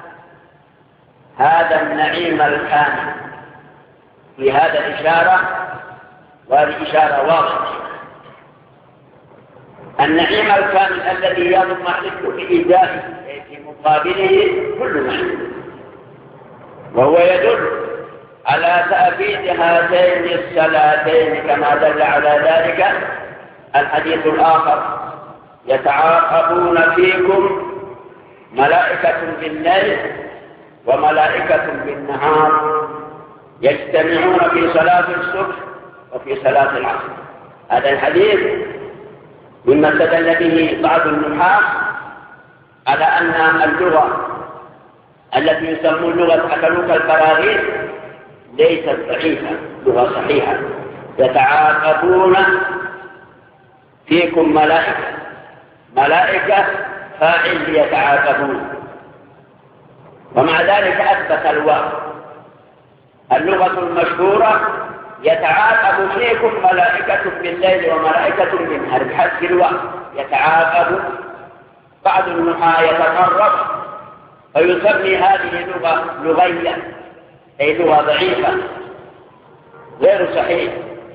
هذا النعيم الكامل. في هذا الإشارة، وهذه إشارة واضحة النعيم الكامل الذي يضمحل في إيجابه في مقابله كل نعيم، وهو يدل على تأكيد هاتين الصلاتين كما دل على ذلك الحديث الآخر: يتعاقبون فيكم ملائكة بالليل وملائكة بالنهار يجتمعون في صلاة الصبح وفي صلاة العصر. هذا الحديث مما استدل به بعض النحاة على أن اللغة التي يسمون لغة أكلوك البراغيث ليست ضعيفة، لغة صحيحة. يتعاقبون فيكم ملائكة، ملائكة فاعل يتعاقبون، ومع ذلك أثبت الواو. اللغة المشهورة يتعاقب فيكم ملائكة بالليل وملائكة بالنهار بحذف الواو، يتعاقب. بعض النحاة يتقرب فيسمي هذه اللغة لغية، أي لغة ضعيفة غير صحيح.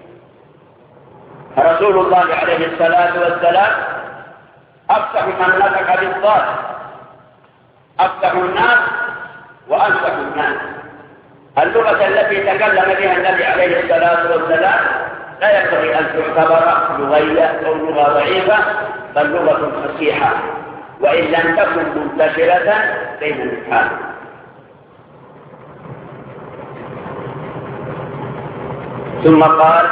رسول الله عليه الصلاة والسلام أفصح من نطق بالضاد، أفصح الناس وأنصح الناس. اللغة التي تكلم بها النبي عليه الصلاة والسلام لا ينبغي أن تعتبر لغية أو لغة ضعيفة، بل لغة فصيحة وإن لم تكن منتشرة بين النحاة. ثم قال: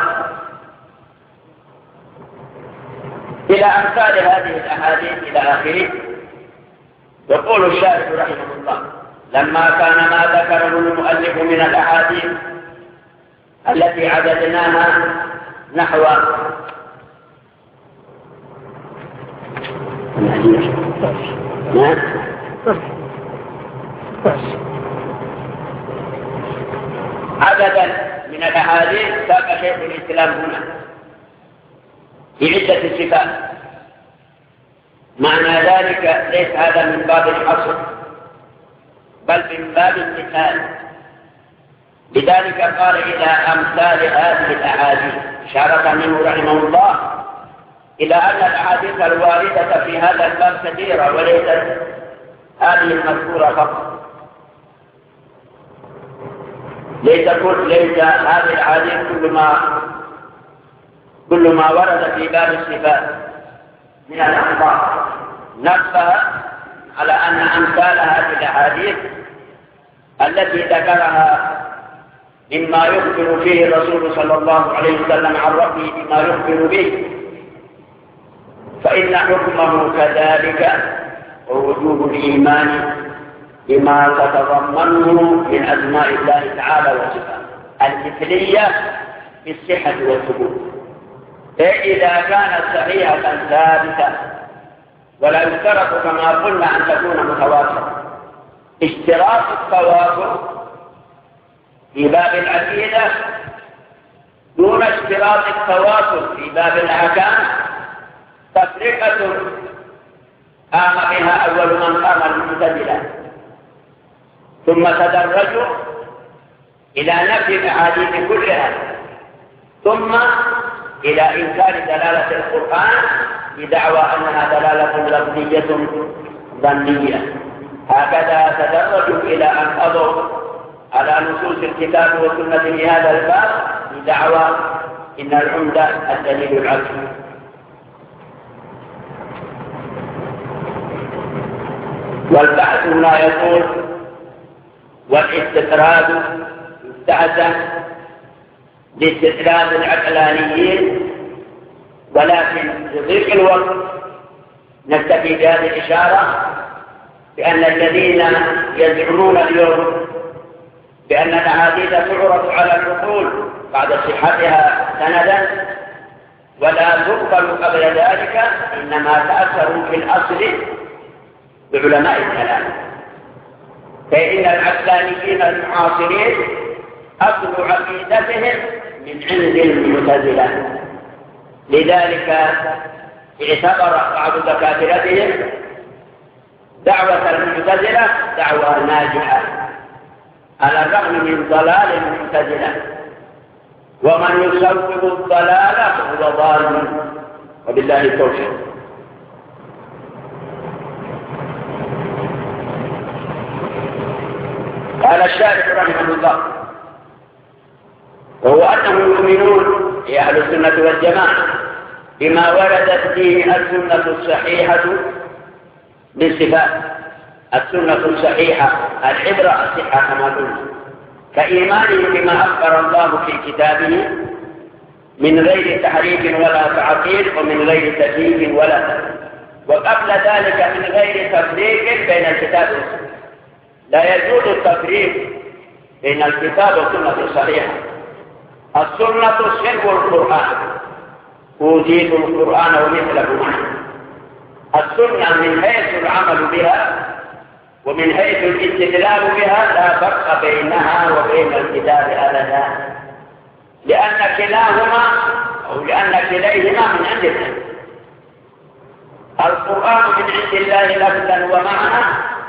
إلى أمثال هذه الأحاديث إلى آخره. يقول الشارح رحمه الله: لما كان ما ذكره المؤلف من الأحاديث التي عددناها نحو عددا من الأحاديث ساق شيخ الإسلام هنا في عدة الصفات. معنى ذلك ليس هذا من باب الحصر بل من باب المثال. لذلك قال: إلى أمثال هذه الأحاديث، إشارة منه رحمه الله إلى أن الأحاديث الواردة في هذا الباب كثيرة وليست هذه المذكورة فقط. ليس كل ليس هذه الأحاديث كل ما كل ما ورد في باب الصفات من الأخبار. نبه على أن أمثال هذه الأحاديث التي ذكرها مما يخبر فيه الرسول صلى الله عليه وسلم عن ربه بما يخبر به، فإن حكمه كذلك ووجوب الإيمان بما تتضمنه من أسماء الله تعالى وصفاته المثلية بالصحة والثبوت. فإذا كانت صحيحة ثابتة ولا يشترط كما قلنا أن تكون متواترة. اشتراط التواتر في باب العقيدة دون اشتراط التواتر في باب الأحكام تفرقة قام بها أول من قام المعتزلة، ثم تدرجوا إلى نفي الأحاديث كلها، ثم إلى إنكار دلالة القرآن بدعوى أنها دلالة لفظية ظنية. هكذا تدرجوا إلى أن قضوا على نصوص الكتاب والسنة في هذا الباب بدعوى إن العمدة الدليل العقلي. والبحث هنا يقول: والاستطراد يستحسن لاستطراد العقلانيين، ولكن لضيق الوقت نكتفي بهذه الإشارة بأن الذين يزعمون اليوم بأن الأحاديث تعرض على العقول بعد صحتها سندا ولا تقبل قبل ذلك، إنما تأثروا في الأصل بعلماء الكلام. فإن العقلانيين المعاصرين أصل عقيدتهم من عند المعتزلة، لذلك اعتبر بعض دكاترتهم دعوة المعتزلة دعوة ناجحة على الرغم من ضلال المعتزلة، ومن يسوق الضلال فهو ضال، وبالله التوفيق. قال الشارح رحمه الله: وهو أنهم يؤمنون يا أهل السنة والجماعة بما وردت فيه السنة الصحيحة بالصفات. السنة الصحيحة العبرة الصحة كما قلنا، كإيمانهم بما أخبر الله في كتابه من غير تحريف ولا تعطيل ومن غير تكييف ولا تكييف، وقبل ذلك من غير تفريق بين الكتاب والسنة. لا يجوز التفريق بين الكتاب والسنة الصحيحة. السنة صحب القرآن، أوتيت القرآن ومثله معه. السنة من حيث العمل بها ومن حيث الاستدلال بها لا فرق بينها وبين الكتاب أبدا، لأن كلاهما أو لأن كليهما من عند الله. القرآن من عند الله لفظا ومعنى،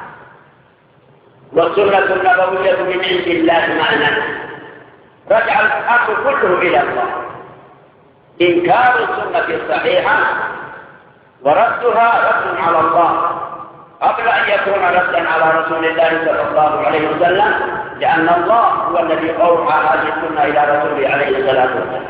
والسنة النبوية من عند الله معنى. رجع الأمر كله إلى الله. إنكار السنة الصحيحة وردها رد على الله قبل أن يكون ردا على رسول الله صلى الله عليه وسلم، لأن الله هو الذي أوحى هذه السنة إلى رسوله عليه الصلاة والسلام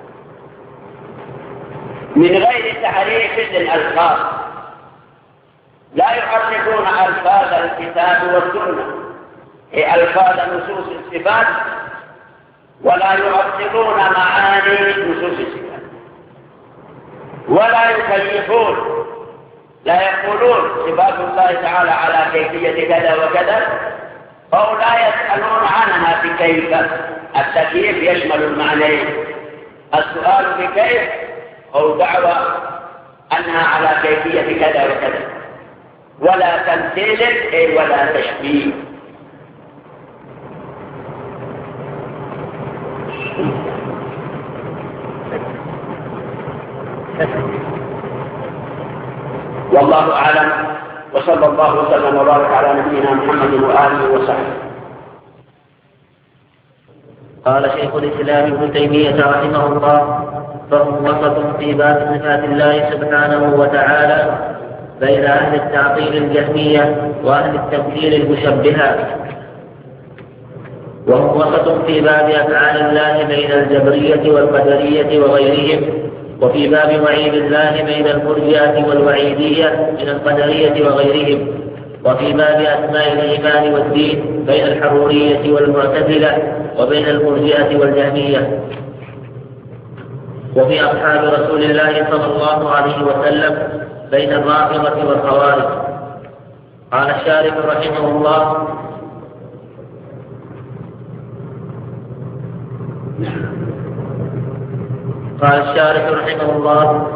من غير تحريف للألفاظ. لا يحرفون ألفاظ الكتاب والسنة، هي ألفاظ نصوص الصفات، ولا يعطلون معاني نصوص الصفات، ولا يكيفون. لا يقولون صفات الله تعالى على كيفية كذا وكذا، أو لا يسألون عنها بكيف. التكييف يشمل المعنيين: السؤال بكيف أو دعوة أنها على كيفية كذا وكذا، ولا تمثيل أي ولا تشبيه. والله أعلم، وصلى الله وسلم وبارك على نبينا محمد وآله وصحبه. قال شيخ الإسلام ابن تيمية رحمه الله: فهم وسط في باب صفات الله سبحانه وتعالى بين أهل التعطيل الجهمية وأهل التمثيل المشبهة، وهم وسط في باب أفعال الله بين الجبرية والقدرية وغيرهم، وفي باب وعيد الله بين المرجئة والوعيدية من القدرية وغيرهم، وفي باب أسماء الإيمان والدين بين الحرورية والمعتزلة وبين المرجئة والجهمية، وفي أصحاب رسول الله صلى الله عليه وسلم بين الرافضة والخوارج. قال الشارح رحمه الله: قال الشارح رحمه الله: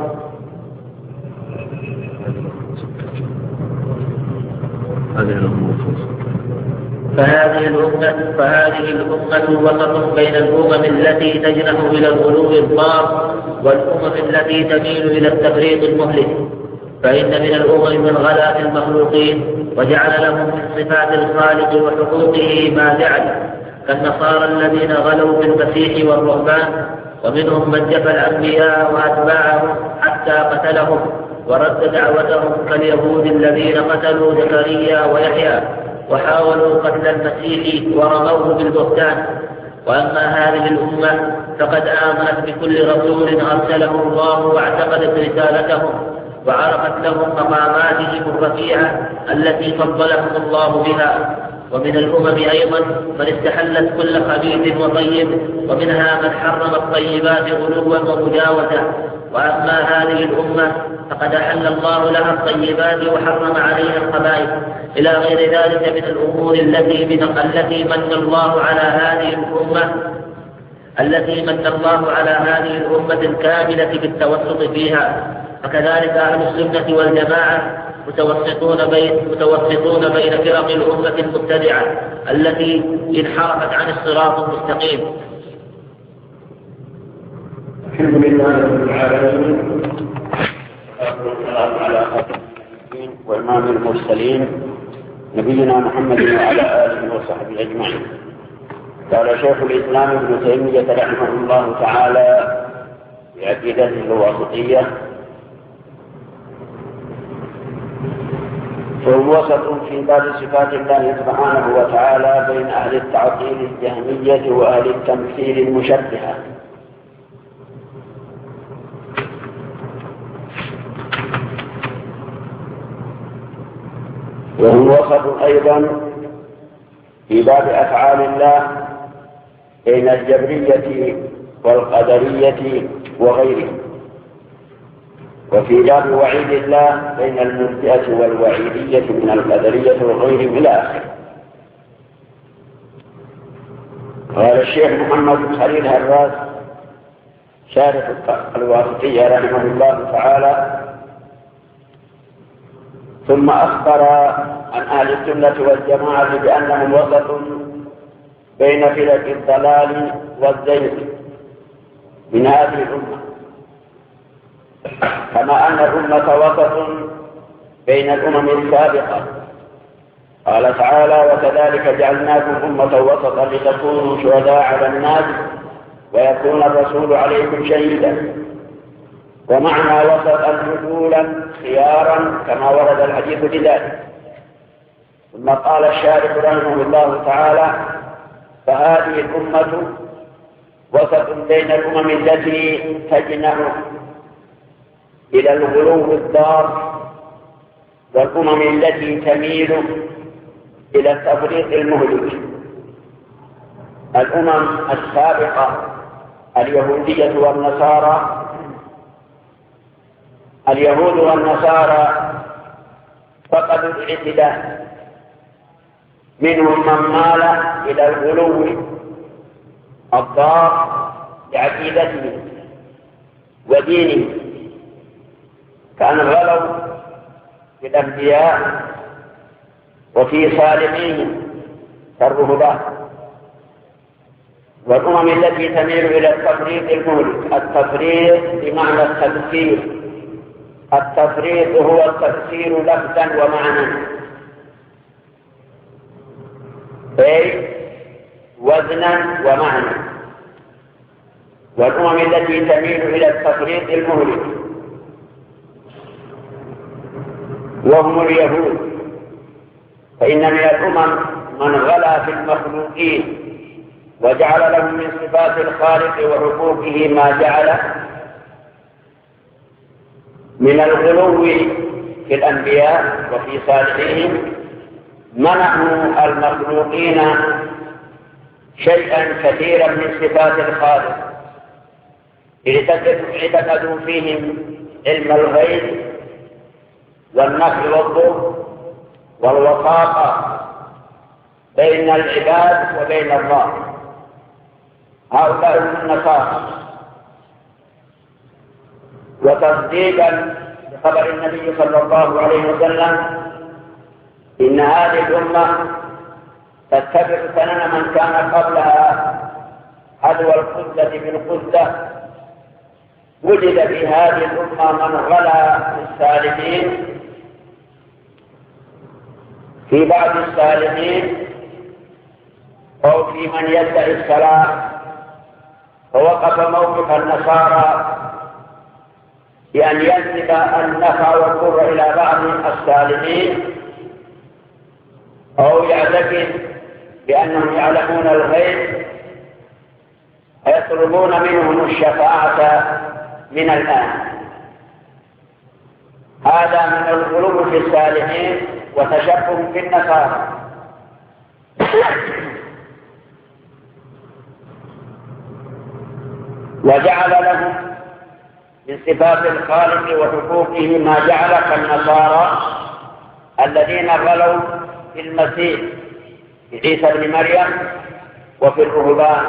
فهذه الأمة فهذه الأمة وسط بين الأمم التي تجنح إلى الغلو الضار والأمم التي تميل إلى التفريط المهلك. فإن من الأمم من غلا في المخلوقين وجعل لهم من صفات الخالق وحقوقه ما جعل، كالنصارى الذين غلوا في المسيح والرهبان، ومنهم من جفى الأنبياء وأتباعهم حتى قتلهم ورد دعوتهم، كاليهود الذين قتلوا زكريا ويحيى وحاولوا قتل المسيح ورموه بالبهتان. وأما هذه الأمة فقد آمنت بكل رسول أرسله الله واعتقدت رسالتهم وعرفت لهم مقاماتهم الرفيعة التي فضلهم الله بها. ومن الأمم أيضا من استحلت كل خبيث وطيب، ومنها من حرم الطيبات غلوا ومجاوزة. وأما هذه الأمة فقد أحل الله لها الطيبات وحرم عليها الخبائث، إلى غير ذلك من الأمور التي من التي من الله على هذه الأمة التي من الله على هذه الأمة الكاملة بالتوسط فيها. فكذلك أهل السنة والجماعة متوسطون بين متوسطون بين فرق الأمة المبتدعة التي انحرفت عن الصراط المستقيم. الحمد لله رب العالمين، والسلام على خاتم وإمام المرسلين نبينا محمد وعلى آله وصحبه أجمعين. قال شيخ الإسلام ابن تيمية رحمه الله تعالى في عقيدته الواسطية: فهو وسط في باب صفات الله سبحانه وتعالى بين أهل التعطيل الجهمية وأهل التمثيل المشبهة. وهو وسط أيضا في باب أفعال الله بين الجبرية والقدرية وغيرهم، وفي باب وعيد الله بين المرجئة والوعيدية من القدرية وغيرهم إلى آخره. قال الشيخ محمد بن خليل هراس شارح الواسطية رحمه الله تعالى: ثم أخبر عن أهل السنة والجماعة بأنهم وسط بين فرق الضلال والزيغ من هذه الأمة، كما أن الأمة وسط بين الأمم السابقة. قال تعالى: وكذلك جعلناكم أمة وسطا لتكونوا شهداء على الناس ويكون الرسول عليكم شهيدا. ومعنى وسطا عدولا خيارا كما ورد الحديث بذلك. ثم قال الشارح رحمه الله تعالى: فهذه الأمة وسط بين الأمم التي تجنح إلى الغلو الضار والأمم التي تميل إلى التفريط المهلك. الأمم السابقة اليهودية والنصارى اليهود والنصارى فقدوا الاعتدال، منهم من مال إلى الغلو الضار بعقيدته ودينه، كان غلوا في الأنبياء وفي صالحين كالرهبان. والأمم التي تميل إلى التفريط المهلك، التفريط بمعنى التكفير. التفريط هو التفسير لفظا ومعنى، أي وزنا ومعنى. والأمم التي تميل إلى التفريط المهلك وهم اليهود، فإن من الأمم من غلا في المخلوقين وجعل لهم من صفات الخالق وحقوقه ما جعل من الغلو في الأنبياء وفي صالحين. منعوا المخلوقين شيئا كثيرا من صفات الخالق، اعتقدوا فيهم علم الغيب والنفع والضر والوساطة بين العباد وبين الله. هؤلاء هم النصارى. وتصديقا بخبر النبي صلى الله عليه وسلم إن هذه الأمة تتبع سنن من كان قبلها حذو القدة بالقدة. وجد في هذه الأمة من غلا في السالمين في بعض السالمين أو في من يدعي الصلاة، فوقف موقف النصارى بأن ينسب النفع والضر إلى بعض السالمين، أو يعتقد بأنهم يعلمون الغيب ويطلبون منهم الشفاعة من الآن. هذا من الغلو في السالمين وتشبه بالنصارى. وجعل لهم من صفات الخالق وحقوقه ما جعل كالنصارى الذين غلوا في المسيح في عيسى بن مريم وفي الرهبان.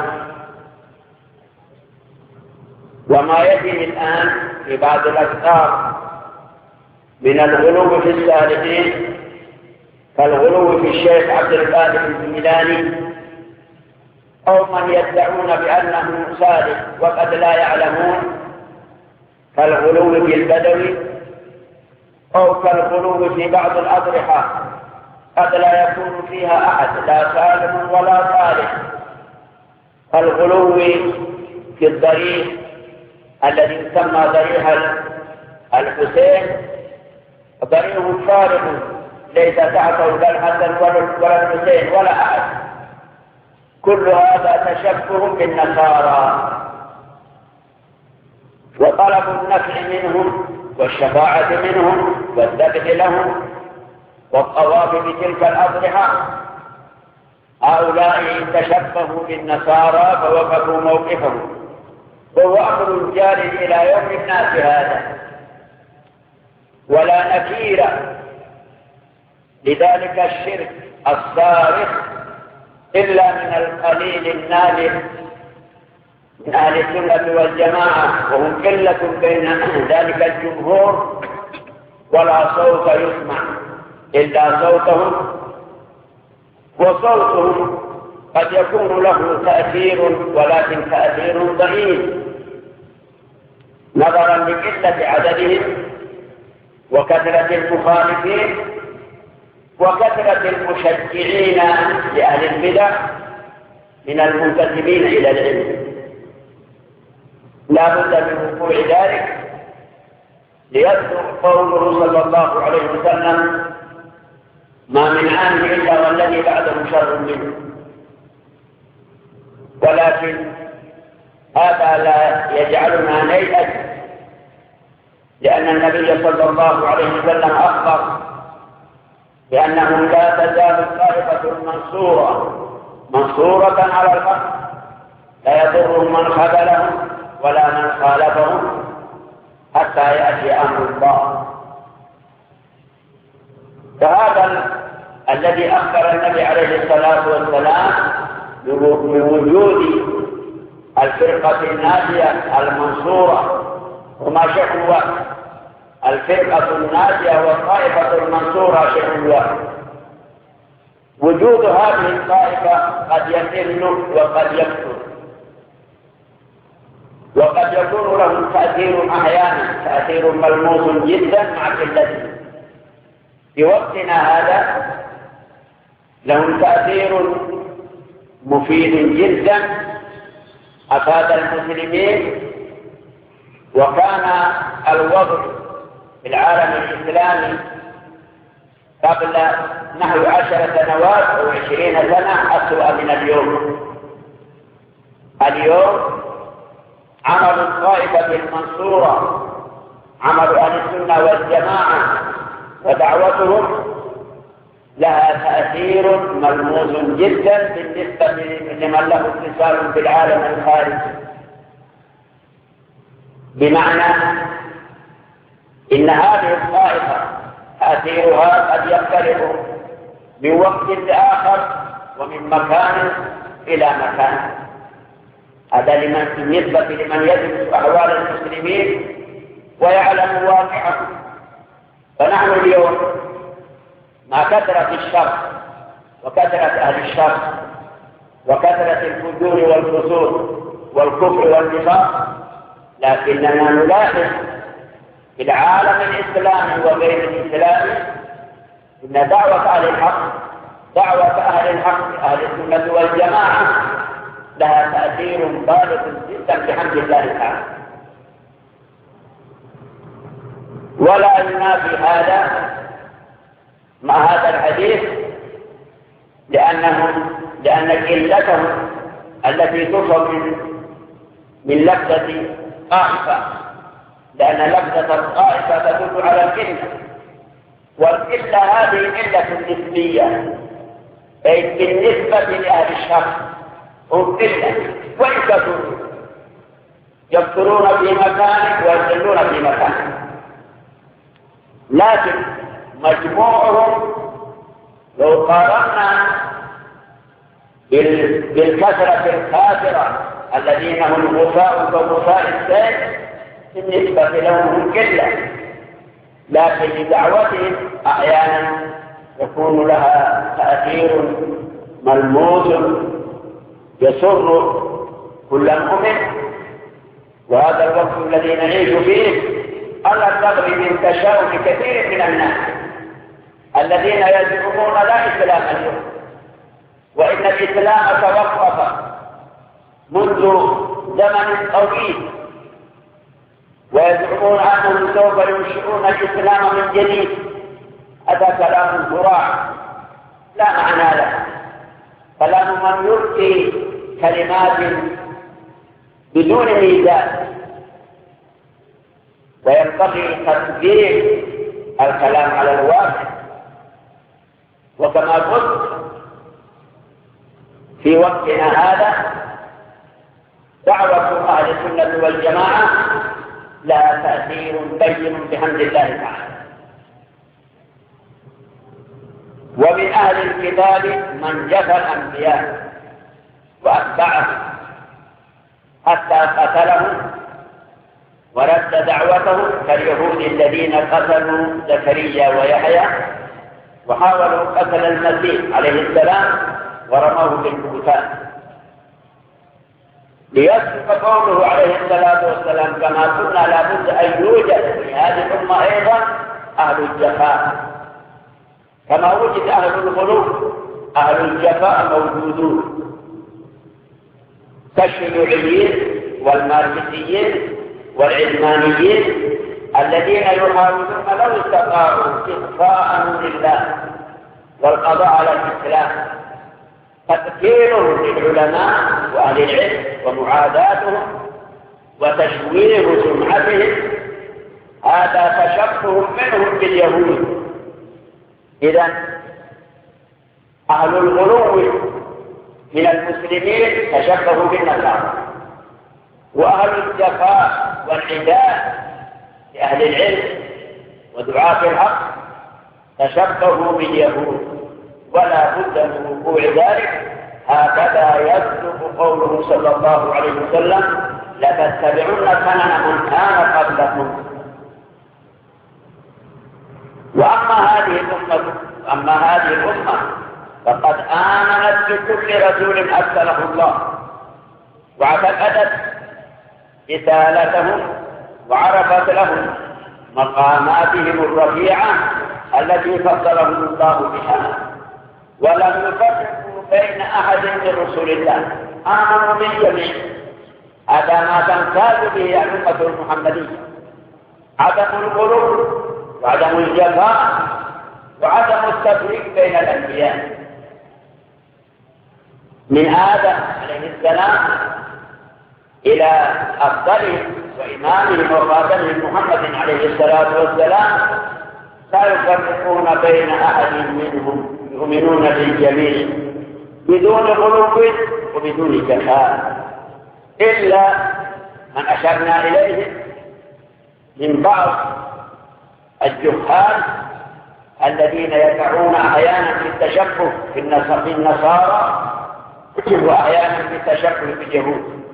وما يجري الآن في بعض الأفكار من الغلو في السالكين كالغلو في الشيخ عبد القادر الجيلاني، أو من يدعون بأنه سالك وقد لا يعلمون كالغلو في البدوي، أو كالغلو في بعض الأضرحة قد لا يكون فيها أحد لا سالم ولا صالح، كالغلو في الضريح الذي يسمى ضريح الحسين، ضريح فارغ ليس تحته لا الحسن ولا الحسين ولا أحد. كل هذا تشبه بالنصارى، وطلب النفع منهم والشفاعة منهم والذبح لهم والطواف بتلك الأضرحة. هؤلاء تشبهوا بالنصارى فوقفوا موقفهم، وهو أمر جاري إلى يوم الناس هذا ولا نكير لذلك الشرك الصارخ إلا من القليل النادر من أهل السنة والجماعة، وهم قلة بين ذلك الجمهور، ولا صوت يسمع إلا صوتهم، وصوتهم قد يكون له تأثير ولكن تأثير ضئيل نظرا لقلة عددهم وكثرة المخالفين وكثرة المشجعين لأهل البدع من المنتسبين إلى العلم. لا بد من وقوع ذلك ليذكر قوله صلى الله عليه وسلم: ما من عام إلا والذي بعده شر منه. ولكن هذا لا يجعلنا نيأس، لأن النبي صلى الله عليه وسلم أخبر بأنه لا تزال الطائفة المنصورة منصورة على الحق لا يضرهم من خذلهم ولا من خالفهم حتى يأتي أمر الله. فهذا الذي أخبر النبي عليه الصلاة والسلام بوجود الفرقة الناجية المنصورة، وما شكوا الفرقة الناجية والطائفة المنصورة شكوا وجود هذه الطائفة قد يقل وقد يكثر، وقد يكون له تأثير أحيانا تأثير ملموس جدا مع قلته. في وقتنا هذا له تأثير مفيد جدا أفاد المسلمين، وكان الوضع في العالم الإسلامي قبل نحو عشر سنوات أو عشرين سنة أسوأ من اليوم. اليوم عمل الطائفة المنصورة، عمل أهل السنة والجماعة ودعوتهم لها تأثير ملموس جدا بالنسبة لمن له اتصال بالعالم الخارجي. بمعنى إن هذه الطائفة تأثيرها قد يختلف من وقت لآخر ومن مكان إلى مكان. هذا لمن بالنسبة لمن يدرس أحوال المسلمين ويعلم واقعهم. فنحن اليوم مع كثرة الشر وكثرة أهل الشر وكثرة الفجور والفسوق والكفر والنفاق، لكننا نلاحظ في العالم الإسلامي وغير الإسلامي إن دعوة أهل الحق دعوة أهل الحق أهل السنة والجماعة لها تأثير بالغ جدا بحمد الله تعالى. ولا ينافي هذا مع هذا الحديث لأنهم لأن قلتهم التي تصل من من لفظة طائفة، لأن لفظة الطائفة تدل على القلة، والقلة هذه قلة نسبية، أي بالنسبة لأهل الشر هم قلة، وإن كثروا يكثرون في مكان ويقلون في مكان، لكن مجموعهم لو قارنا بالكثرة الكافرة الذين هم غثاء كغثاء السيل بالنسبة لهم قلة، لكن لدعوتهم أحيانا يكون لها تأثير ملموس يسر كل مؤمن. وهذا الوقت الذي نعيش فيه على الرغم من تشاؤم كثير من الناس الذين يزعمون لا إسلام اليوم، وإن الإسلام توقف منذ زمن طويل، ويزعمون أنهم سوف ينشئون الإسلام من جديد هذا كلام زراع لا معنى له، كلام من يلقي كلمات بدون ميزان، وينبغي تطبيق الكلام على الواقع. وكما قلت في وقتنا هذا دعوة أهل السنة والجماعة لها تأثير بين بحمد الله تعالى. ومن أهل الكتاب من جفى الأنبياء وأتبعهم حتى قتلهم ورد دعوتهم كاليهود الذين قتلوا زكريا ويحيى وحاولوا قتل المسيح عليه السلام ورموه بالبهتان، ليثبت قوله عليه الصلاة والسلام كما قلنا لابد أن يوجد في هذه الأمة أيضا أهل الجفاء، كما وجد أهل الغلو أهل الجفاء موجودون كالشيوعيين والماركسيين والعلمانيين الذين يحاولون لو استطاعوا إخفاء نور الله والقضاء على الإسلام تذكيرهم للعلماء وأهل العلم ومعاداتهم وتشويه سمعتهم، هذا تشبه منهم باليهود. إذن أهل الغلو من المسلمين تشبهوا بالنصارى، وأهل الجفاء والعداء لأهل العلم ودعاة الحق تشبهوا باليهود، ولا بد من وقوع ذلك. هكذا يصدق قوله صلى الله عليه وسلم لتتبعن سنن من كان قبلكم. وأما هذه الأمة أما هذه الأمة فقد آمنت بكل رسول أرسله الله واعتقدت رسالتهم وعرفت لهم مقاماتهم الرفيعة التي فضلهم الله بها، ولم يفرقوا بين أحد من رسل الله، آمنوا بالجميع. هذا ما تمتاز به الأمة المحمدية، عدم الغلو وعدم الجفاء وعدم التفريق بين الأنبياء، من آدم عليه السلام إلى أفضلهم وإمامهم وخاتمهم محمد عليه الصلاة والسلام لا يفرقون بين أحد منهم، يؤمنون بالجميع بدون غلو وبدون جفاء، إلا من أشرنا إليه من بعض الجهال الذين يقعون أحيانا في التشبه في النصارى وأحيانا في التشبه باليهود.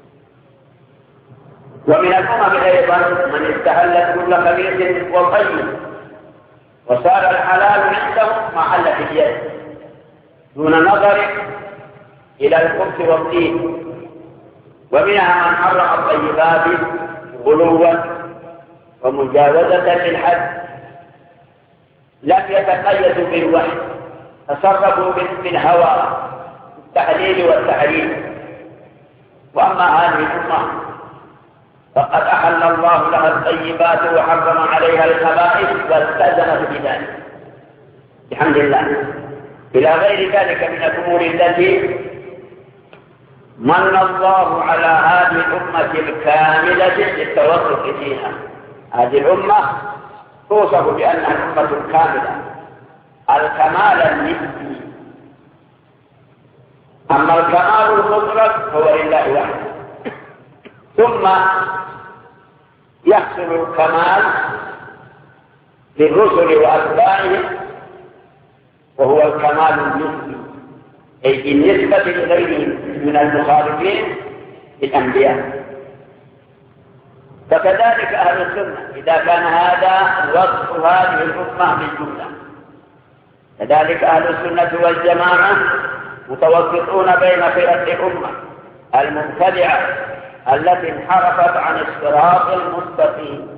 ومن الأمم أيضا من استهلت كل خبيث وطيب وصار الحلال عندهم محل في اليد دون نظر إلى الخبث والطين. ومنها من حرم الطيبات غلوا ومجاوزة للحد، لم يتقيدوا بالوحي، تصرفوا بالهوى التحليل والتحريم. وأما هذه الأمة فقد أحل الله لها الطيبات وحرم عليها الخبائث والتزمت بذلك بحمد الله، إلى غير ذلك من الأمور التي من الله على هذه الأمة الكاملة للتوسط فيها. هذه الأمة توصف بأنها الأمة الكاملة الكمال النسبي، أما الكمال المطلق فهو لله وحده، ثم يحصل الكمال للرسل وأتباعهم وهو الكمال النسبي، أي بالنسبة لغيرهم من المخالفين للأنبياء. فكذلك أهل السنة إذا كان هذا وصف هذه الأمة بالجملة، كذلك أهل السنة والجماعة متوسطون بين فئة الأمة المبتدعة التي انحرفت عن الصراط المستقيم.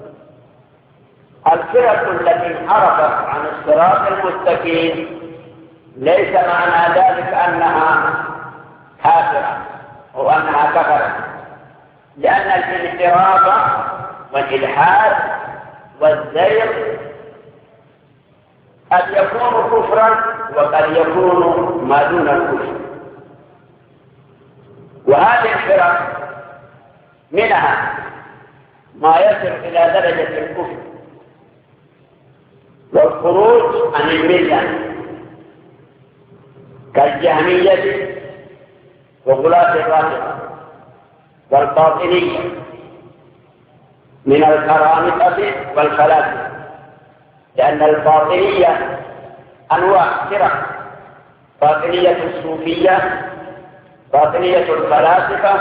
الفئة التي انحرفت عن الصراط المستقيم ليس معنى ذلك أنها كافرة أو أنها كفرت، لأن الانحراف والإلحاد والزيغ قد يكون كفرا وقد يكون ما دون الكفر. وهذه الفرق منها ما يصل إلى درجة الكفر والخروج عن الملة كالجهمية وغلاة الرافضة والباطنية من الكرامطة والفلاسفة، لأن الباطنية أنواع فرق: باطنية الصوفية، باطنية الفلاسفة،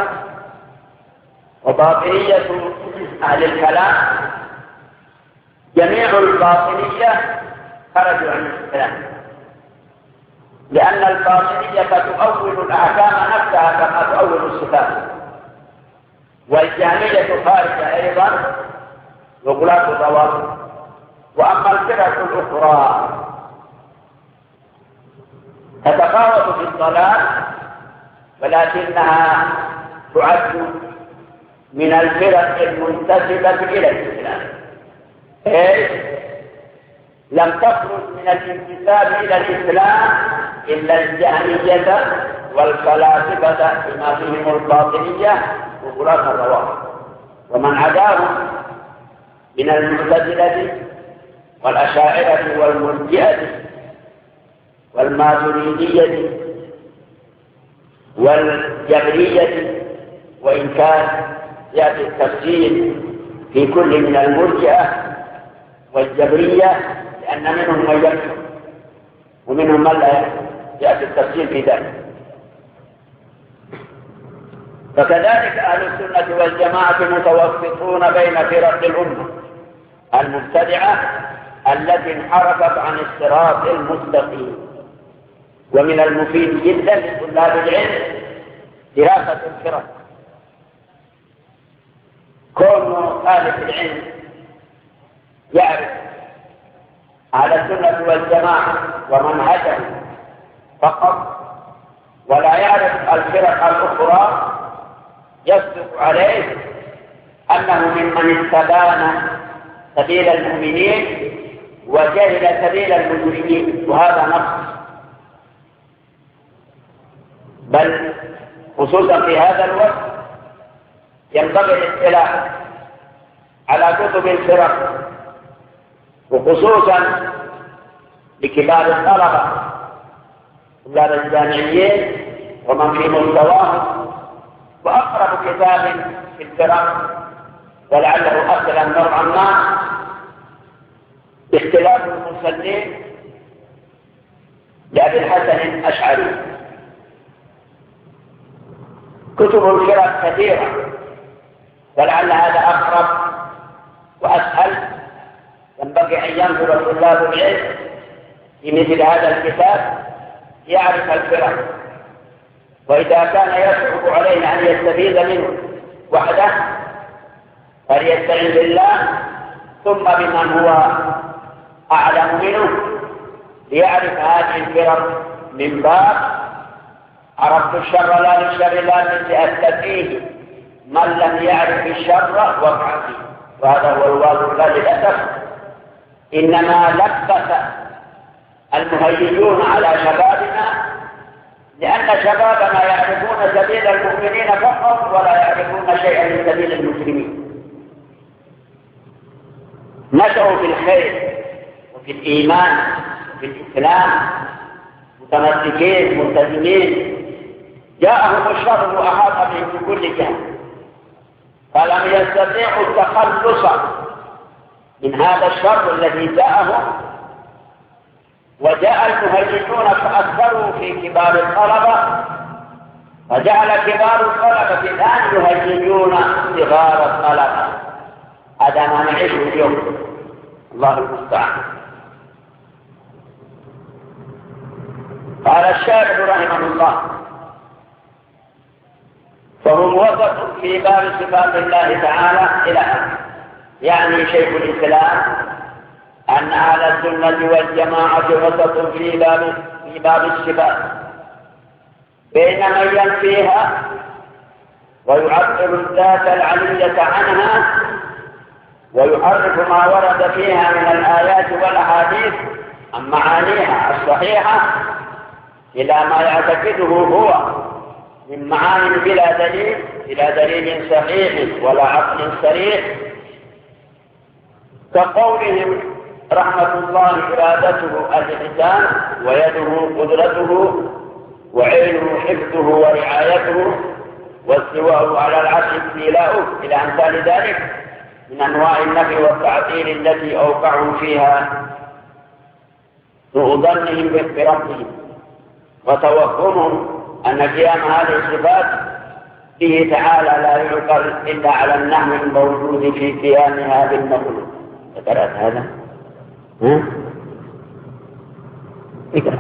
وباطنية أهل الكلام. جميع الباطنية خرجوا عن الإسلام، لأن الباطنية تؤول الأحكام نفسها كما تؤول الصفات، والجهمية خارجة أيضا وغلاة الروافض. وأما الفرق الأخرى تتفاوت في الضلال، ولكنها تعد من الفرق المنتسبة إلى الإسلام، إيه؟ لم تخرج من الانتساب إلى الإسلام إلا الجهمية والفلاسفة بما فيهم الباطنية وغلاة الروافض، ومن عداهم من المعتزلة والأشاعرة والمرجئة والماتريدية والجبرية، وإن كان يأتي التفصيل في كل من المرجئة والجبرية، لأن منهم من يكفر ومنهم من لا يكفر، يأتي التفصيل في ذلك. فكذلك أهل السنة والجماعة متوسطون بين فرق الأمة المبتدعة التي انحرفت عن الصراط المستقيم. ومن المفيد جدا لطلاب العلم دراسة الفرق، كون طالب العلم يعرف على السنة والجماعة ومنهجه فقط ولا يعرف الفرق الأخرى، يصدق عليه أنه ممن استبان سبيل المؤمنين وجهل سبيل المجرمين، وهذا نقص. بل خصوصا في هذا الوقت ينبغي الاطلاع على كتب الفرق، وخصوصا لكبار الطلبة طلاب الجامعيين ومن في مستواهم. وأقرب كتاب في الفرق ولعله أسلم نوعا ما اختلاف المسلمين لأبي الحسن الأشعري. كتب الفرق كثيرة، ولعل هذا أقرب وأسهل. ينبغي أن ينظر طلاب العلم في مثل هذا الكتاب يعرف الفرق، وإذا كان يصعب عليه أن يستفيد منه وحده فليستعن بالله ثم بمن هو أعلم منه ليعرف هذه الفرق من باب عرفت الشر لا للشر لا من لأستفيه، من لم يعرف الشر وقع فيه. وهذا هو الواقع للأسف. إنما لبس المهيجون على شبابنا، لأن شبابنا يعرفون سبيل المؤمنين فقط ولا يعرفون شيئا من سبيل المسلمين. نشأوا في الخير وفي الإيمان وفي الإسلام متمسكين ملتزمين، جاءهم الشر وأحاط بهم في كل جهة، فلم يستطيعوا التخلص من هذا الشر الذي جاءهم. وجاء المهيجون فأكثروا في كبار الطلبة، فجعل كبار الطلبة الآن يهيجون صغار الطلبة. هذا ما نعيشه اليوم، الله المستعان. قال الشارع رحمه الله: فهم وسط في باب صفات الله تعالى إلى آخره. يعني شيخ الإسلام أن أهل السنة والجماعة وسط في باب في باب الصفات بين من ينفيها ويعطل الذات العلية عنها ويحرف ما ورد فيها من الآيات والأحاديث عن معانيها الصحيحة إلى ما يعتقده هو من معاني بلا دليل إلى دليل صحيح ولا عقل صريح، كقولهم رحمة الله إرادته الإحسان، ويده قدرته، وعلمه حفظه ورعايته، واستواءه على العرش استيلاؤه، إلى أمثال ذلك من أنواع النفي والتعطيل التي أوقعوا فيها سوء ظنهم بربهم وتوهمهم أن قيام هذه الصفات به تعالى لا يعقل إلا على النحو الموجود في قيامها بالمخلوق. قرأت هذا؟ ها؟ اقرأ.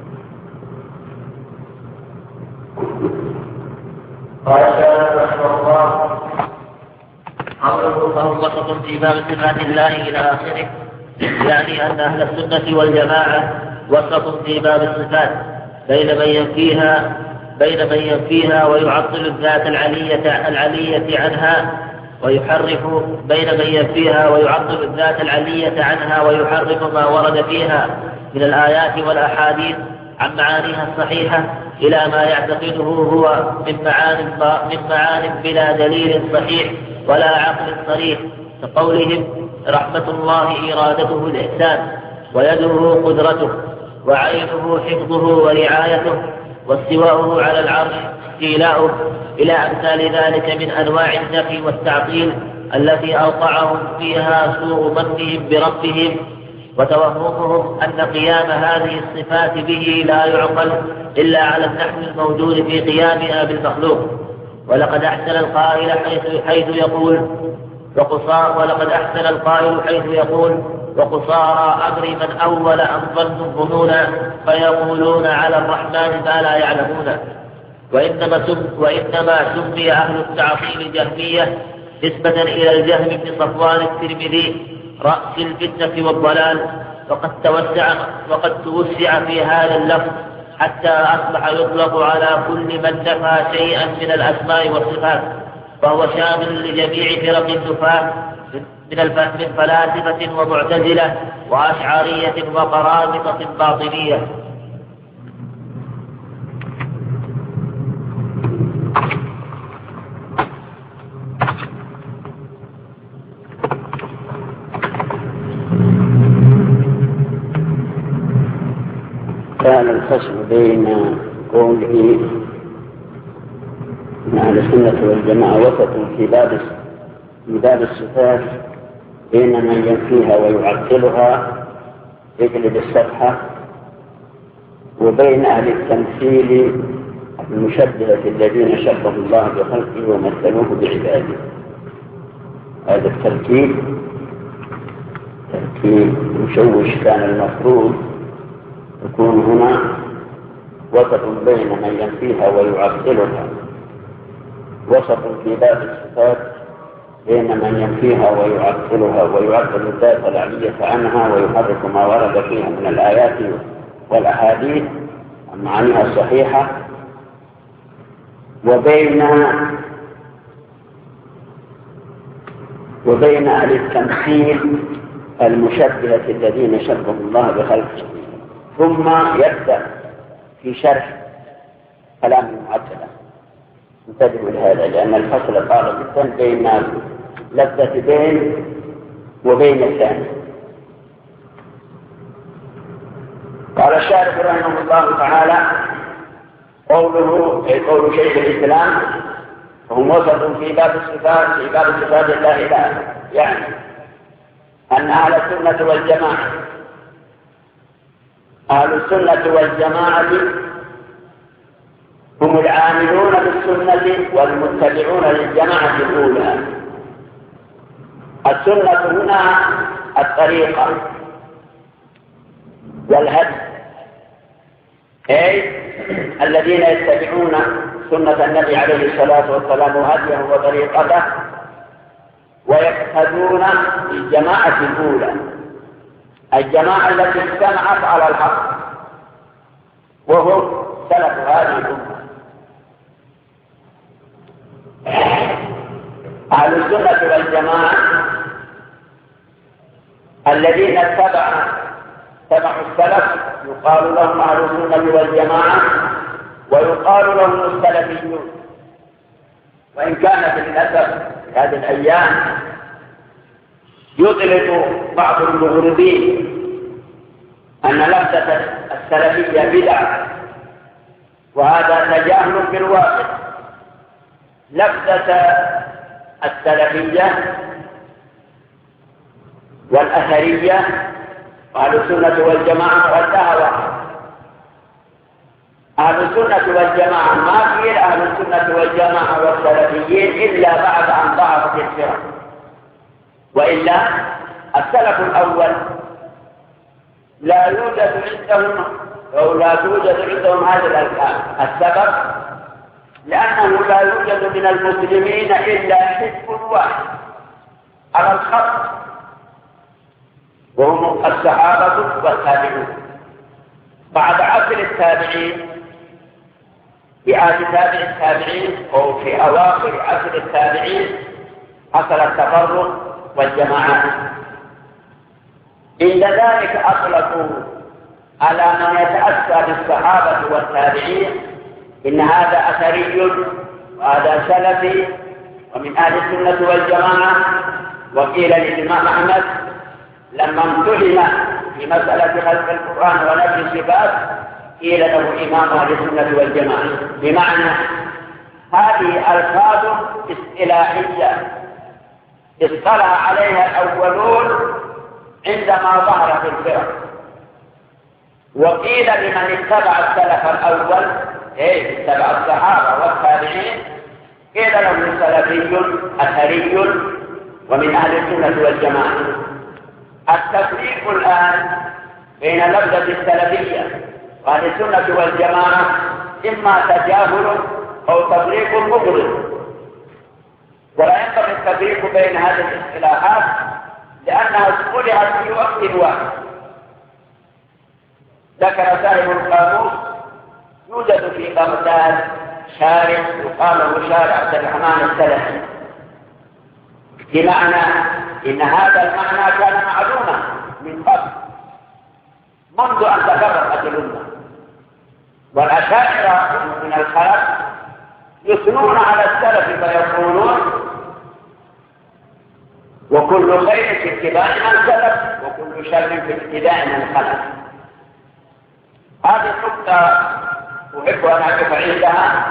قال الشيخ رحمه الله: قوله فهم وسط في باب صفات الله إلى آخره، يعني أن أهل السنة والجماعة وسط في باب الصفات بين من ينفيها بين من ينفيها ويعطل الذات العلية العلية عنها ويحرف بين من ينفيها ويعطل الذات العلية عنها ويحرف ما ورد فيها من الآيات والأحاديث عن معانيها الصحيحة إلى ما يعتقده هو من معان من معان بلا دليل صحيح ولا عقل صريح، كقولهم رحمة الله إرادته الإحسان، ويده قدرته، وعينه حفظه ورعايته، واستواؤه على العرش استيلاؤه، إلى أمثال ذلك من أنواع النفي والتعطيل التي أوقعهم فيها سوء ظنهم بربهم وتوهمهم أن قيام هذه الصفات به لا يعقل إلا على النحو الموجود في قيامها بالمخلوق. ولقد أحسن القائل حيث, حيث يقول وقصار ولقد أحسن القائل حيث يقول وقصارى أمر من أول أن ظنوا الظنون فيقولون على الرحمن ما لا يعلمون. وإنما, سم وإنما سمي أهل التعطيل جهمية نسبة إلى الجهم بن صفوان الترمذي رأس الفتنة والضلال، وقد توسع, وقد توسع في هذا اللفظ حتى أصبح يطلق على كل من نفى شيئا من الأسماء والصفات، فهو شامل لجميع فرق النفاة من فلاسفة ومعتزلة وأشعرية وقرامطة باطنية. كان الفصل بين قوله من أهل السنة والجماعة وسط في باب في باب الصفات بين من ينفيها ويعطلها يجلب الصفحة، وبين أهل التمثيل المشبهة الذين شبهوا الله بخلقه ومثلوه بعباده. هذا التركيب تركيب مشوش كان المفروض يكون هنا وسط بين من ينفيها ويعطلها، وسط في باب الصفات بين من ينفيها ويعطلها ويعطل الذات العلية عنها ويحرك ما ورد فيها من الآيات والأحاديث عن معانيها الصحيحة، وبين وبين أهل التمثيل المشبهة الذين شبهوا الله بخلقه. ثم يبدأ في شرح كلام المعتزلة. انتبهوا لهذا لأن الفصل طال جدا بين لفظة بين وبين الثاني. قال الشارح رحمه الله تعالى: قوله أي قول شيخ الإسلام هم وسط في باب الصفات في باب صفات الله إله، يعني أن أهل السنة والجماعة أهل السنة والجماعة هم العاملون بالسنة والمتبعون للجماعة الأولى. السنة هنا الطريقة والهدي، أي الذين يتبعون سنة النبي عليه الصلاة والسلام وهديه وطريقته ويقتدون بالجماعة الأولى، الجماعة التي اجتمعت على الحق وهم سلف هذه الأمة. أهل السنة والجماعة الذين اتبعوا تبعوا السلف يقال لهم أهل السنة والجماعة، ويقال لهم السلفيون. وإن كان للأسف في هذه الأيام يطلق بعض المغرضين أن لفظة السلفية بدعة، وهذا تجاهل بالواقع. لفظة السلفية والأثرية وأهل السنة والجماعة والدعوة واحد. أهل السنة والجماعة ما قيل أهل السنة والجماعة والسلفيين إلا بعد أن ضعفت الفرق، وإلا السلف الأول لا يوجد عندهم أو لا توجد عندهم هذه الألفاظ. السبب لأنه لا يوجد من المسلمين إلا حزب واحد على الخط، وهم الصحابة والتابعون. بعد عصر التابعين، في عهد تابع التابعين أو في أواخر عصر التابعين، حصل التفرق والجماعات. عند ذلك أطلقوا على من يتأسى بالصحابة والتابعين إن هذا أثري وهذا سلفي ومن أهل السنة والجماعة. وقيل للإمام أحمد لما امتحن في مسألة خلق القرآن ونفي الصفات قيل له إمام أهل السنة والجماعة، بمعنى هذه ألفاظ اصطلاحية اصطلح عليها الأولون عندما ظهرت الفرق. وقيل لمن اتبع السلف الأول إيه اتبع الصحابة والتابعين قيل له سلفي أثري ومن أهل السنة والجماعة. التفريق الآن بين لفظة السلفية وأهل السنة والجماعة إما تجاهل أو تفريق مغرض، ولا ينبغي التفريق بين هذه الاصطلاحات لأنها اصطلحت في وقت واحد. ذكر صاحب القاموس يوجد في بغداد شارع يقال له شارع عبد الرحمن السلفي، بمعنى إن هذا المعنى كان معلوما من قبل منذ أن تفرقت الأمة. والأشاعرة من الخلف يثنون على السلف فيقولون وكل خير في اتباع من سلف وكل شر في ابتداء من خلف. هذه النقطة أحب أن أقف عندها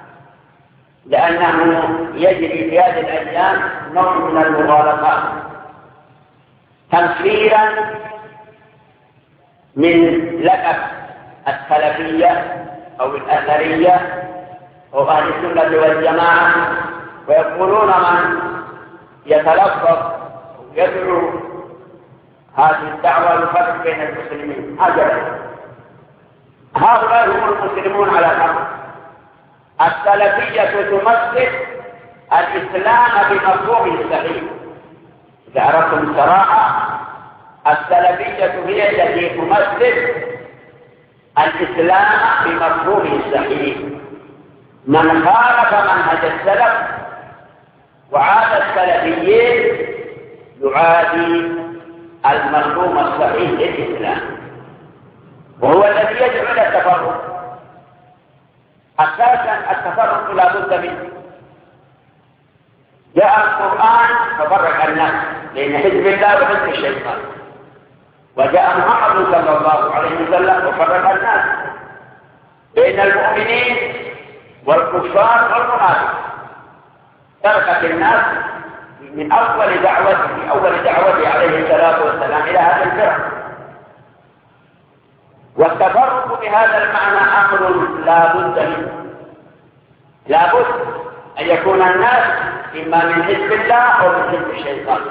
لأنه يجري في هذه الأيام نوع من المغالطات تنفيرا من لقب السلفية أو الأثرية أو أهل السنة والجماعة، ويقولون من يتلفظ ويدعو هذه الدعوة يفرق بين المسلمين. هذا هؤلاء هم المسلمون على الأرض. السلفية تمثل الإسلام بمفهومه الصحيح. إذا أردتم الصراحة السلفية هي التي تمثل الإسلام بمفهومه الصحيح. من خالف منهج السلف وعاد السلفيين يعادي المفهوم الصحيح للإسلام، وهو الذي يدعو إلى التفرق. أساسا التفرق لا بد منه. جاء القرآن ففرق الناس بين حزب الله وحزب الشيطان، وجاء محمد صلى الله عليه وسلم وفرق الناس بين المؤمنين والكفار والمنافقين. تركت الناس من أول دعوته في أول دعوته عليه الصلاة والسلام إلى هذا الفرق. والتفرق بهذا المعنى أمر لا بد منه. لا بد أن يكون الناس إما من حزب الله أو من حزب الشيطان،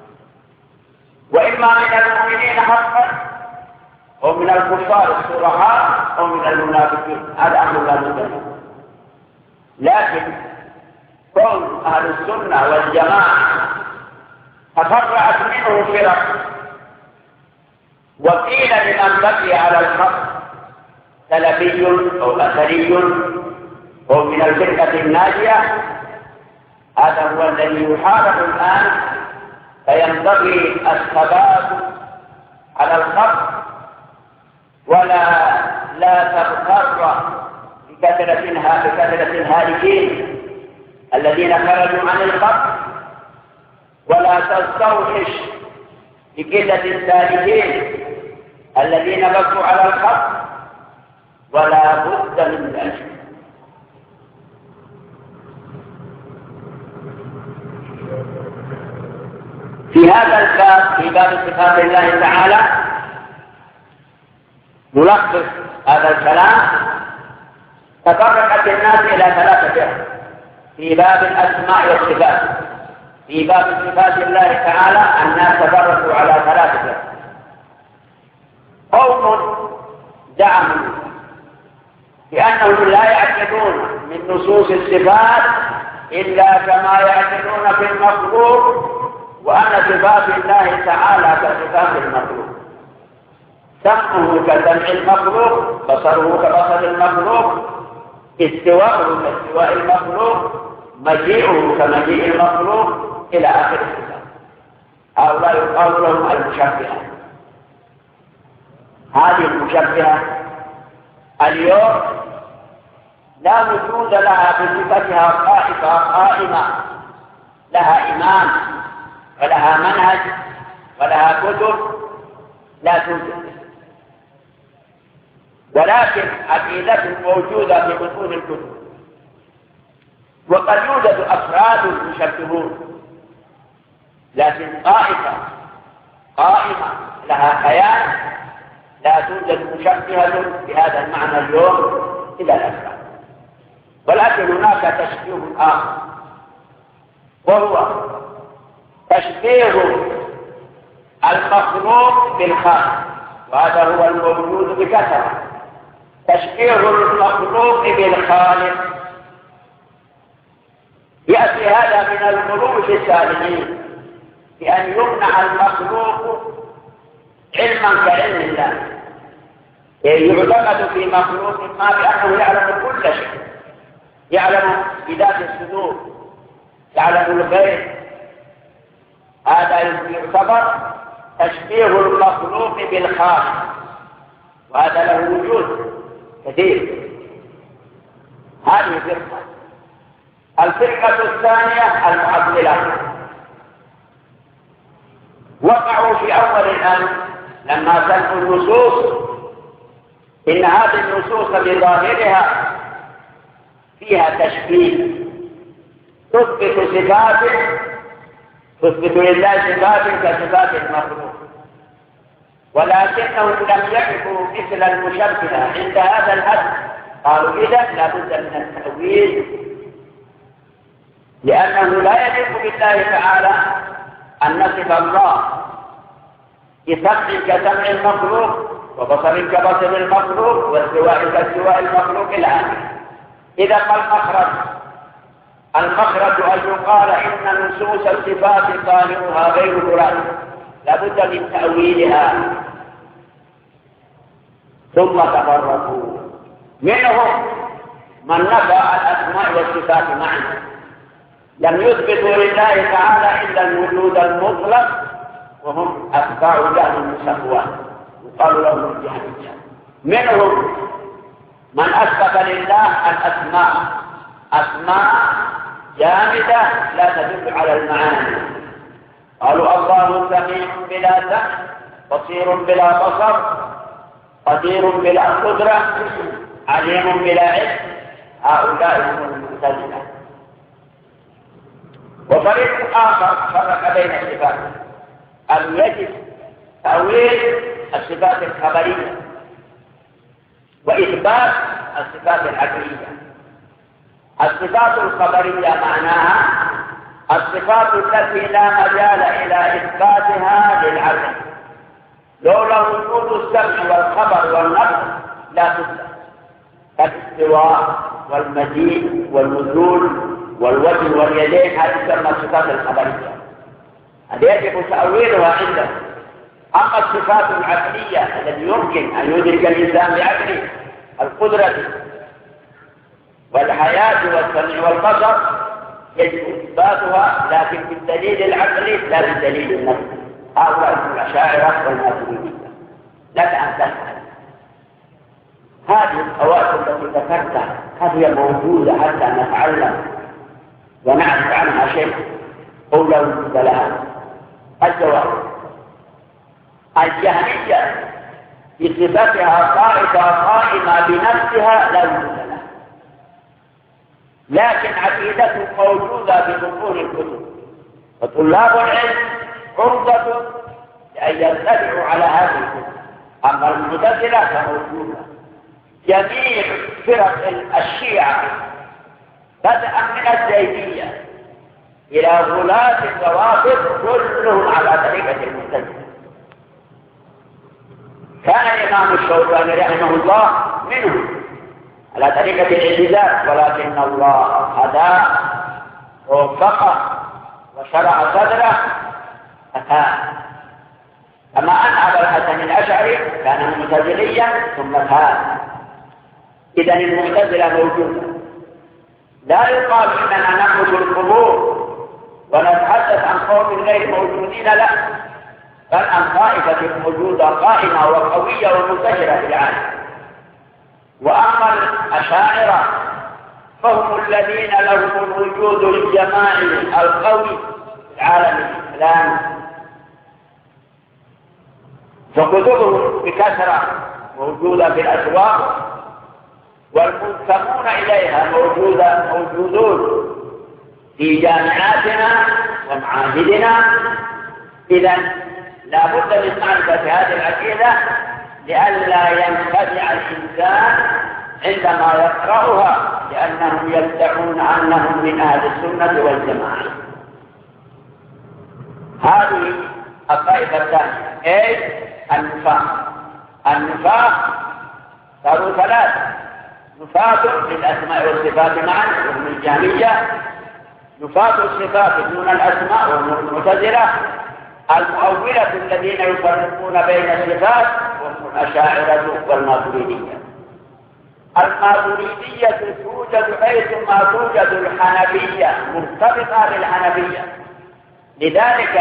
وإما من المؤمنين حقا أو من الكفار الصرحاء أو من المنافقين. هذا أمر لا بد منه. لكن كون أهل السنة والجماعة تفرعت منه فرق، وقيل لمن بقي على الحق سلفي أو أثري أو من الفرقة الناجية، هذا هو الذي يحارب الآن. فينبغي الثبات على الحق ولا لا تغتر بكثرة بكثرة الهالكين الذين خرجوا عن الخط، ولا تستوحش بقلة السالكين الذين بقوا على الخط، ولا بد من ذلك. في هذا الباب، في باب صفات الله تعالى، نلخص هذا الكلام. تفرقت الناس إلى ثلاثة فرق في باب الأسماء والصفات. في باب صفات الله تعالى الناس تفرقوا على ثلاثة فرق. قوم زعموا بأنهم لا يعتقدون من نصوص الصفات إلا كما يعتقدون في المخلوق، وأن صفات الله تعالى كصفات المخلوق، سمعه كسمع المخلوق، بصره كبصر المخلوق، استواءه كاستواء المخلوق، مجيئه كمجيء المخلوق، إلى آخر الصفات. هؤلاء يقال لهم المشبهة. هذه المشبهة اليوم لا وجود لها بصفتها طائفة قائمة لها إمام ولها منهج ولها كتب، لا توجد، ولكن عقيدة موجودة في بطون الكتب. وقد يوجد أفراد يشبهون، لكن طائفة قائمة لها كيان لا توجد مشبهة بهذا المعنى اليوم إلى الأفراد. ولكن هناك تشبيه آخر، وهو تشبيه المخلوق بالخالق، وهذا هو الموجود بكثرة. تشبيه المخلوق بالخالق يأتي هذا من الغلو في السالمين، بأن يمنع المخلوق علما كعلم الله. يعتقد في مخلوق ما بأنه يعلم كل شيء، يعلم بذات الصدور، يعلم الغيب. هذا يعتبر تشبيه المخلوق بالخالق، وهذا له وجود كثير. هذه فرقة. الفرقة الثانية المعطلة، وقعوا في أول الأمر لما سمعوا النصوص إن هذه النصوص بظاهرها فيها تشبيه، تثبت صفات تثبت لله صفات كصفات المخلوق، ولكنهم لم يقفوا مثل المشبهة عند هذا الحد. قالوا إذا لا بد من التأويل، لأنه لا يليق بالله تعالى أن نصف الله بسمع كسمع المخلوق، وبصر كبصر المخلوق، واستواء كاستواء المخلوق إلى آخره. إذا فالمخرج المخرج أن يقال إن نصوص الصفات ظاهرها غير مراد، لابد من تأويلها. ثم تفرقوا، منهم من نفى الأسماء والصفات معا، لم يثبتوا لله تعالى إلا الوجود المطلق، وهم أتباع جهل المسوات، وقالوا لهم الجهل. منهم من أثبت لله الأسماء، أسماء جامدة لا تدل على المعاني. قالوا الله سميع بلا سمع، بصير بلا بصر، قدير بلا قدرة، عليم بلا علم. هؤلاء هم المعتزلة. وفريق آخر فرق بين الصفات، أن يجب تأويل الصفات الخبرية وإثبات الصفات العقلية. الصفات الخبرية معناها الصفات التي لا مجال إلى إثباتها للعقل، لولا وجود السمع والخبر والنقل لا تثبت، كالاستواء والمجيء والنزول والوجه واليدين. هذه تسمى الصفات الخبرية، هذه يجب تأويلها عنده. أما الصفات العقلية التي يمكن أن يدرك الإنسان بعقله، القدرة والحياة والسمع والبصر، يجب إثباتها، لكن بالدليل العقلي لا بالدليل النفسي. هؤلاء الأشاعرة والماتريدية. لك أن تفعل هذه الخواص التي ذكرتها هذه موجودة حتى نتعلم ونعرف عنها شيء أو لا وجود لها؟ الجواب: الجهمية بصفتها طائفة قائمة بنفسها لا وجود لها، لكن عقيدته موجودة ببطون الكتب، وطلاب العلم عرضة لأن يتبعوا على هذه الكتب. أما المعتزلة فموجودة. جميع فرق الشيعة بدءا من الزيدية إلى غلاة الروافض كلهم على طريقة المعتزلة. كان الإمام الشوكاني رحمه الله منهم على طريقة الاعتزال، ولكن الله هداه ووفقه وشرع صدره فتاب. أما أن أبا الحسن الأشعري كان معتزليا ثم تاب. إذن المعتزلة موجودة. لا يقال إننا نخرج القبور ونتحدث عن قوم غير موجودين، لا، بل عن طائفة موجودة قائمة وقوية ومنتشرة في العالم. وأما الأشاعرة فهم الذين لهم الوجود الجماعي القوي في العالم الإسلامي، فكتبهم بكثرة موجودة في الأسواق والمنتمون إليها موجودة موجودون في جامعاتنا ومعاهدنا. إذن لا بد من معرفة هذه العقيدة لئلا ينخدع الإنسان عندما يقرأها، لأنهم يدعون أنهم من أهل السنة والجماعة. هذه الطائفة الثانية، أي النفاق. النفاق صاروا ثلاثة: نفاق للأسماء والصفات معا وهم الجهمية، نفاق الصفات دون الأسماء وهم المعتزلة، المؤولة الذين يفرقون بين الصفات وهم الأشاعرة والماتريدية. الماتريدية توجد حيثما توجد الحنفية، مرتبطة بالحنفية. لذلك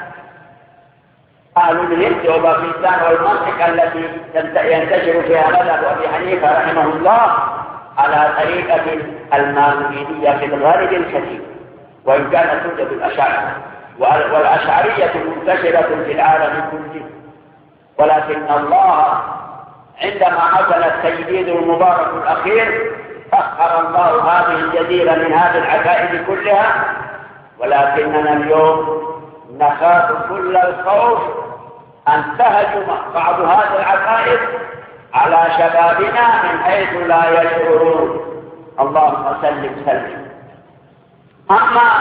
أهل الهند وباكستان والمنطقة التي ينتشر فيها مذهب أبي حنيفة رحمه الله على طريقة الماتريدية في الغالب الكثير، وإن كانت توجد الأشاعرة، والأشعرية منتشرة في العالم كله. ولكن الله عندما حصل التجديد المبارك الأخير أخر الله هذه الجزيرة من هذه العقائد كلها، ولكننا اليوم نخاف كل الخوف أن تهجم بعض هذه العقائد على شبابنا من حيث لا يشعرون. اللهم سلم سلم. أما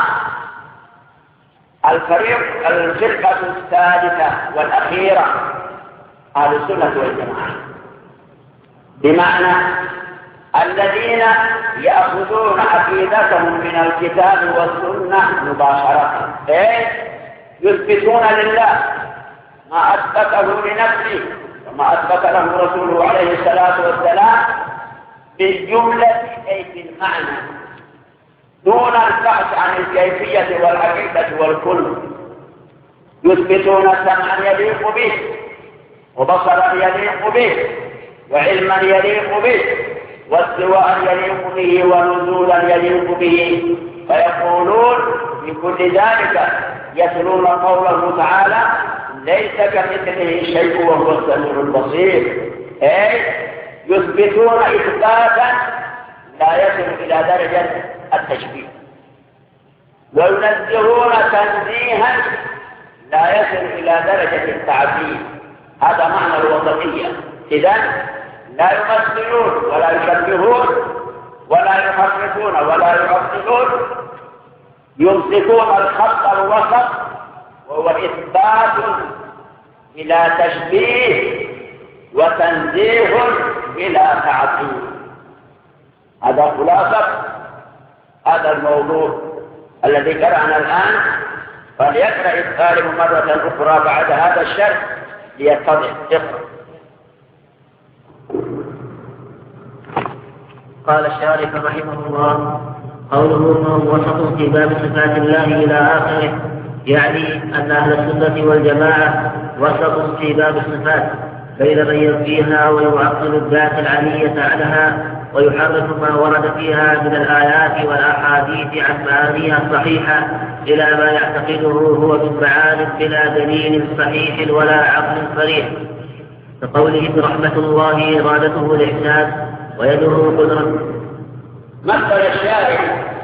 الفريق الفرقة الثالثة والأخيرة أهل السنة والجماعة، بمعنى الذين يأخذون عقيدتهم من الكتاب والسنة مباشرة، إيه؟ يثبتون لله ما أثبته لنفسه وما أثبت له رسوله عليه الصلاة والسلام بالجملة أي بالمعنى، دون البحث عن الكيفية والحقيقة والكل. يثبتون سمعا يليق به، وبصرا يليق به، وعلما يليق به، واستواء يليق به، ونزولا يليق به، فيقولون بكل ذلك يتلون قوله تعالى: ليس كمثله شيء وهو السميع البصير. أي يثبتون إثباتا لا يصل إلى درجة التشبيه، وينزهون تنزيها لا يصل إلى درجة التعديل. هذا معنى الوسطية. إذن لا يمثلون ولا يشبهون ولا يحرفون ولا يعطلون، يمسكون الخط الوسط، وهو إثبات بلا تشبيه وتنزيه بلا تعطيل. هذا خلاصة هذا الموضوع الذي قرأنا الآن. فليقرأ الطالب مرة أخرى بعد هذا الشرح ليتضح. اقرأ. قال الشارح رحمه الله: قوله فهم وسط في باب صفات الله إلى آخره، يعني أن أهل السنة والجماعة وسط في باب الصفات، بين من ينفيها ويعطل الذات العلية عنها ويحرف ما ورد فيها من الآيات والأحاديث عن معانيها الصحيحة إلى ما يعتقده هو من معان بلا دليل صحيح ولا عقل صريح، كقوله رحمة الله إرادته الإحسان ويده قدرة. مثل الشارع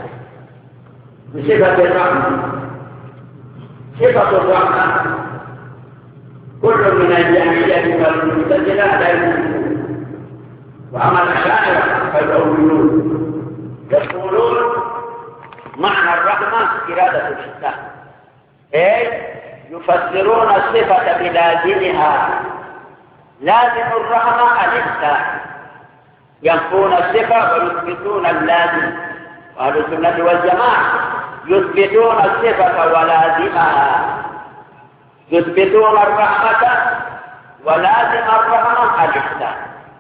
بصفة الرحمة. صفة الرحمة كل من الجاهلية والمعتزلة لا يمكن، وأما الأشاعرة فالأولون يقولون معنى الرحمة إرادة الإحسان، أي يفسرون الصفة بلازمها. لازم الرحمة الإحسان، ينفون الصفة ويثبتون اللازم. وأهل السنة والجماعة يثبتون الصفة ولازمها، يثبتون الرحمة ولازم الرحمة الإحسان.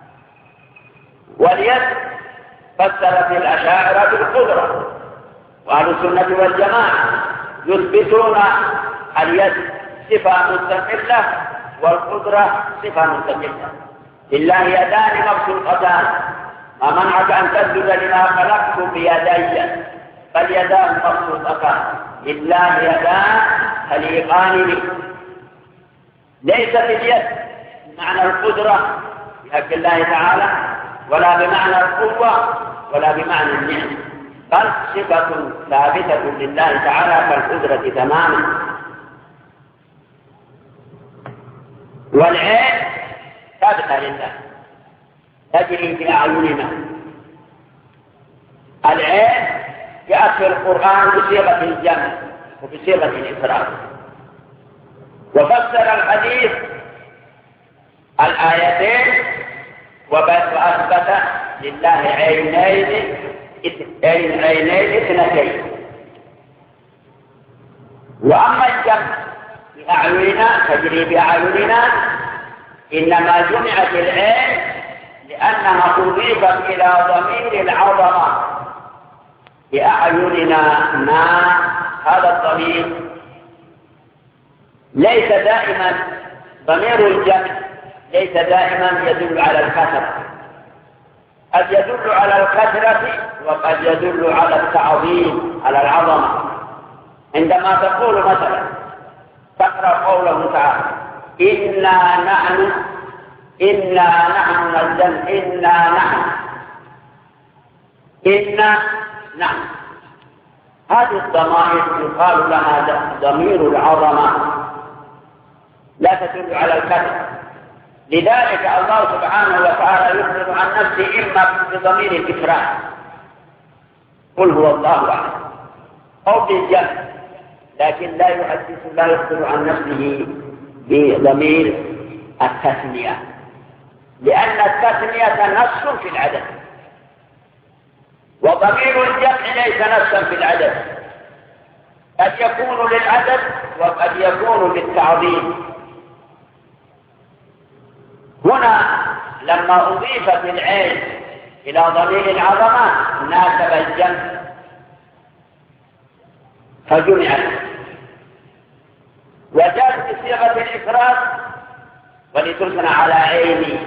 واليد فسرت الأشاعرة بالقدرة، وأهل السنة والجماعة يثبتون اليد صفة مستقلة والقدرة صفة مستقلة. لله يدان مبسوطتان، ما منعك أن تسجد لما خلقت بيدي، بل يدان مبسوطتان. لله يدان خليقان لي. ليست اليد بمعنى القدرة بحق الله تعالى، ولا بمعنى القوة، ولا بمعنى النعم، بل صفة ثابتة لله تعالى كالقدرة تماما. والعين ثابتة لله تجري في أعيننا. العين جاءت في القرآن بصيغة الجمع وبصيغة الإفراد. وفسر الحديث الآيتين وأثبت لله عينين عينين اثنتين. وأما الجمع بأعيننا تجري بأعيننا إنما جمعت العين لأنها أضيفت إلى ضمير العظمة بأعيننا. ما هذا الضمير ليس دائما ضمير الجمع ليس دائما يدل على الكثرة، قد يدل على الكثرة وقد يدل على التعظيم على العظمة. عندما تقول مثلا تقرأ قوله تعالى إنا نحن إنا نحن نزلنا إنا نحن إنا نحن، هذه الضمائر يقال لها ضمير العظمة لا تدل على الكثرة. لذلك الله سبحانه وتعالى يخبر عن نفسه إما بضمير الإفراد قل هو الله أحد أو بالجمع، لكن لا يحدث لا يخبر عن نفسه بضمير التثنية، لأن التثنية نص في العدد، وضمير الجمع ليس نصا في العدد، قد يكون للعدد وقد يكون للتعظيم. هنا لما أضيفت العين إلى ضمير العظمة ناسب الجمع فجمعت، وجاءت بصيغة الإفراد ولتثنى على عيني.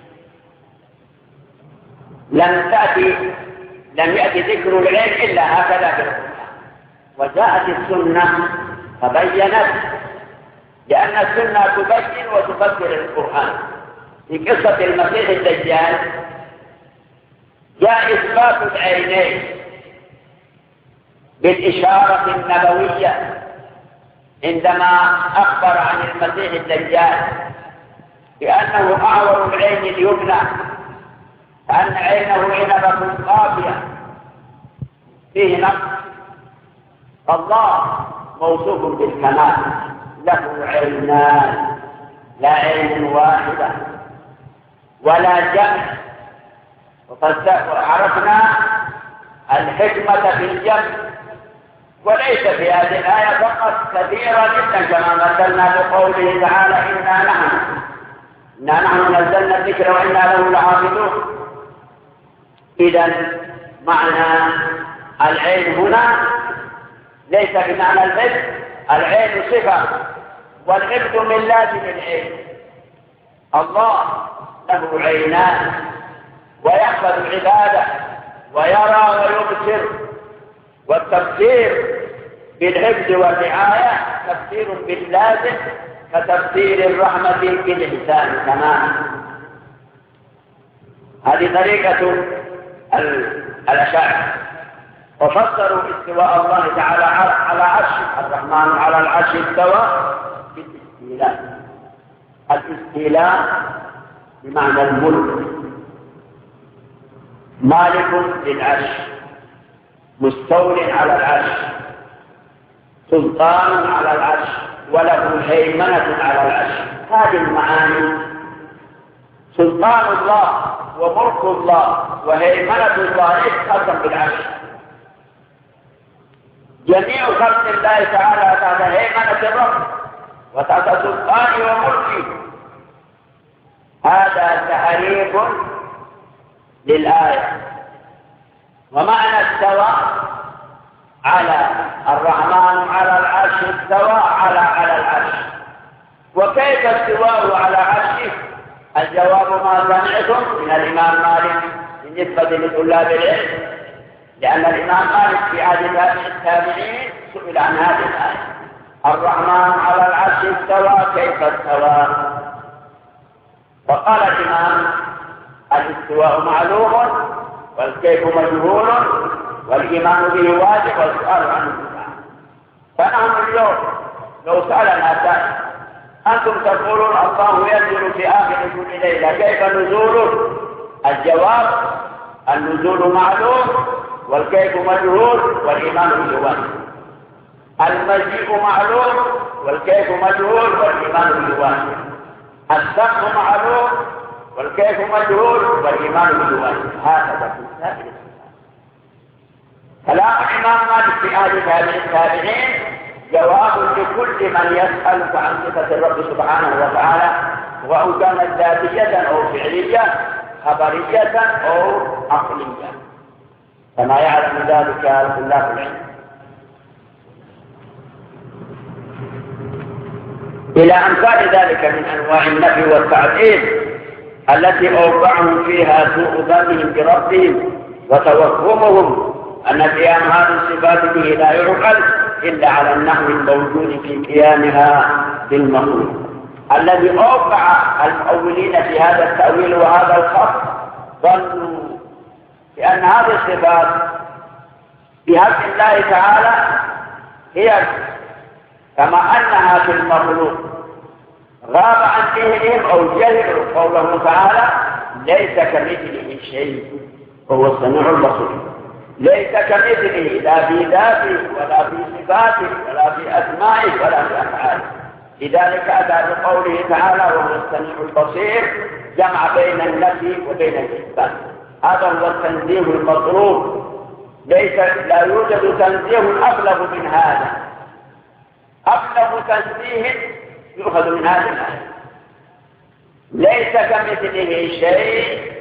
لم تأتي لم يأتي ذكر العين إلا هكذا في القرآن. وجاءت السنة فبينت، لأن السنة تبين وتفسر القرآن. في قصة المسيح الدجال جاء إثبات العينين بالإشارة النبوية عندما أخبر عن المسيح الدجال بأنه أعور العين اليمنى، أن عينه عنبة قافية فيه نقص. الله موصوف بالكمال، له عينان لا عين واحدة ولا جمع. وقد عرفنا الحكمة في الجمع، وليس في هذه الآية فقط، كثيرا جدا كما مثلنا بقوله تعالى إنا نحن إنا نحن نزلنا الذكر وإنا له لحافظون. إذا معنى العين هنا ليس بمعنى الحفظ، العين صفة والحفظ من لازم العين. الله له عينان ويحفظ العبادة ويرى ويبصر، والتفسير بالحفظ والرعاية تفسير باللازم كتفسير الرحمة بالإحسان تماما. هذه طريقة الأشاعرة، وفسروا استواء الله تعالى على عرشه. الرحمن على العرش استوى بالاستيلاء. الاستيلاء بمعنى الملك، مالك للعرش، مستول على العرش، سلطان على العرش، وله هيمنة على العرش. هذه المعاني سلطان الله وملك الله وهيمنة الله يتقدم بالعرش. جميع خلق الله تعالى تحت هيمنة الرب وتحت سلطانه وملكه. هذا تعريف للآية. ومعنى استوى على الرحمن على العرش استوى على على العرش. وكيف استواءه على عرشه؟ الجواب ما سمعتم من الإمام مالك بالنسبة لطلاب العلم، لأن الإمام مالك في عهد التابعين سئل عن هذه الآية: الرحمن على العرش استوى كيف استوى؟ فقال الإمام: الاستواء معلوم والكيف مجهول والإيمان به واجب والسؤال عنه بدعة. فنحن اليوم لو سألنا سائل: أنتم تقولون الله ينزل في آخر كل ليلة، كيف نزوله؟ الجواب: النزول معلوم والكيف مجهول والإيمان به واجب. المجيء معلوم والكيف مجهول والإيمان به واجب. السقف معلوم والكيف مجهول والإيمان به واجب. هكذا في سائر الصفات. كلام الإمام مالك في آل التابعين جواب لكل من يسألك عن صفة الرب سبحانه وتعالى، وإن كانت ذاتية أو فعلية، خبرية أو عقلية، كما يعلم ذلك طلاب العلم. إلى أمثال ذلك من أنواع النفي والتعطيل التي أوقعهم فيها سوء ظنهم بربهم وتوهمهم أن قيام هذه الصفات به لا يعقل إلا على النحو الموجود في قيامها بالمخلوق، الذي أوقع المؤولين في هذا التأويل وهذا الخط ظنوا بأن هذه الصفات بحق الله تعالى هي كما أنها في المخلوق. غاب عن ذهنهم أو جهلوا قوله تعالى: ليس كمثله شيء هو السميع البصير. ليس كمثله لا في ذاته ولا في صفاته ولا في أسمائه ولا في أفعاله. لذلك أتى بقوله تعالى: وهو السميع البصير، جمع بين النفي وبين الإثبات. هذا هو التنزيه المطلوب. ليس لا يوجد تنزيه أبلغ من هذا. أبلغ تنزيه يؤخذ من هذه الآية: ليس كمثله شيء